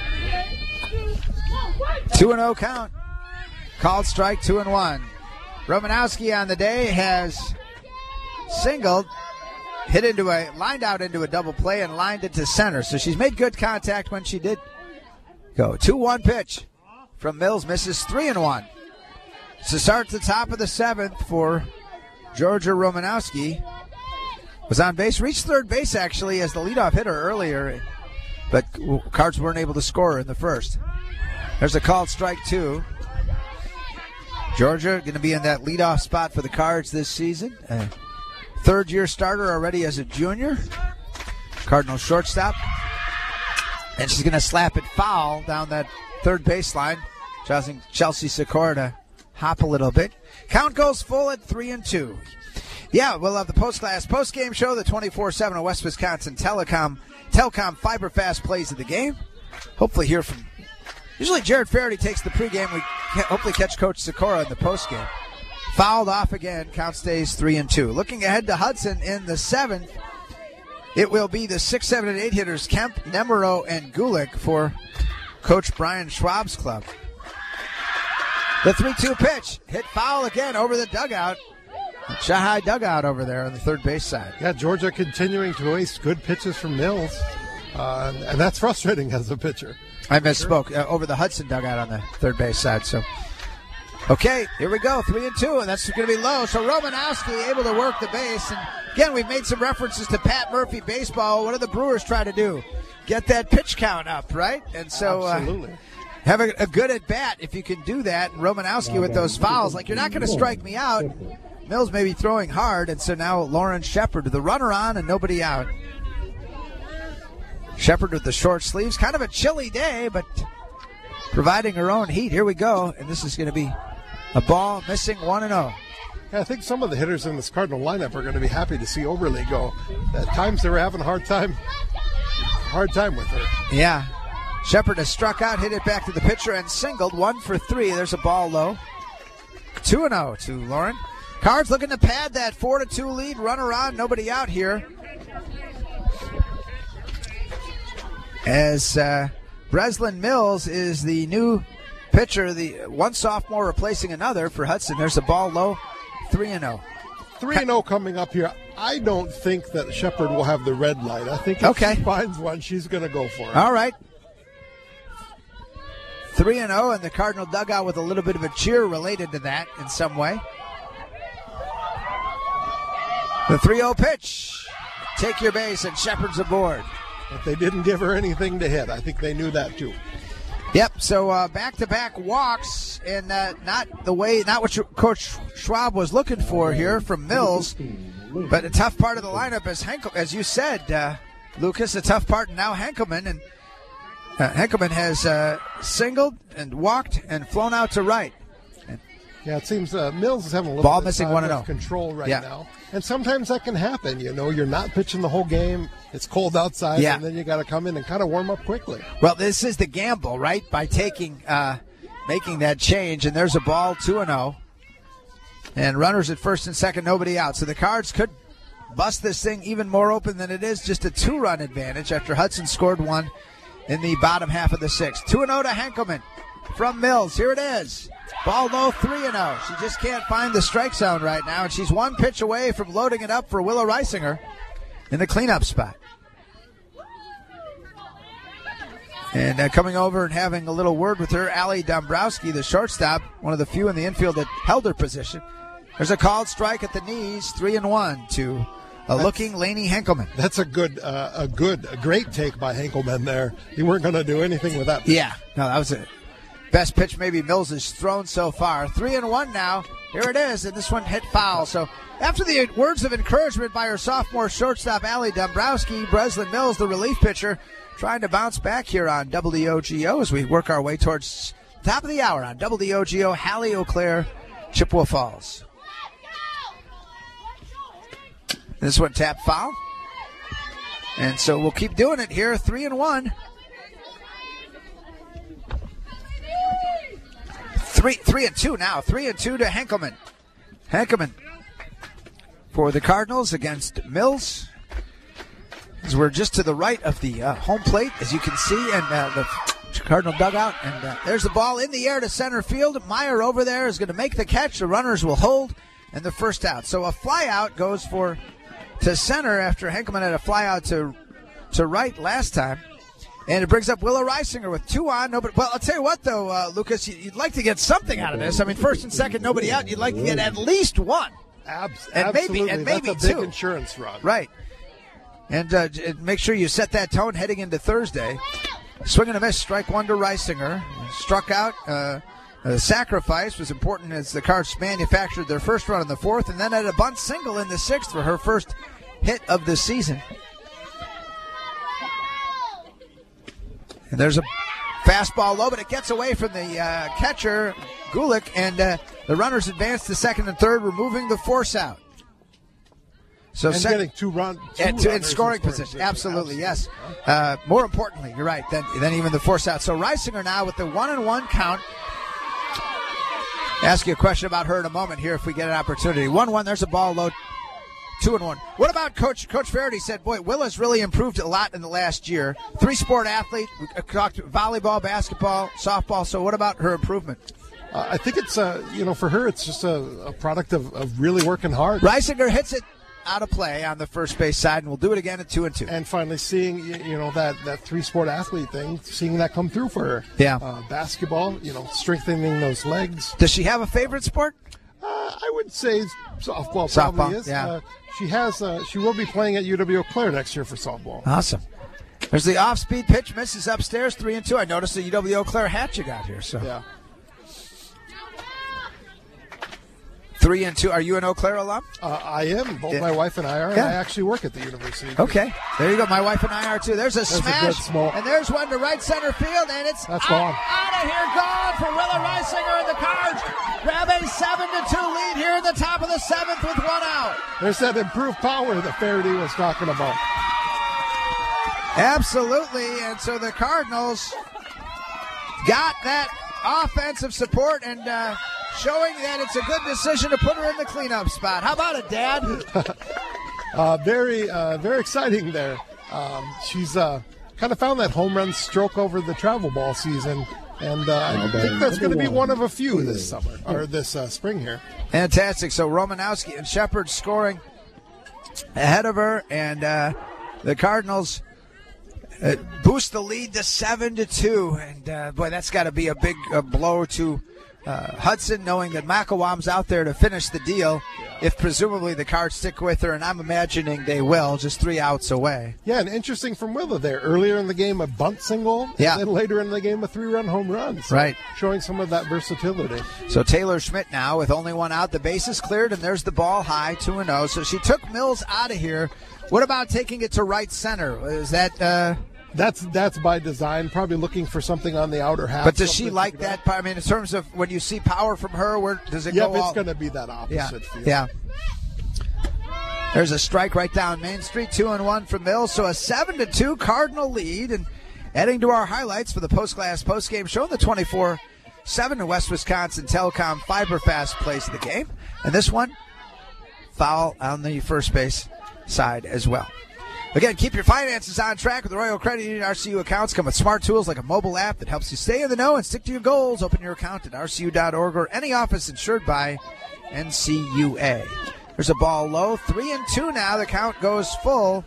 two and oh count. Called strike, two and one. Romanowski on the day has singled, hit into a, lined out into a double play and lined it to center. So she's made good contact when she did go. two one pitch from Mills, misses three and one. To start the top of the seventh for Georgia Romanowski. Was on base, reached third base actually as the leadoff hitter earlier, but Cards weren't able to score in the first. There's a called strike two. Georgia going to be in that leadoff spot for the Cards this season. Uh, third year starter already as a junior. Cardinal shortstop. And she's going to slap it foul down that third baseline, causing Chelsea Sikora to hop a little bit. Count goes full at three and two. Yeah, we'll have the post-class post-game show, the twenty-four seven West Wisconsin Telecom Telecom Fiber Fast plays of the game. Hopefully hear from, usually Jared Faraday takes the pregame. We hopefully catch Coach Sikora in the postgame. Fouled off again, count stays three and two. Looking ahead to Hudson in the seventh, it will be the six, seven, and eight hitters, Kemp, Nemero, and Gulick for Coach Brian Schwab's club. The three two pitch, hit foul again over the dugout. Shanghai dugout over there on the third base side. Yeah, Georgia continuing to waste good pitches from Mills, uh, and that's frustrating as a pitcher. I misspoke. Uh, over the Hudson dugout on the third base side. So, okay, here we go, three and two, and that's going to be low. So Romanowski able to work the base, and again, we've made some references to Pat Murphy baseball. What do the Brewers try to do? Get that pitch count up, right? And so, absolutely. Uh, have a, a good at bat if you can do that. And Romanowski with those fouls, like, you're not going to strike me out. Mills may be throwing hard, and so now Lauren Shepard, the runner on and nobody out. Shepard with the short sleeves. Kind of a chilly day, but providing her own heat. Here we go, and this is going to be a ball missing one and oh. Yeah, I think some of the hitters in this Cardinal lineup are going to be happy to see Oberle go. At times they were having a hard time, hard time with her. Yeah. Shepard has struck out, hit it back to the pitcher, and singled. One for three. There's a ball low. two and oh to Lauren. Cards looking to pad that four to two lead. Runner on, nobody out here. As uh, Breslin Mills is the new pitcher, the one sophomore replacing another for Hudson. There's a ball low, three and oh. three and oh coming up here. I don't think that Shepard will have the red light. I think if okay. she finds one, she's going to go for it. All right. three and oh, and the Cardinal dugout with a little bit of a cheer related to that in some way. The three oh pitch. Take your base, and Shepard's aboard. But they didn't give her anything to hit. I think they knew that, too. Yep, so uh, back-to-back walks, and uh, not the way, not what Coach Schwab was looking for here from Mills, but a tough part of the lineup is Henkel, as you said, uh, Lucas, a tough part now Henkelman, and uh, Henkelman has uh, singled and walked and flown out to right. And yeah, it seems uh, Mills is having a little ball bit missing of one and oh. control right yeah. now, and sometimes that can happen. You know, you're not pitching the whole game. It's cold outside, yeah. and then you got to come in and kind of warm up quickly. Well, this is the gamble, right? By taking, uh, making that change, and there's a ball, two and oh, and runners at first and second, nobody out. So the Cards could bust this thing even more open than it is. Just a two-run advantage after Hudson scored one in the bottom half of the sixth. two and oh to Henkelman from Mills. Here it is. Ball low, three and oh. She just can't find the strike zone right now, and she's one pitch away from loading it up for Willow Reisinger in the cleanup spot. And uh, coming over and having a little word with her, Allie Dombrowski, the shortstop, one of the few in the infield that held her position. There's a called strike at the knees, three and one to a that's, looking Lainey Henkelman. That's a good, uh, a good, a great take by Henkelman there. You weren't going to do anything with that. Yeah, no, that was it. Best pitch maybe Mills has thrown so far. Three and one now. Here it is, and this one hit foul. So after the words of encouragement by her sophomore shortstop, Allie Dombrowski, Breslin Mills, the relief pitcher, trying to bounce back here on W O G O as we work our way towards top of the hour on W O G O. Hallie Eau Claire Chippewa Falls. This one tap foul. And so we'll keep doing it here, three and one. Three, three and two now. Three and two to Henkelman. Henkelman for the Cardinals against Mills. As we're just to the right of the uh, home plate, as you can see, and uh, the Cardinal dugout. And uh, there's the ball in the air to center field. Meyer over there is going to make the catch. The runners will hold, and the first out. So a fly out goes for to center after Henkelman had a fly out to to right last time. And it brings up Willa Reisinger with two on. Nobody. Well, I'll tell you what, though, uh, Lucas, you'd like to get something out of this. I mean, first and second, nobody out. You'd like to get at least one. Abs- and absolutely. Maybe, and maybe That's a big two. insurance run. Right. And uh, make sure you set that tone heading into Thursday. Swing and a miss, strike one to Reisinger. Struck out. Uh, a sacrifice was important as the Cards manufactured their first run in the fourth, and then had a bunt single in the sixth for her first hit of the season. And there's a fastball low, but it gets away from the uh, catcher, Gulick, and uh, the runners advance to second and third, removing the force out. So and sec- getting two run, two and two, in runners scoring in position. position. Absolutely, yes. Uh, more importantly, you're right, than, than even the force out. So Reisinger now with the one and one count. Ask you a question about her in a moment here if we get an opportunity. one one, there's a ball low. Two and one. What about Coach Coach Faraday said, boy, Willa's really improved a lot in the last year. Three-sport athlete. We talked volleyball, basketball, softball. So what about her improvement? Uh, I think it's, uh, you know, for her, it's just a, a product of, of really working hard. Reisinger hits it out of play on the first base side, and we'll do it again at two and two. And finally seeing, you know, that, that three-sport athlete thing, seeing that come through for her. Yeah. Uh, basketball, you know, strengthening those legs. Does she have a favorite sport? Uh, I would say softball, Softball, probably is. yeah. Uh, she has. Uh, she will be playing at U W Eau Claire next year for softball. Awesome. There's the off-speed pitch, misses upstairs, three and two. I noticed the U W Eau Claire hat you got here. So yeah. Three and two. Are you an Eau Claire alum? Uh, I am. Both Yeah. my wife and I are. Yeah. I actually work at the university. Okay. There you go. My wife and I are too. There's a That's a smash. good small- And there's one to right center field, and it's That's out, gone. out of here, gone for Willa Reisinger, and the Cards grab a seven to two lead here in the top of the seventh with one out. There's that improved power that Faraday was talking about. Absolutely. And so the Cardinals got that offensive support and uh, showing that it's a good decision to put her in the cleanup spot. How about it, Dad? uh, very, uh, very exciting there. Um, she's uh, kind of found that home run stroke over the travel ball season, and uh, I think that's going to be one of a few this summer or this uh, spring here. Fantastic. So Romanowski and Shepard scoring ahead of her, and uh, the Cardinals uh, boost the lead to seven to two. And uh, boy, that's got to be a big uh, blow to uh, Hudson, knowing that McElwain's out there to finish the deal. If presumably the Cards stick with her, and I'm imagining they will, just three outs away. Yeah, and interesting from Willa there. Earlier in the game, a bunt single, Yeah. and then later in the game, a three-run home run. So Right. showing some of that versatility. So Taylor Schmidt now with only one out. The base is cleared, and there's the ball high, two and oh. So she took Mills out of here. What about taking it to right center? Is that... Uh, That's that's by design, probably looking for something on the outer half. but does she something like to that? I mean, in terms of when you see power from her, where does it Yep, go it's all... going to be that opposite Yeah, field. yeah. There's a strike right down Main Street, two and one for Mills. So a seven to two Cardinal lead. And heading to our highlights for the post-class post-game show, the twenty-four seven to West Wisconsin Telecom Fiberfast plays the game. And this one, foul on the first base side as well. Again, keep your finances on track with the Royal Credit Union R C U accounts. Come with smart tools like a mobile app that helps you stay in the know and stick to your goals. Open your account at R C U dot org or any office insured by N C U A. There's a ball low. Three and two now. The count goes full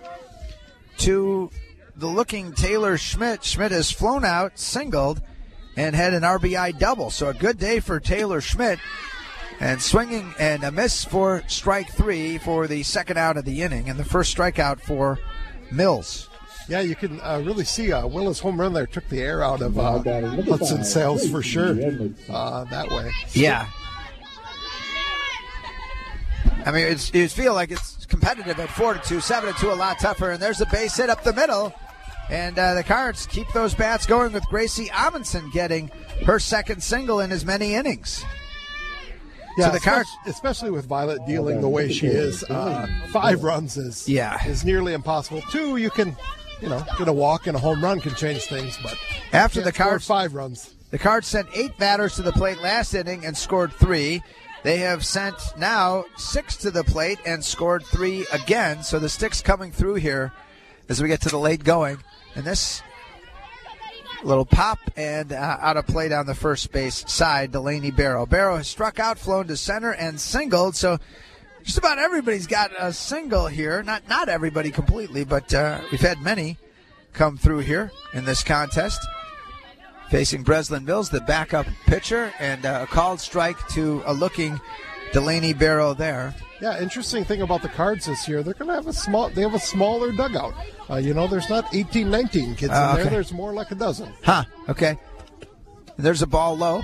to the looking Taylor Schmidt. Schmidt has flown out, singled, and had an R B I double. So a good day for Taylor Schmidt. And swinging and a miss for strike three for the second out of the inning, and the first strikeout for Mills. Yeah, you can uh, really see uh, Willa's home run there took the air out of uh, Hudson's sails for sure uh, that way. Yeah. I mean, it's, you feel like it's competitive at four to two, seven to two, a lot tougher. And there's a base hit up the middle. And uh, the Cards keep those bats going with Gracie Amundsen getting her second single in as many innings. Yeah, so the card, especially, especially with Violet dealing the way she is, uh, five runs is yeah. is nearly impossible. Two, you can, you know, get a walk and a home run can change things, but after the card, five runs. The Cards sent eight batters to the plate last inning and scored three. They have sent now six to the plate and scored three again. So the stick's coming through here as we get to the late going. And this little pop and uh, out of play down the first base side, Delaney Barrow. Barrow has struck out, flown to center, and singled. So just about everybody's got a single here. Not not everybody completely, but uh, we've had many come through here in this contest. Facing Breslin Mills, the backup pitcher, and uh, a called strike to a looking Delaney Barrow there. Yeah, interesting thing about the Cards this year, they're going to have a small. They have a smaller dugout. Uh, you know, there's not eighteen, nineteen kids Uh, in there. okay. There's more like a dozen. Huh, okay. There's a ball low.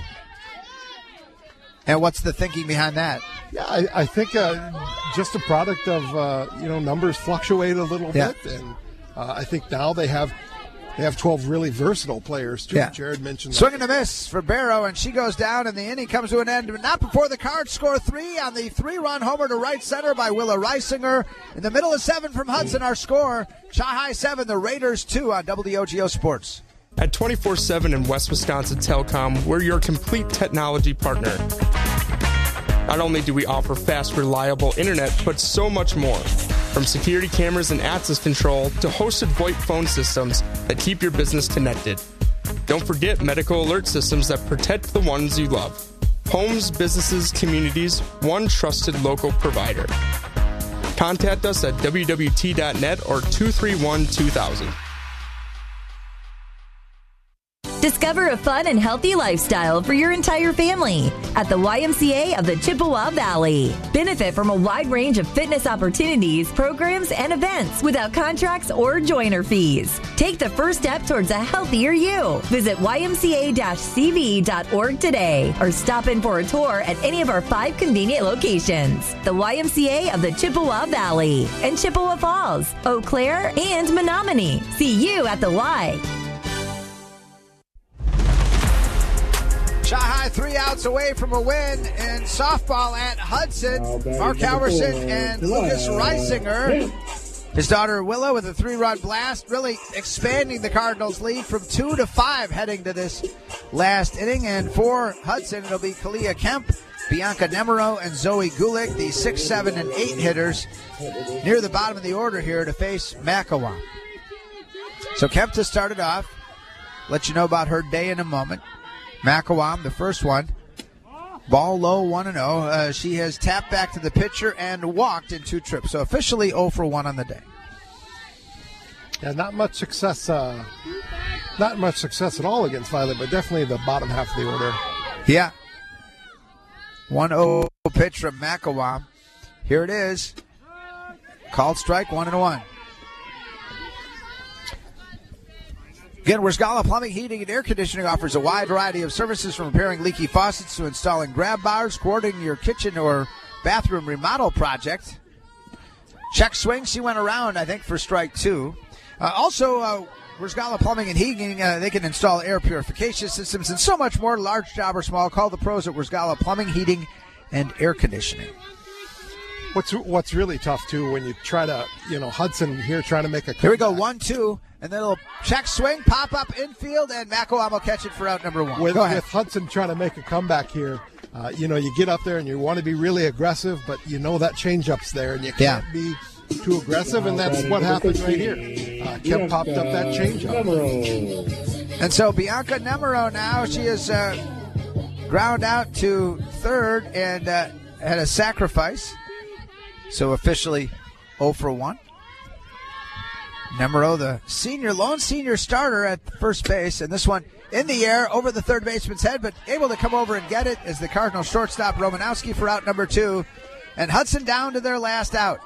And what's the thinking behind that? Yeah, I, I think uh, just a product of, uh, you know, numbers fluctuate a little Yeah. bit. And uh, I think now they have they have twelve really versatile players, too. Yeah. Jared mentioned Swing that. and a miss for Barrow, and she goes down, and the inning comes to an end, but not before the Cards score three on the three-run homer to right center by Willa Reisinger. In the middle of seven from Hudson, our score, Chi-High seven, the Raiders two on W O G O Sports. At twenty-four seven and West Wisconsin Telecom, we're your complete technology partner. Not only do we offer fast, reliable internet, but so much more. From security cameras and access control to hosted VoIP phone systems that keep your business connected. Don't forget medical alert systems that protect the ones you love. Homes, businesses, communities, one trusted local provider. Contact us at W W T dot net or two three one, two thousand. Discover a fun and healthy lifestyle for your entire family at the Y M C A of the Chippewa Valley. Benefit from a wide range of fitness opportunities, programs, and events without contracts or joiner fees. Take the first step towards a healthier you. Visit Y M C A C V dot org today or stop in for a tour at any of our five convenient locations. The Y M C A of the Chippewa Valley and Chippewa Falls, Eau Claire, and Menominee. See you at the Y. Chi-High three outs away from a win in softball at Hudson. Mark Halverson and Lucas Reisinger. His daughter Willa with a three-run blast, really expanding the Cardinals' lead from two to five heading to this last inning. And for Hudson, it'll be Kalia Kemp, Bianca Nemero, and Zoe Gulick, the six, seven, and eight hitters near the bottom of the order here to face Makawam. So Kemp to start it off. Let you know about her day in a moment. Makawam, the first one, ball low, one and oh. Uh, she has tapped back to the pitcher and walked in two trips. So officially oh for one on the day. Yeah, not much success. Uh, not much success at all against Violet, but definitely the bottom half of the order. Yeah. one oh pitch from Makawam. Here it is. Called strike, one and one. Again, Wisgala Plumbing, Heating, and Air Conditioning offers a wide variety of services from repairing leaky faucets to installing grab bars, coordinating your kitchen or bathroom remodel project. Check swing. She went around, I think, for strike two. Uh, also, uh, Wisgala Plumbing and Heating, uh, they can install air purification systems and so much more, large job or small. Call the pros at Wisgala Plumbing, Heating, and Air Conditioning. What's what's really tough, too, when you try to, you know, Hudson here trying to make a comeback. Here we go, one, two. And then a little check swing, pop up infield, and Makawam will catch it for out number one. With, Go ahead. with Hudson trying to make a comeback here, uh, you know, you get up there and you want to be really aggressive, but you know that changeup's there, and you can't Yeah. be too aggressive, and that's what happened right here. Uh, Kemp popped up that changeup. And so Bianca Nemero now, she is uh, ground out to third and uh, had a sacrifice. So officially oh for one. Nemero, the senior, lone senior starter at first base, and this one in the air over the third baseman's head, but able to come over and get it as the Cardinal shortstop Romanowski for out number two, and Hudson down to their last out.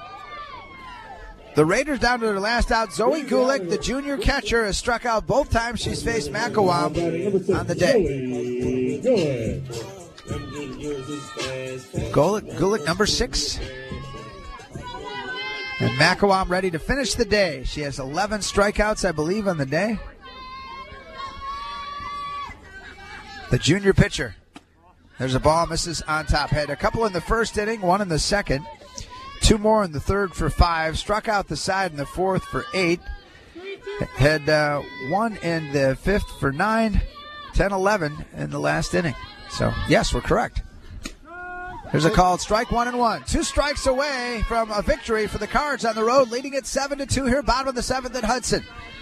The Raiders down to their last out. Zoe Gulick, the junior catcher, has struck out both times she's faced Makawam on the day. Gulick, Gulick number six. And Makawam ready to finish the day. She has eleven strikeouts, I believe, on the day. The junior pitcher. There's a ball, misses on top. Had a couple in the first inning, one in the second. Two more in the third for five. Struck out the side in the fourth for eight. Had uh, one in the fifth for nine. ten eleven in the last inning. So, yes, we're correct. Here's a called strike one and one. Two strikes away from a victory for the Cards on the road, leading it seven to two here, bottom of the seventh at Hudson.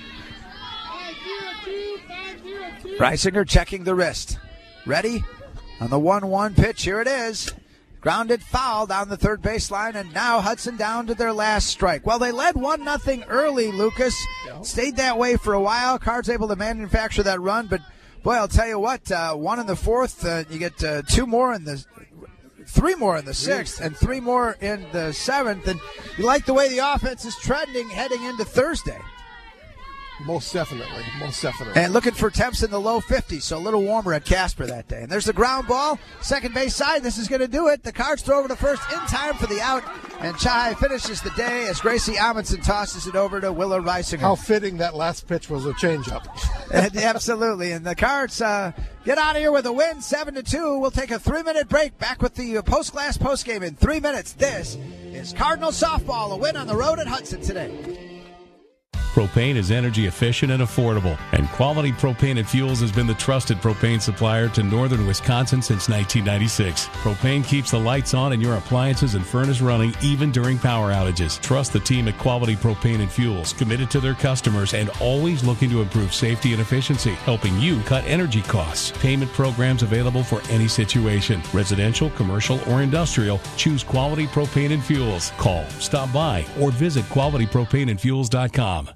Reisinger checking the wrist. Ready? On the one one pitch, here it is. Grounded foul down the third baseline, and now Hudson down to their last strike. Well, they led one nothing early, Lucas. Stayed that way for a while. Cards able to manufacture that run, but, boy, I'll tell you what, uh, one in the fourth, uh, you get uh, two more in the three more in the sixth, and three more in the seventh, and you like the way the offense is trending heading into Thursday. Most definitely, most definitely. And looking for temps in the low fifties, so a little warmer at Casper that day. And there's the ground ball, second base side. This is going to do it. The Cards throw over to first in time for the out, and Chai finishes the day as Gracie Amundsen tosses it over to Willa Reisinger. How fitting that last pitch was a changeup. Absolutely, and the Cards uh, get out of here with a win, seven to two. We'll take a three-minute break. Back with the Post Glass postgame in three minutes. This is Cardinal softball, a win on the road at Hudson today. Propane is energy efficient and affordable, and Quality Propane and Fuels has been the trusted propane supplier to northern Wisconsin since nineteen ninety-six. Propane keeps the lights on and your appliances and furnace running even during power outages. Trust the team at Quality Propane and Fuels, committed to their customers and always looking to improve safety and efficiency, helping you cut energy costs. Payment programs available for any situation. Residential, commercial, or industrial, choose Quality Propane and Fuels. Call, stop by, or visit quality propane and fuels dot com.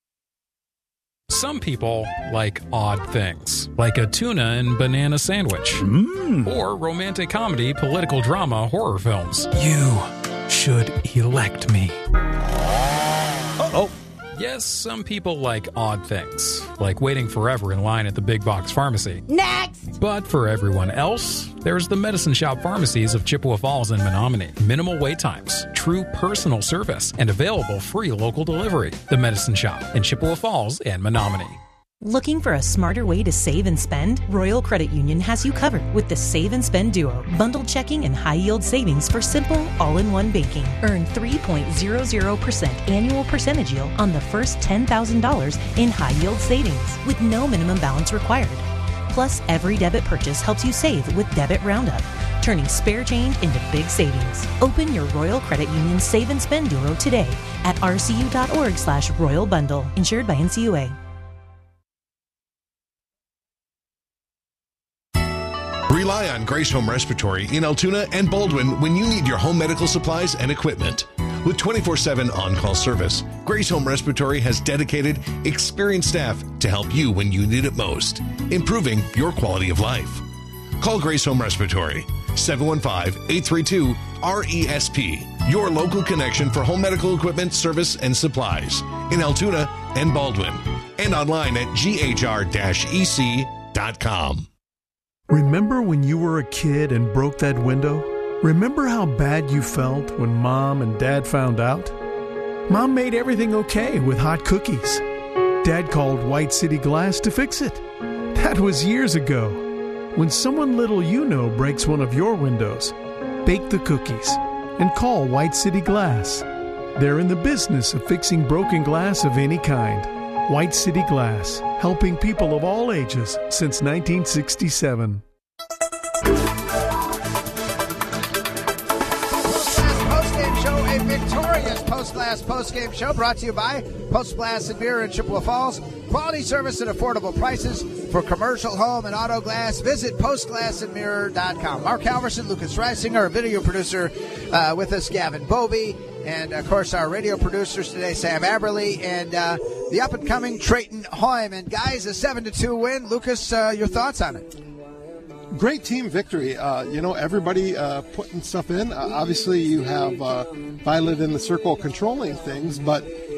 Some people like odd things, like a tuna and banana sandwich, mm. or romantic comedy, political drama, horror films. You should elect me. Uh-oh. Yes, some people like odd things, like waiting forever in line at the big box pharmacy. Next! But for everyone else, there's the Medicine Shop pharmacies of Chippewa Falls and Menominee. Minimal wait times, true personal service, and available free local delivery. The Medicine Shop in Chippewa Falls and Menominee. Looking for a smarter way to save and spend? Royal Credit Union has you covered with the Save and Spend Duo. Bundled checking and high-yield savings for simple, all-in-one banking. Earn three point zero zero percent annual percentage yield on the first ten thousand dollars in high-yield savings with no minimum balance required. Plus, every debit purchase helps you save with Debit Roundup, turning spare change into big savings. Open your Royal Credit Union Save and Spend Duo today at rcu.org slash royal bundle. Insured by N C U A. Rely on Grace Home Respiratory in Altoona and Baldwin when you need your home medical supplies and equipment. With twenty-four seven on-call service, Grace Home Respiratory has dedicated, experienced staff to help you when you need it most, improving your quality of life. Call Grace Home Respiratory, seven one five, eight three two, R E S P, your local connection for home medical equipment, service, and supplies in Altoona and Baldwin, and online at g h r dash e c dot com. Remember when you were a kid and broke that window? Remember how bad you felt when Mom and Dad found out? Mom made everything okay with hot cookies. Dad called White City Glass to fix it. That was years ago. When someone little you know breaks one of your windows, bake the cookies and call White City Glass. They're in the business of fixing broken glass of any kind. White City Glass, helping people of all ages since nineteen sixty-seven. Post-game show, a victorious Post-Glass post-game show brought to you by Post Glass and Beer in Chippewa Falls. Quality service at affordable prices for commercial, home, and auto glass. Visit post glass and mirror dot com. Mark Halverson, Lucas Reisinger, our video producer uh, with us, Gavin Bovey. And, of course, our radio producers today, Sam Aberley, and uh, the up-and-coming Trayton Hoym. And, guys, a seven to two win. Lucas, uh, your thoughts on it? Great team victory. Uh, you know, everybody uh, putting stuff in. Uh, obviously, you have uh, Violet in the circle controlling things, but, you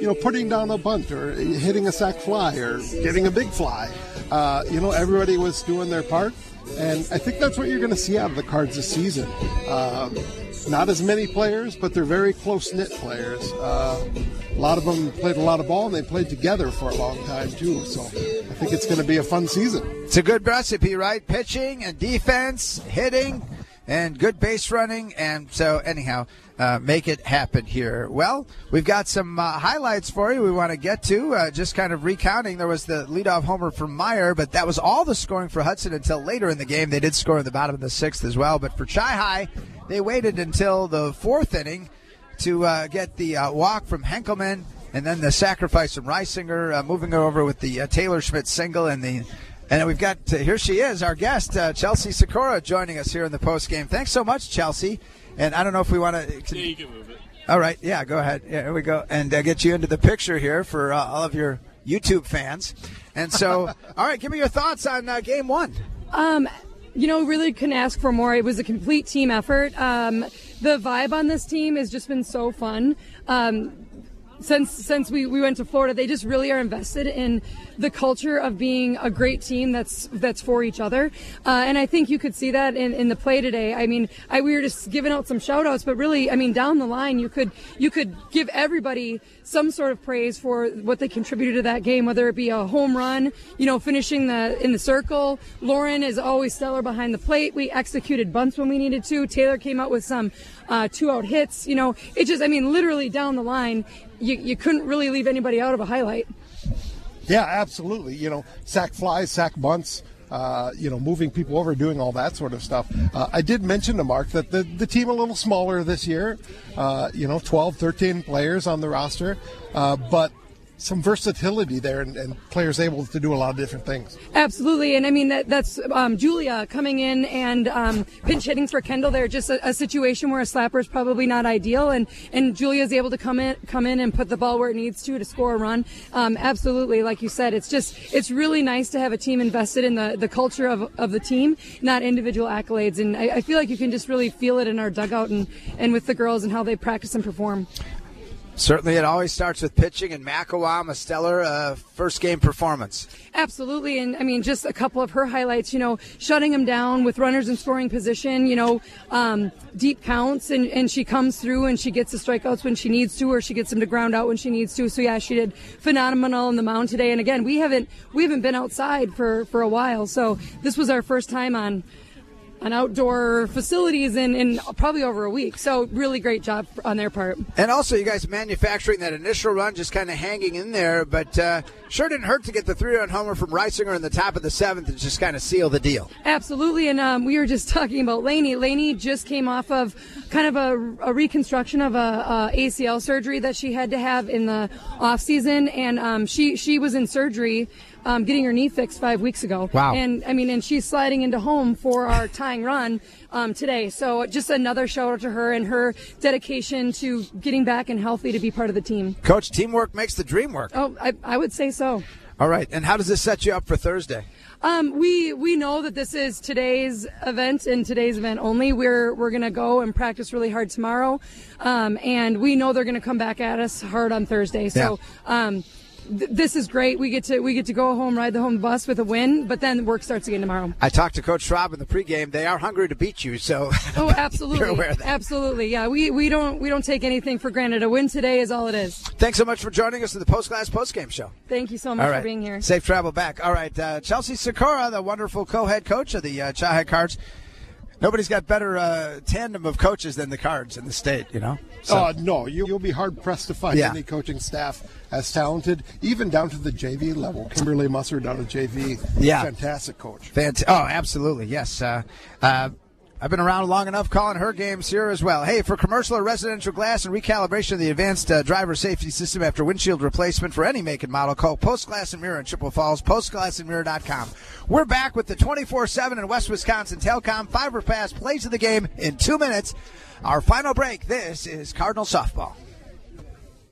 you know, putting down a bunt or hitting a sac fly or getting a big fly. Uh, you know, everybody was doing their part, and I think that's what you're going to see out of the Cards this season. Uh, not as many players, but they're very close-knit players. Uh, a lot of them played a lot of ball, and they played together for a long time, too. So I think it's going to be a fun season. It's a good recipe, right? Pitching and defense, hitting, and good base running. And so, anyhow, uh, make it happen here. Well, we've got some uh, highlights for you we want to get to. Uh, just kind of recounting, there was the leadoff homer from Meyer, but that was all the scoring for Hudson until later in the game. They did score in the bottom of the sixth as well. But for Chi-High, they waited until the fourth inning to uh, get the uh, walk from Henkelman, and then the sacrifice from Reisinger, uh, moving over with the uh, Taylor Schmidt single, and the and then we've got uh, here she is, our guest, uh, Chelsea Sikora, joining us here in the post game. Thanks so much, Chelsea. And I don't know if we want to. Yeah, you can move it. All right, yeah, go ahead. Yeah, here we go, and uh, get you into the picture here for uh, all of your YouTube fans. And so, all right, give me your thoughts on uh, game one. Um, you know, really couldn't ask for more. It was a complete team effort. Um, the vibe on this team has just been so fun. Um, Since since we, we went to Florida, they just really are invested in the culture of being a great team that's that's for each other. Uh, and I think you could see that in, in the play today. I mean, I, we were just giving out some shout outs, but really, I mean, down the line, you could you could give everybody some sort of praise for what they contributed to that game, whether it be a home run, you know, finishing the in the circle. Lauren is always stellar behind the plate. We executed bunts when we needed to. Taylor came out with some uh, two out hits. You know, it just, I mean, literally down the line, You, you couldn't really leave anybody out of a highlight. Yeah, absolutely. You know, sack flies, sack bunts, uh, you know, moving people over, doing all that sort of stuff. Uh, I did mention to Mark that the, the team a little smaller this year, uh, you know, twelve, thirteen players on the roster, uh, but some versatility there and, and players able to do a lot of different things. Absolutely. And I mean, that that's um, Julia coming in and um, pinch hitting for Kendall there. Just a, a situation where a slapper is probably not ideal. And, and Julia's able to come in, come in and put the ball where it needs to to score a run. Um, absolutely. Like you said, it's just, it's really nice to have a team invested in the, the culture of, of the team, not individual accolades. And I, I feel like you can just really feel it in our dugout and, and with the girls and how they practice and perform. Certainly, it always starts with pitching, and McElwain, a stellar uh, first game performance. Absolutely, and I mean, just a couple of her highlights, you know, shutting them down with runners in scoring position, you know, um, deep counts, and, and she comes through and she gets the strikeouts when she needs to, or she gets them to ground out when she needs to. So yeah, she did phenomenal on the mound today. And again, we haven't we haven't been outside for, for a while, so this was our first time on. on outdoor facilities in, in probably over a week. So really great job on their part. And also you guys manufacturing that initial run, just kind of hanging in there, but uh, sure didn't hurt to get the three-run homer from Reisinger in the top of the seventh and just kind of seal the deal. Absolutely, and um, we were just talking about Lainey. Lainey just came off of kind of a, a reconstruction of a, a A C L surgery that she had to have in the off season, and um, she, she was in surgery Um, getting her knee fixed five weeks ago. Wow. And, I mean, and she's sliding into home for our tying run um, today. So just another shout out to her and her dedication to getting back and healthy to be part of the team. Coach, teamwork makes the dream work. Oh, I, I would say so. All right. And how does this set you up for Thursday? Um, we we know that this is today's event and today's event only. We're we're going to go and practice really hard tomorrow. Um, and we know they're going to come back at us hard on Thursday. So, yeah. um, This is great. We get to we get to go home, ride the home bus with a win, but then work starts again tomorrow. I talked to Coach Schwab in the pregame. They are hungry to beat you, so oh, absolutely, you're aware of that. Absolutely, yeah. We we don't we don't take anything for granted. A win today is all it is. Thanks so much for joining us in the Post Class Postgame Show. Thank you so much right. for being here. Safe travel back. All right, uh, Chelsea Sikora, the wonderful co-head coach of the uh, Chi-High Cards. Nobody's got better uh, tandem of coaches than the Cards in the state, you know? So. Uh, no, you, you'll be hard-pressed to find yeah. any coaching staff as talented, even down to the J V level. Kimberly Musser down to J V, yeah. fantastic coach. Fant- oh, absolutely, yes. Uh, uh, I've been around long enough calling her games here as well. Hey, for commercial or residential glass and recalibration of the advanced uh, driver safety system after windshield replacement for any make and model, call Post Glass and Mirror in Chippewa Falls, post glass and mirror dot com. We're back with the twenty-four seven in West Wisconsin Telcom Fiber Pass plays of the game in two minutes. Our final break. This is Cardinal Softball.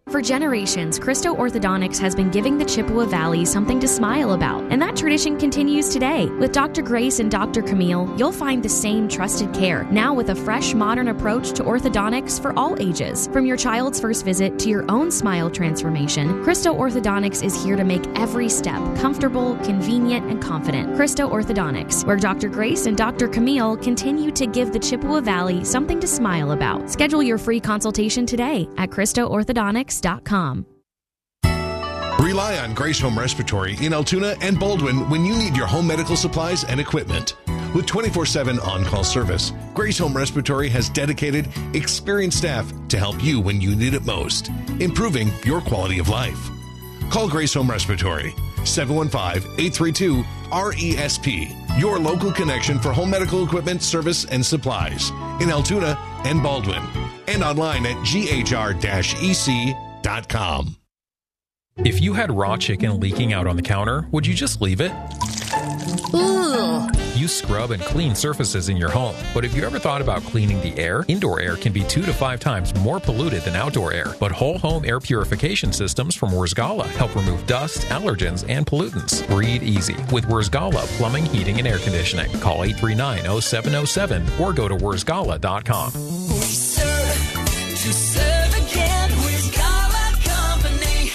For generations, Christo Orthodontics has been giving the Chippewa Valley something to smile about, and that tradition continues today. With Doctor Grace and Doctor Camille, you'll find the same trusted care, now with a fresh, modern approach to orthodontics for all ages. From your child's first visit to your own smile transformation, Christo Orthodontics is here to make every step comfortable, convenient, and confident. Christo Orthodontics, where Doctor Grace and Doctor Camille continue to give the Chippewa Valley something to smile about. Schedule your free consultation today at Christo Orthodontics dot com. Rely on Grace Home Respiratory in Altoona and Baldwin when you need your home medical supplies and equipment. With twenty-four seven on-call service, Grace Home Respiratory has dedicated, experienced staff to help you when you need it most, improving your quality of life. Call Grace Home Respiratory, seven one five, eight three two, R E S P, your local connection for home medical equipment, service, and supplies in Altoona and Baldwin, and online at G H R E C dot com. If you had raw chicken leaking out on the counter, would you just leave it? Ugh. You scrub and clean surfaces in your home, but have you ever thought about cleaning the air? Indoor air can be two to five times more polluted than outdoor air, but whole home air purification systems from Wurzgala help remove dust, allergens, and pollutants. Breathe easy with Wurzgala Plumbing, Heating, and Air Conditioning. Call eight three nine, oh seven oh seven or go to Wurzgala dot com. We serve to serve again. Wurzgala Company.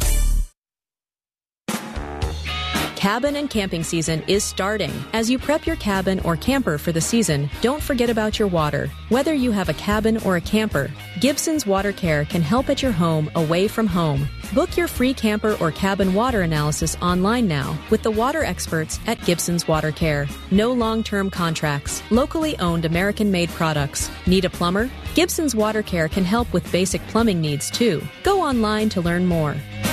Cabin and camping season is starting. As you prep your cabin or camper for the season, don't forget about your water. Whether you have a cabin or a camper, Gibson's Water Care can help at your home away from home. Book your free camper or cabin water analysis online now with the water experts at Gibson's Water Care. No long-term contracts. Locally owned American-made products. Need a plumber? Gibson's Water Care can help with basic plumbing needs too. Go online to learn more.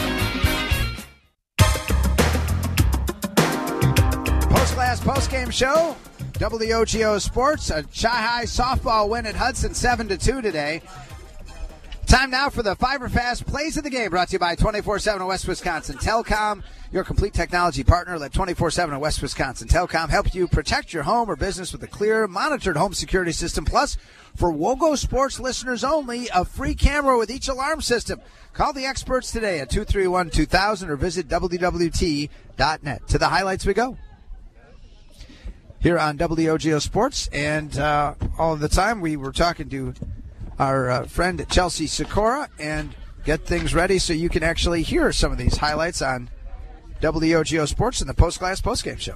Post-class post-game show, W O G O Sports, a Chi-High softball win at Hudson seven to two today. Time now for the Fiber Fast Plays of the Game, brought to you by twenty-four seven West Wisconsin Telecom, your complete technology partner. Let twenty-four seven West Wisconsin Telecom help you protect your home or business with a clear, monitored home security system. Plus, for WOGO Sports listeners only, a free camera with each alarm system. Call the experts today at two three one, two thousand or visit W W T dot net. To the highlights we go here on W O G O Sports, and uh, all of the time we were talking to our uh, friend Chelsea Sikora and get things ready so you can actually hear some of these highlights on W O G O Sports in the post-class postgame show.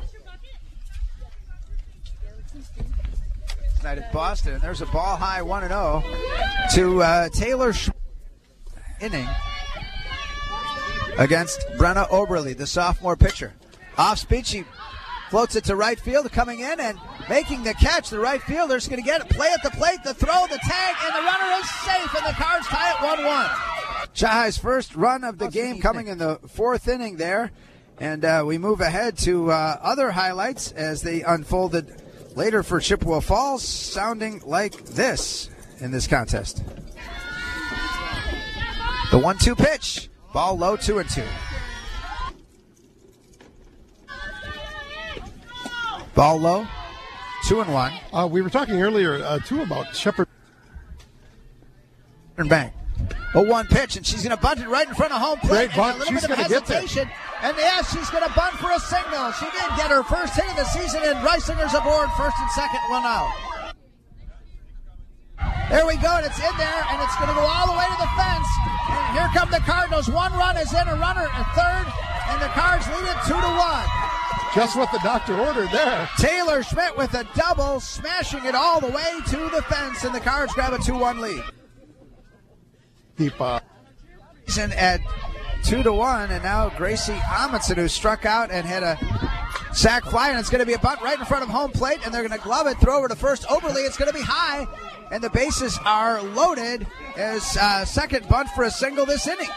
Tonight at Boston, and there's a ball high one and oh to uh, Taylor Sch- inning against Brenna Oberle, the sophomore pitcher. Off speed, she floats it to right field, coming in and making the catch. The right fielder's going to get it. Play at the plate, the throw, the tag, and the runner is safe, and the Cards tie it one one. Chi-High's first run of the game coming in the fourth inning there. And uh, we move ahead to uh, other highlights as they unfolded later for Chippewa Falls, sounding like this in this contest. The one two pitch. Ball low, two and two. Ball low, two and one. Uh, we were talking earlier, uh, too, about Shepherd. And bang. A one pitch, and she's going to bunt it right in front of home plate. Great bunt. A little She's bit of gonna get there. hesitation. And yes, she's going to bunt for a single. She did get her first hit of the season, and Reisinger's aboard first and second, one out. There we go, and it's in there, and it's going to go all the way to the fence. And here come the Cardinals. One run is in, a runner at third, and the Cards lead it two to one. Just what the doctor ordered there. Taylor Schmidt with a double, smashing it all the way to the fence, and the Cards grab a two one lead. Keep uh at two to one, and now Gracie Amundsen, who struck out and had a sac fly, and it's going to be a bunt right in front of home plate, and they're going to glove it, throw over to first. Oberle, it's going to be high, and the bases are loaded as uh, second bunt for a single this inning.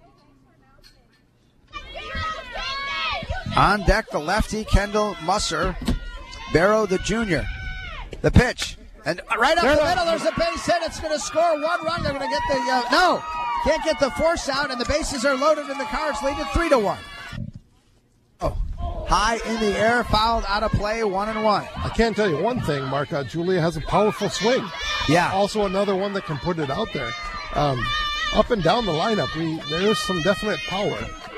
On deck, the lefty, Kendall Musser. Barrow, the junior. The pitch. And right up the middle, there's a base hit. It's going to score one run. They're going to get the... Uh, no! Can't get the force out, and the bases are loaded, and the Cards lead it three to one. Oh. High in the air, fouled out of play, one and one. I can tell you one thing, Mark. Uh, Julia has a powerful swing. Yeah. Also another one that can put it out there. Um, up and down the lineup. We there's some definite power.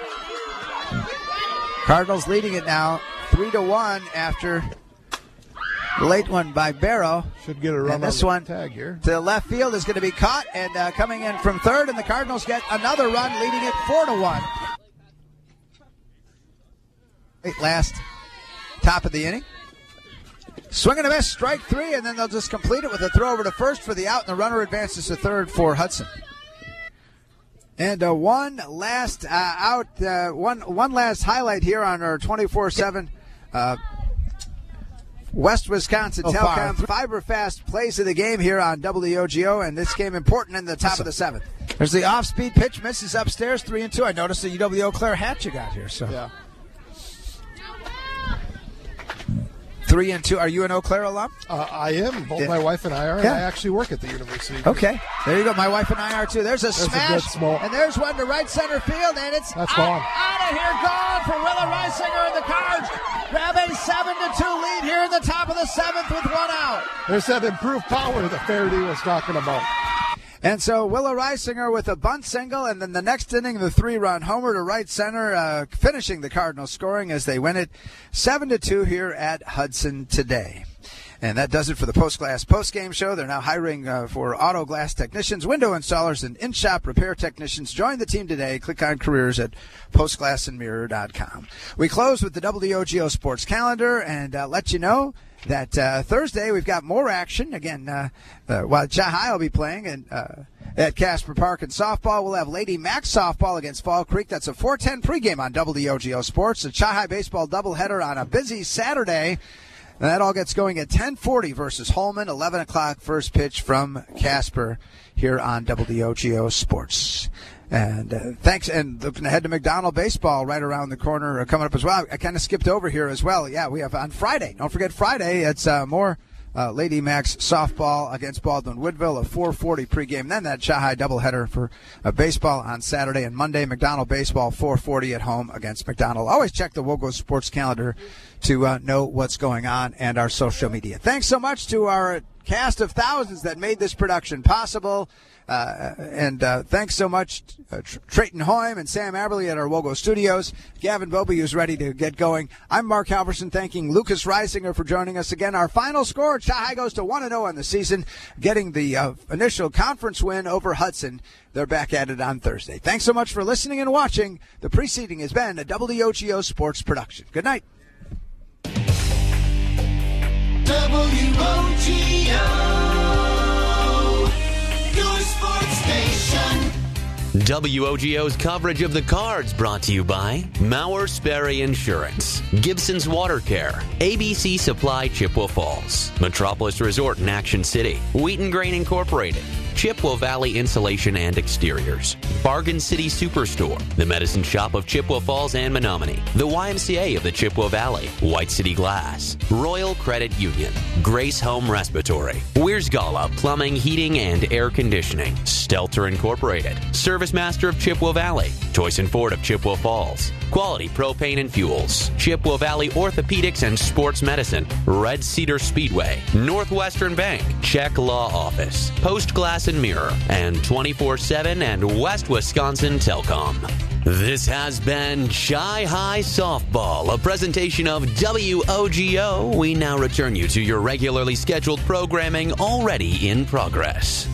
Cardinals leading it now, three to one after the late one by Barrow. Should get a run and this on the one tag here. To left field is going to be caught and uh, coming in from third, and the Cardinals get another run, leading it four to one. Last top of the inning. Swing and a miss, strike three, and then they'll just complete it with a throw over to first for the out, and the runner advances to third for Hudson. And uh, one last uh, out, uh, one one last highlight here on our twenty-four seven uh, West Wisconsin Oh, Telecom. far. Fiberfast plays of the game here on W O G O, and this game important in the top of the seventh. There's the off-speed pitch, misses upstairs, three and two. I noticed the U W Eau Claire hat you got here. So yeah. Three and two. Are you an Eau Claire alum? Uh, I am. Both Yeah. my wife and I are. Yeah. I actually work at the university. Okay, there you go. My wife and I are too. There's a There's a smash, good smoke. and there's one to right center field, and it's That's out, gone. out of here, gone for Willa Reisinger, and the Cards grab a seven to two lead here in the top of the seventh with one out. There's that improved power that Faraday was talking about. And so Willa Reisinger with a bunt single, and then the next inning, the three-run homer to right center, uh, finishing the Cardinals scoring as they win it seven to two here at Hudson today. And that does it for the Post Glass post-game show. They're now hiring uh, for auto glass technicians, window installers, and in-shop repair technicians. Join the team today. Click on careers at post glass and mirror dot com. We close with the W O G O Sports Calendar and uh, let you know that uh, Thursday we've got more action. Again, uh, uh, while Chahai will be playing and uh, at Casper Park in softball, we'll have Lady Mac softball against Fall Creek. That's a four ten pregame on W O G O Sports. The Chahai baseball doubleheader on a busy Saturday. And that all gets going at ten forty versus Holman, eleven o'clock first pitch from Casper here on W O G O Sports. And uh, thanks, and looking ahead to McDonald baseball right around the corner uh, coming up as well. I kind of skipped over here as well. Yeah, we have on Friday. Don't forget Friday. It's uh, more uh, Lady Mac's softball against Baldwin Woodville, a four forty pregame. Then that Chahai doubleheader for uh, baseball on Saturday and Monday. McDonald baseball four forty at home against McDonald. Always check the Wogo Sports Calendar to uh, know what's going on and our social media. Thanks so much to our cast of thousands that made this production possible. Uh, and uh, thanks so much uh, Tr- Trayton Hoym and Sam Aberley at our Wogo Studios. Gavin Bobby is ready to get going. I'm Mark Halverson, thanking Lucas Reisinger for joining us again. Our final score, Chahai goes to one and oh on the season, getting the uh, initial conference win over Hudson. They're back at it on Thursday. Thanks so much for listening and watching. The preceding has been a W O G O Sports production. Good night. W O G O, your sports station. W O G O's coverage of the Cards brought to you by Mauer Sperry Insurance, Gibson's Water Care, A B C Supply Chippewa Falls, Metropolis Resort in Action City, Wheaton Grain Incorporated, Chippewa Valley Insulation and Exteriors, Bargain City Superstore, the Medicine Shop of Chippewa Falls and Menominee, the Y M C A of the Chippewa Valley, White City Glass, Royal Credit Union, Grace Home Respiratory, Wiersgala Plumbing, Heating, and Air Conditioning, Stelter Incorporated, Service Master of Chippewa Valley, Choice and Ford of Chippewa Falls, Quality Propane and Fuels, Chippewa Valley Orthopedics and Sports Medicine, Red Cedar Speedway, Northwestern Bank, Czech Law Office, Post Glass and Mirror, and twenty-four seven and West Wisconsin Telcom. This has been Chahai Softball, a presentation of W O G O. We now return you to your regularly scheduled programming already in progress.